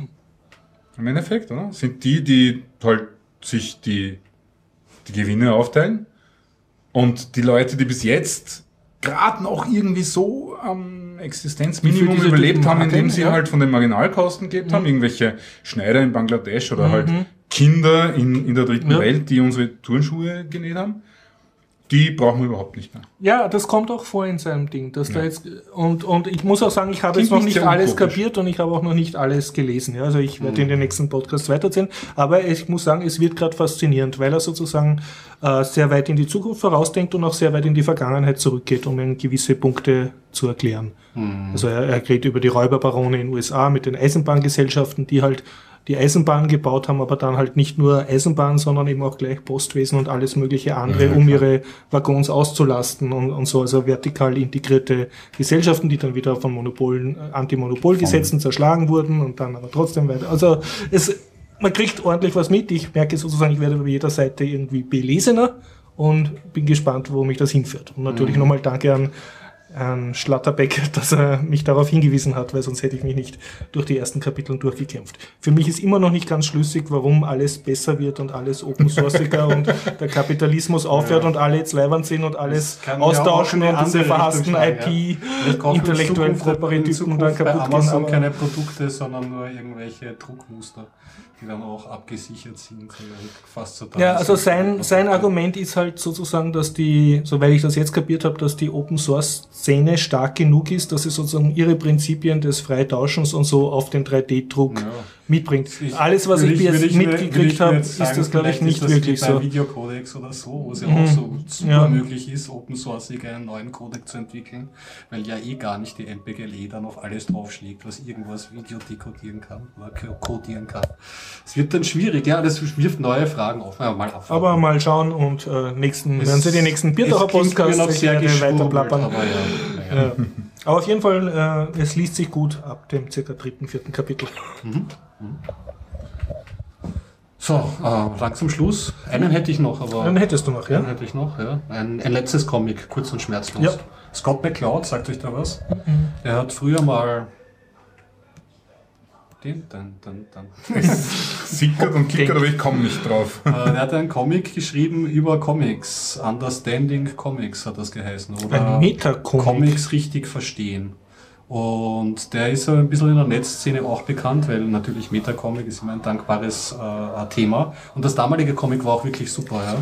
Im Endeffekt, oder? Sind die halt sich die Gewinne aufteilen. Und die Leute, die bis jetzt gerade noch irgendwie so am Existenzminimum überlebt haben, indem sie halt von den Marginalkosten gelebt haben, irgendwelche Schneider in Bangladesch oder halt Kinder in der dritten Welt, die unsere Turnschuhe genäht haben, die brauchen wir überhaupt nicht mehr. Ja, das kommt auch vor in seinem Ding. Dass da jetzt, und ich muss auch sagen, ich habe jetzt noch nicht alles kapiert und ich habe auch noch nicht alles gelesen. Ja, also ich werde in den nächsten Podcasts weiterzählen. Aber ich muss sagen, es wird gerade faszinierend, weil er sozusagen sehr weit in die Zukunft vorausdenkt und auch sehr weit in die Vergangenheit zurückgeht, um ihm gewisse Punkte zu erklären. Also er redet über die Räuberbarone in den USA mit den Eisenbahngesellschaften, die halt die Eisenbahn gebaut haben, aber dann halt nicht nur Eisenbahn, sondern eben auch gleich Postwesen und alles mögliche andere, um ihre Waggons auszulasten und so. Also vertikal integrierte Gesellschaften, die dann wieder von Antimonopolgesetzen zerschlagen wurden und dann aber trotzdem weiter. Also man kriegt ordentlich was mit. Ich merke sozusagen, ich werde bei jeder Seite irgendwie belesener und bin gespannt, wo mich das hinführt. Und natürlich nochmal danke an Schlatterbeck, dass er mich darauf hingewiesen hat, weil sonst hätte ich mich nicht durch die ersten Kapitel durchgekämpft. Für mich ist immer noch nicht ganz schlüssig, warum alles besser wird und alles open sourciger und der Kapitalismus aufhört und alle jetzt leibend sind und alles austauschen und diese verhassten IP-intellektuellen Proprietäten dann kaputt gehen. Aber keine Produkte, sondern nur irgendwelche Druckmuster, die dann auch abgesichert sind. Fast so ja, also sein Argument ist halt sozusagen, dass soweit ich das jetzt kapiert habe, dass die Open Source Szene stark genug ist, dass sie sozusagen ihre Prinzipien des Freitauschens und so auf den 3D-Druck mitbringt. Alles, was ich jetzt mitgekriegt habe, ist das, glaube ich, nicht wirklich so. Ein Videocodex oder so, wo es ja auch so super möglich ist, open sourceig einen neuen Codec zu entwickeln, weil ja gar nicht die MPGLE dann auf alles draufschlägt, was irgendwas Video dekodieren kann oder codieren kann. Es wird dann schwierig, das wirft neue Fragen auf. Aber mal schauen und werden Sie die nächsten Biertaucher Podcasts weiter plappern. Aber auf jeden Fall, es liest sich gut ab dem circa 3., 4. Kapitel. So, lang zum Schluss. Einen hätte ich noch. Aber einen hättest du noch, ja? Einen hätte ich noch, ja. Ein letztes Comic, kurz und schmerzlos. Ja. Scott McCloud, sagt euch da was? Er hat früher mal... Sickert und klickert, aber ich komme nicht drauf. Er hat einen Comic geschrieben über Comics. Understanding Comics hat das geheißen. Oder ein Metacomic. Comics richtig verstehen. Und der ist so ein bisschen in der Netzszene auch bekannt, weil natürlich Metacomic ist immer ein dankbares Thema. Und das damalige Comic war auch wirklich super, ja.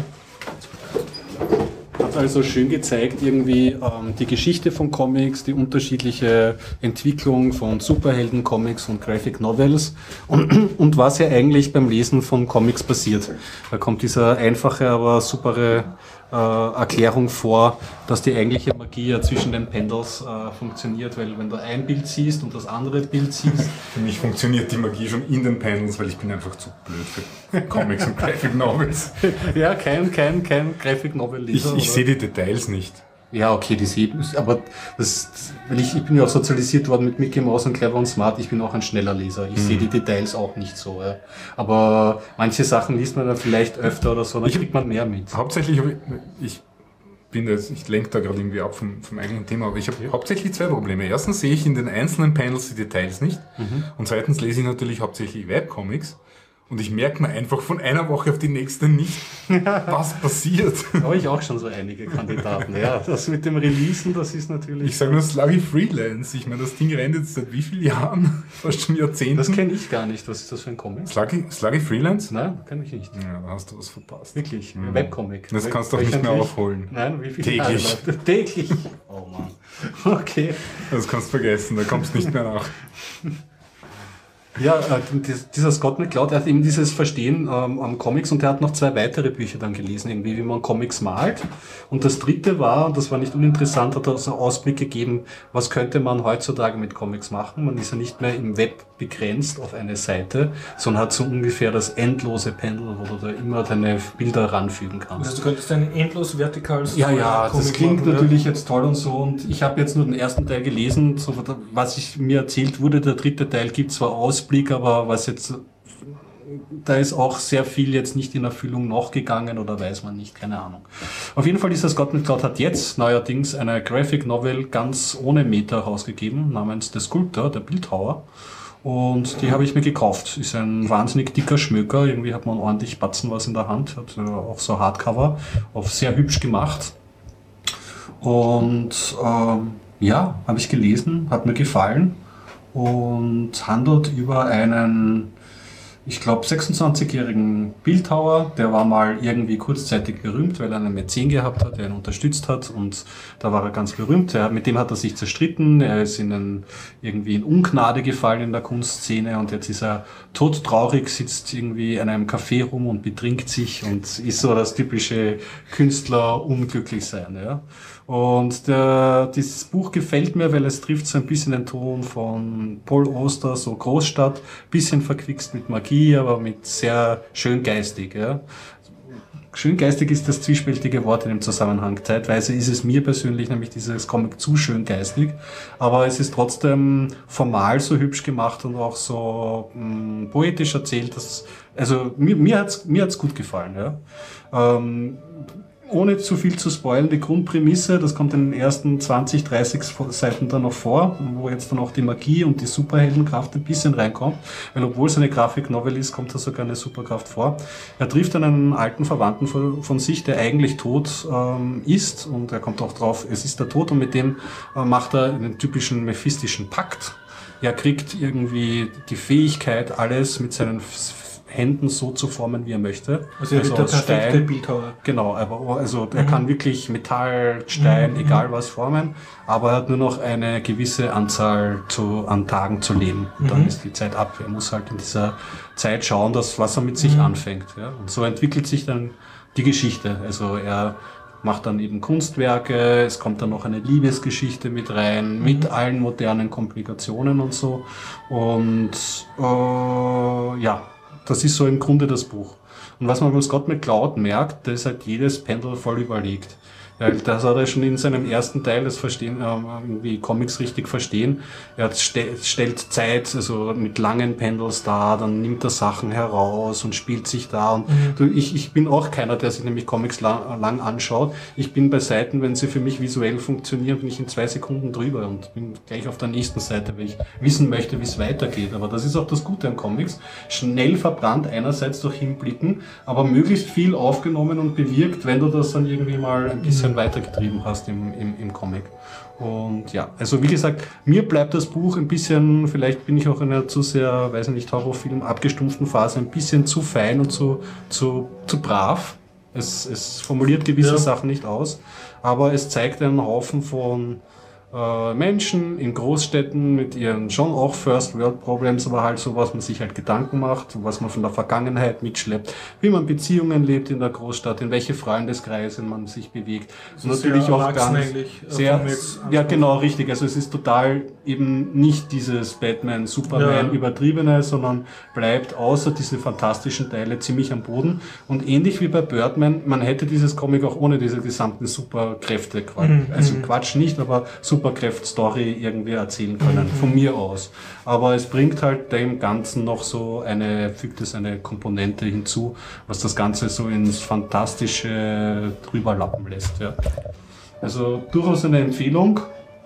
Hat also schön gezeigt, irgendwie die Geschichte von Comics, die unterschiedliche Entwicklung von Superhelden-Comics und Graphic Novels und was ja eigentlich beim Lesen von Comics passiert. Da kommt diese einfache, aber supere Erklärung vor, dass die eigentliche Magie ja zwischen den Panels funktioniert, weil wenn du ein Bild siehst und das andere Bild siehst... Für mich funktioniert die Magie schon in den Panels, weil ich bin einfach zu blöd für Comics und Graphic Novels. Ja, kein Graphic Novel Leser. Ich sehe die Details nicht. Ja, okay, die sehen, aber weil ich bin ja auch sozialisiert worden mit Mickey Mouse und Clever und Smart, ich bin auch ein schneller Leser. Ich sehe die Details auch nicht so. Ja. Aber manche Sachen liest man dann vielleicht öfter oder so, dann kriegt man mehr mit. Hauptsächlich, ich lenke da gerade irgendwie ab vom eigenen Thema, aber ich habe hauptsächlich 2 Probleme. Erstens sehe ich in den einzelnen Panels die Details nicht und zweitens lese ich natürlich hauptsächlich Webcomics. Und ich merke mir einfach von einer Woche auf die nächste nicht, was passiert. Da habe ich auch schon so einige Kandidaten. Ja, das mit dem Releasen, das ist natürlich... Ich sage nur Sluggy Freelance. Ich meine, das Ding rennt jetzt seit wie vielen Jahren? Fast schon Jahrzehnten. Das kenne ich gar nicht. Was ist das für ein Comic? Sluggy Freelance? Nein, kenne ich nicht. Ja, da hast du was verpasst. Wirklich? Webcomic. Das kannst du auch nicht mehr aufholen. Nein, wie viel? Täglich. Täglich? Oh Mann. Okay. Das kannst du vergessen, da kommst du nicht mehr nach. Ja, dieser Scott McCloud, der hat eben dieses Verstehen am Comics und der hat noch 2 weitere Bücher dann gelesen, irgendwie wie man Comics malt. Und das 3. war, und das war nicht uninteressant, hat er so Ausblick gegeben, was könnte man heutzutage mit Comics machen. Man ist ja nicht mehr im Web begrenzt auf eine Seite, sondern hat so ungefähr das endlose Pendel, wo du da immer deine Bilder ranfügen kannst. Also du könntest ein endlos vertikales... Ja, das klingt natürlich jetzt toll und so. Und ich habe jetzt nur den ersten Teil gelesen, so, was mir erzählt wurde, der 3. Teil gibt zwar Ausblick, aber was jetzt, da ist auch sehr viel jetzt nicht in Erfüllung noch gegangen oder weiß man nicht, keine Ahnung. Auf jeden Fall, dieser Scott McCloud hat jetzt neuerdings eine Graphic Novel ganz ohne Meta rausgegeben, namens The Sculptor, der Bildhauer. Und die habe ich mir gekauft. Ist ein wahnsinnig dicker Schmöker, irgendwie hat man ordentlich Batzen was in der Hand, hat auch so Hardcover, auf sehr hübsch gemacht. Und ja, habe ich gelesen, hat mir gefallen. Und handelt über einen, ich glaube, 26-jährigen Bildhauer, der war mal irgendwie kurzzeitig berühmt, weil er einen Mäzen gehabt hat, der ihn unterstützt hat und da war er ganz berühmt. Mit dem hat er sich zerstritten, er ist irgendwie in Ungnade gefallen in der Kunstszene und jetzt ist er todtraurig, sitzt irgendwie in einem Café rum und betrinkt sich und ist so das typische Künstler unglücklich sein, ja. Und dieses Buch gefällt mir, weil es trifft so ein bisschen den Ton von Paul Auster, so Großstadt, bisschen verquickst mit Magie, aber mit sehr schön geistig. Ja. Schön geistig ist das zwiespältige Wort in dem Zusammenhang. Zeitweise ist es mir persönlich, nämlich dieses Comic, zu schön geistig, aber es ist trotzdem formal so hübsch gemacht und auch so poetisch erzählt. Also mir hat's gut gefallen. Ja. Ohne zu viel zu spoilen, die Grundprämisse, das kommt in den ersten 20, 30 Seiten dann noch vor, wo jetzt dann auch die Magie und die Superheldenkraft ein bisschen reinkommt, weil obwohl es eine Graphic-Novel ist, kommt da sogar eine Superkraft vor. Er trifft dann einen alten Verwandten von sich, der eigentlich tot ist und er kommt auch drauf, es ist der Tod und mit dem macht er einen typischen mephistischen Pakt. Er kriegt irgendwie die Fähigkeit, alles mit seinen Händen so zu formen, wie er möchte. Also er ist der perfekte Bildhauer. Genau, aber also er kann wirklich Metall, Stein, egal was formen, aber er hat nur noch eine gewisse Anzahl an Tagen zu leben. Und dann ist die Zeit ab. Er muss halt in dieser Zeit schauen, was er mit sich anfängt. Ja? Und so entwickelt sich dann die Geschichte. Also er macht dann eben Kunstwerke, es kommt dann noch eine Liebesgeschichte mit rein, mit allen modernen Komplikationen und so. Und ja, das ist so im Grunde das Buch. Und was man bei Scott McCloud merkt, da ist halt jedes Pendel voll überlegt. Ja, das hat er schon in seinem ersten Teil, das Verstehen, irgendwie Comics richtig verstehen. Er stellt Zeit, also mit langen Pendels da, dann nimmt er Sachen heraus und spielt sich da. Und ich bin auch keiner, der sich nämlich Comics lang anschaut. Ich bin bei Seiten, wenn sie für mich visuell funktionieren, bin ich in 2 Sekunden drüber und bin gleich auf der nächsten Seite, weil ich wissen möchte, wie es weitergeht. Aber das ist auch das Gute an Comics. Schnell verbrannt einerseits durch Hinblicken, aber möglichst viel aufgenommen und bewirkt, wenn du das dann irgendwie mal ein bisschen weitergetrieben hast im Comic. Und ja, also wie gesagt, mir bleibt das Buch ein bisschen, vielleicht bin ich auch in einer zu sehr, weiß nicht, Horrorfilm abgestumpften Phase ein bisschen zu fein und zu brav. Es formuliert gewisse Sachen nicht aus, aber es zeigt einen Haufen von Menschen in Großstädten mit ihren schon auch First World Problems, aber halt so, was man sich halt Gedanken macht, was man von der Vergangenheit mitschleppt, wie man Beziehungen lebt in der Großstadt, in welche Freundeskreise man sich bewegt. Und natürlich auch ganz sehr, ja genau, richtig. Also es ist total eben nicht dieses Batman, Superman Übertriebene, sondern bleibt außer diese fantastischen Teile ziemlich am Boden. Und ähnlich wie bei Birdman, man hätte dieses Comic auch ohne diese gesamten Superkräfte, also Quatsch nicht, aber Superkräft-Story irgendwie erzählen können, von mir aus. Aber es bringt halt dem Ganzen noch so fügt es eine Komponente hinzu, was das Ganze so ins Fantastische drüber lappen lässt. Ja. Also durchaus eine Empfehlung.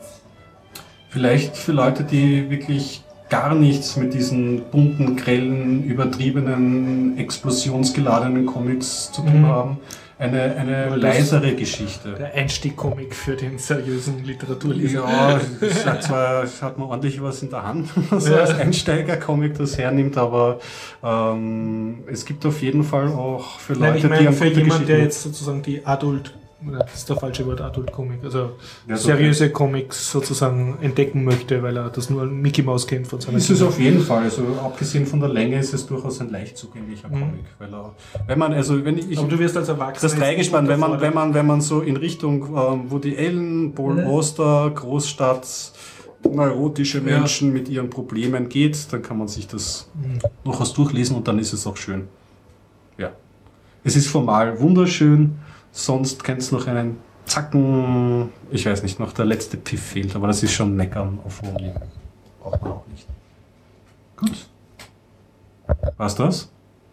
Vielleicht für Leute, die wirklich gar nichts mit diesen bunten, grellen, übertriebenen, explosionsgeladenen Comics zu tun haben. Eine leisere Geschichte. Der Einstieg-Comic für den seriösen Literaturleser. Ja, es hat man ordentlich was in der Hand, so als Einsteiger-Comic das hernimmt, aber es gibt auf jeden Fall auch für Leute, die für jemanden, der jetzt sozusagen die das ist der falsche Wort, Adult-Comic, also seriöse Comics sozusagen entdecken möchte, weil er das nur Mickey Mouse kennt von seiner Ist es auf jeden Fall, also abgesehen von der Länge ist es durchaus ein leicht zugänglicher Comic, weil aber du wirst als Erwachsener das Dreigespann, wenn man so in Richtung Woody Allen, Paul Auster, Großstadt, neurotische Menschen mit ihren Problemen geht, dann kann man sich das durchaus durchlesen und dann ist es auch schön. Ja. Es ist formal wunderschön. Sonst kennt es noch einen Zacken, ich weiß nicht, noch der letzte Piff fehlt, aber das ist schon Meckern auf hohem Niveau. Braucht man auch nicht. Gut. War's das?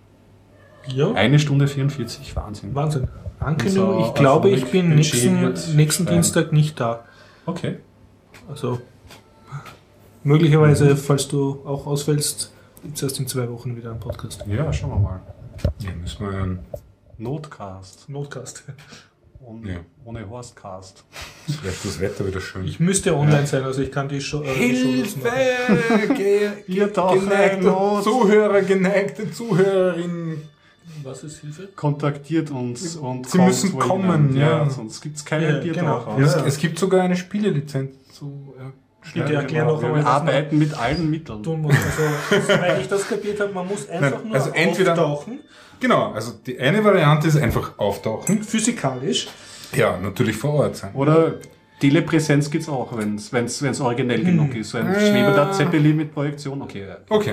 Ja. 1 Stunde 44, Wahnsinn. Ankündigung, ich glaube, ich bin nächsten Dienstag nicht da. Okay. Also, möglicherweise, falls du auch ausfällst, gibt es erst in 2 Wochen wieder einen Podcast. Ja, schauen wir mal. Ja, müssen wir Notcast. Ohne Horstcast. Vielleicht das Wetter wieder schön. Ich müsste online sein, also ich kann die Show Hilfe! Geneigte Zuhörerin. Was ist Hilfe? Kontaktiert uns und Sie müssen kommen. Ja, sonst gibt es keine Biertaucher. Genau. Es gibt sogar eine Spielelizenz zu... Bitte erklär noch einmal, wir arbeiten mit allen Mitteln. Tun muss. Also, soweit ich das kapiert habe, man muss einfach nur auftauchen. Genau, also die eine Variante ist einfach auftauchen. Physikalisch. Ja, natürlich vor Ort sein. Oder Telepräsenz gibt's auch, wenn's originell genug ist. So ein schwebender Zeppelin mit Projektion. Okay.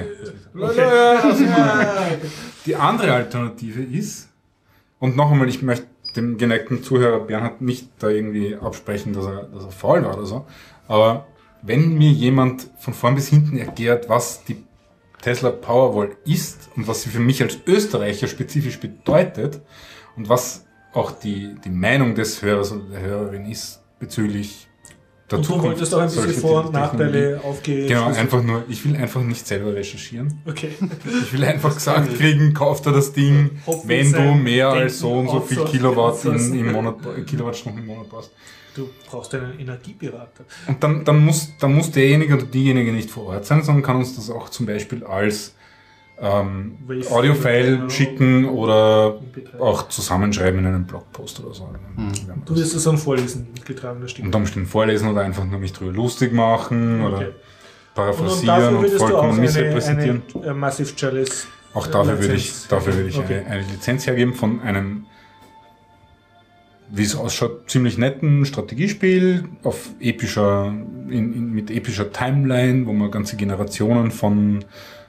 Die andere Alternative ist, und noch einmal, ich möchte dem geneigten Zuhörer Bernhard nicht da irgendwie absprechen, dass er faul war oder so, aber wenn mir jemand von vorn bis hinten erklärt, was die Tesla Powerwall ist und was sie für mich als Österreicher spezifisch bedeutet und was auch die Meinung des Hörers oder der Hörerin ist bezüglich der Zukunft. Du wolltest auch ein bisschen Vor- und Nachteile aufgehen. Genau, ich will einfach nicht selber recherchieren. Okay. Ich will einfach gesagt kriegen, kauf dir das Ding, wenn du mehr als so und so viel Kilowattstunden im Monat brauchst. Du brauchst einen Energieberater. Und dann muss derjenige oder diejenige nicht vor Ort sein, sondern kann uns das auch zum Beispiel als Audio-File schicken oder auch zusammenschreiben in einem Blogpost oder so. Du wirst es dann vorlesen, getragener Stimme. Unter Umständen vorlesen oder einfach nur mich drüber lustig machen oder paraphrasieren und vollkommen missrepräsentieren. Eine Massive Chalice. Auch dafür würde ich eine Lizenz hergeben von einem, wie es ausschaut, ziemlich netten Strategiespiel auf mit epischer Timeline, wo man ganze Generationen von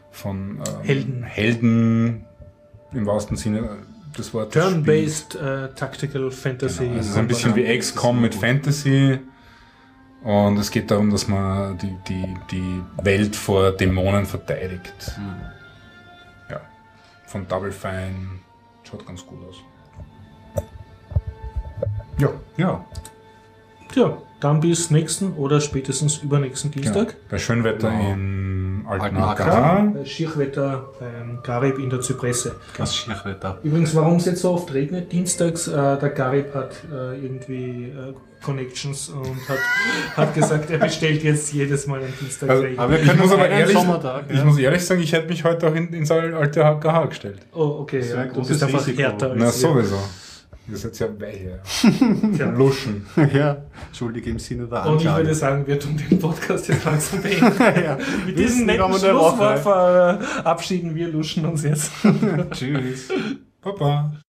Helden im wahrsten Sinne des Wortes Turn-based Tactical Fantasy. Genau. Es ist ein bisschen wie XCOM mit Fantasy und es geht darum, dass man die Welt vor Dämonen verteidigt. Ja, von Double Fine schaut ganz gut aus. Ja. Tja, dann bis nächsten oder spätestens übernächsten Dienstag. Genau. Bei Schönwetter in Altenacker. Bei Schirchwetter beim Garib in der Zypresse. Das Schirchwetter. Übrigens, warum es jetzt so oft regnet, dienstags, der Garib hat irgendwie Connections und hat gesagt, er bestellt jetzt jedes Mal am Dienstag Regen. Aber ich muss ehrlich sagen, ich hätte mich heute auch ins alte HKH gestellt. Oh, okay, ja, du bist einfach härter als wir. Sowieso. Ihr seid ja weiche. Luschen. Ja, Entschuldige im Sinne der Anklage. Und ich würde sagen, wir tun den Podcast jetzt langsam beenden. Mit diesem netten Schlusswort verabschieden wir Luschen uns jetzt. Tschüss. Papa.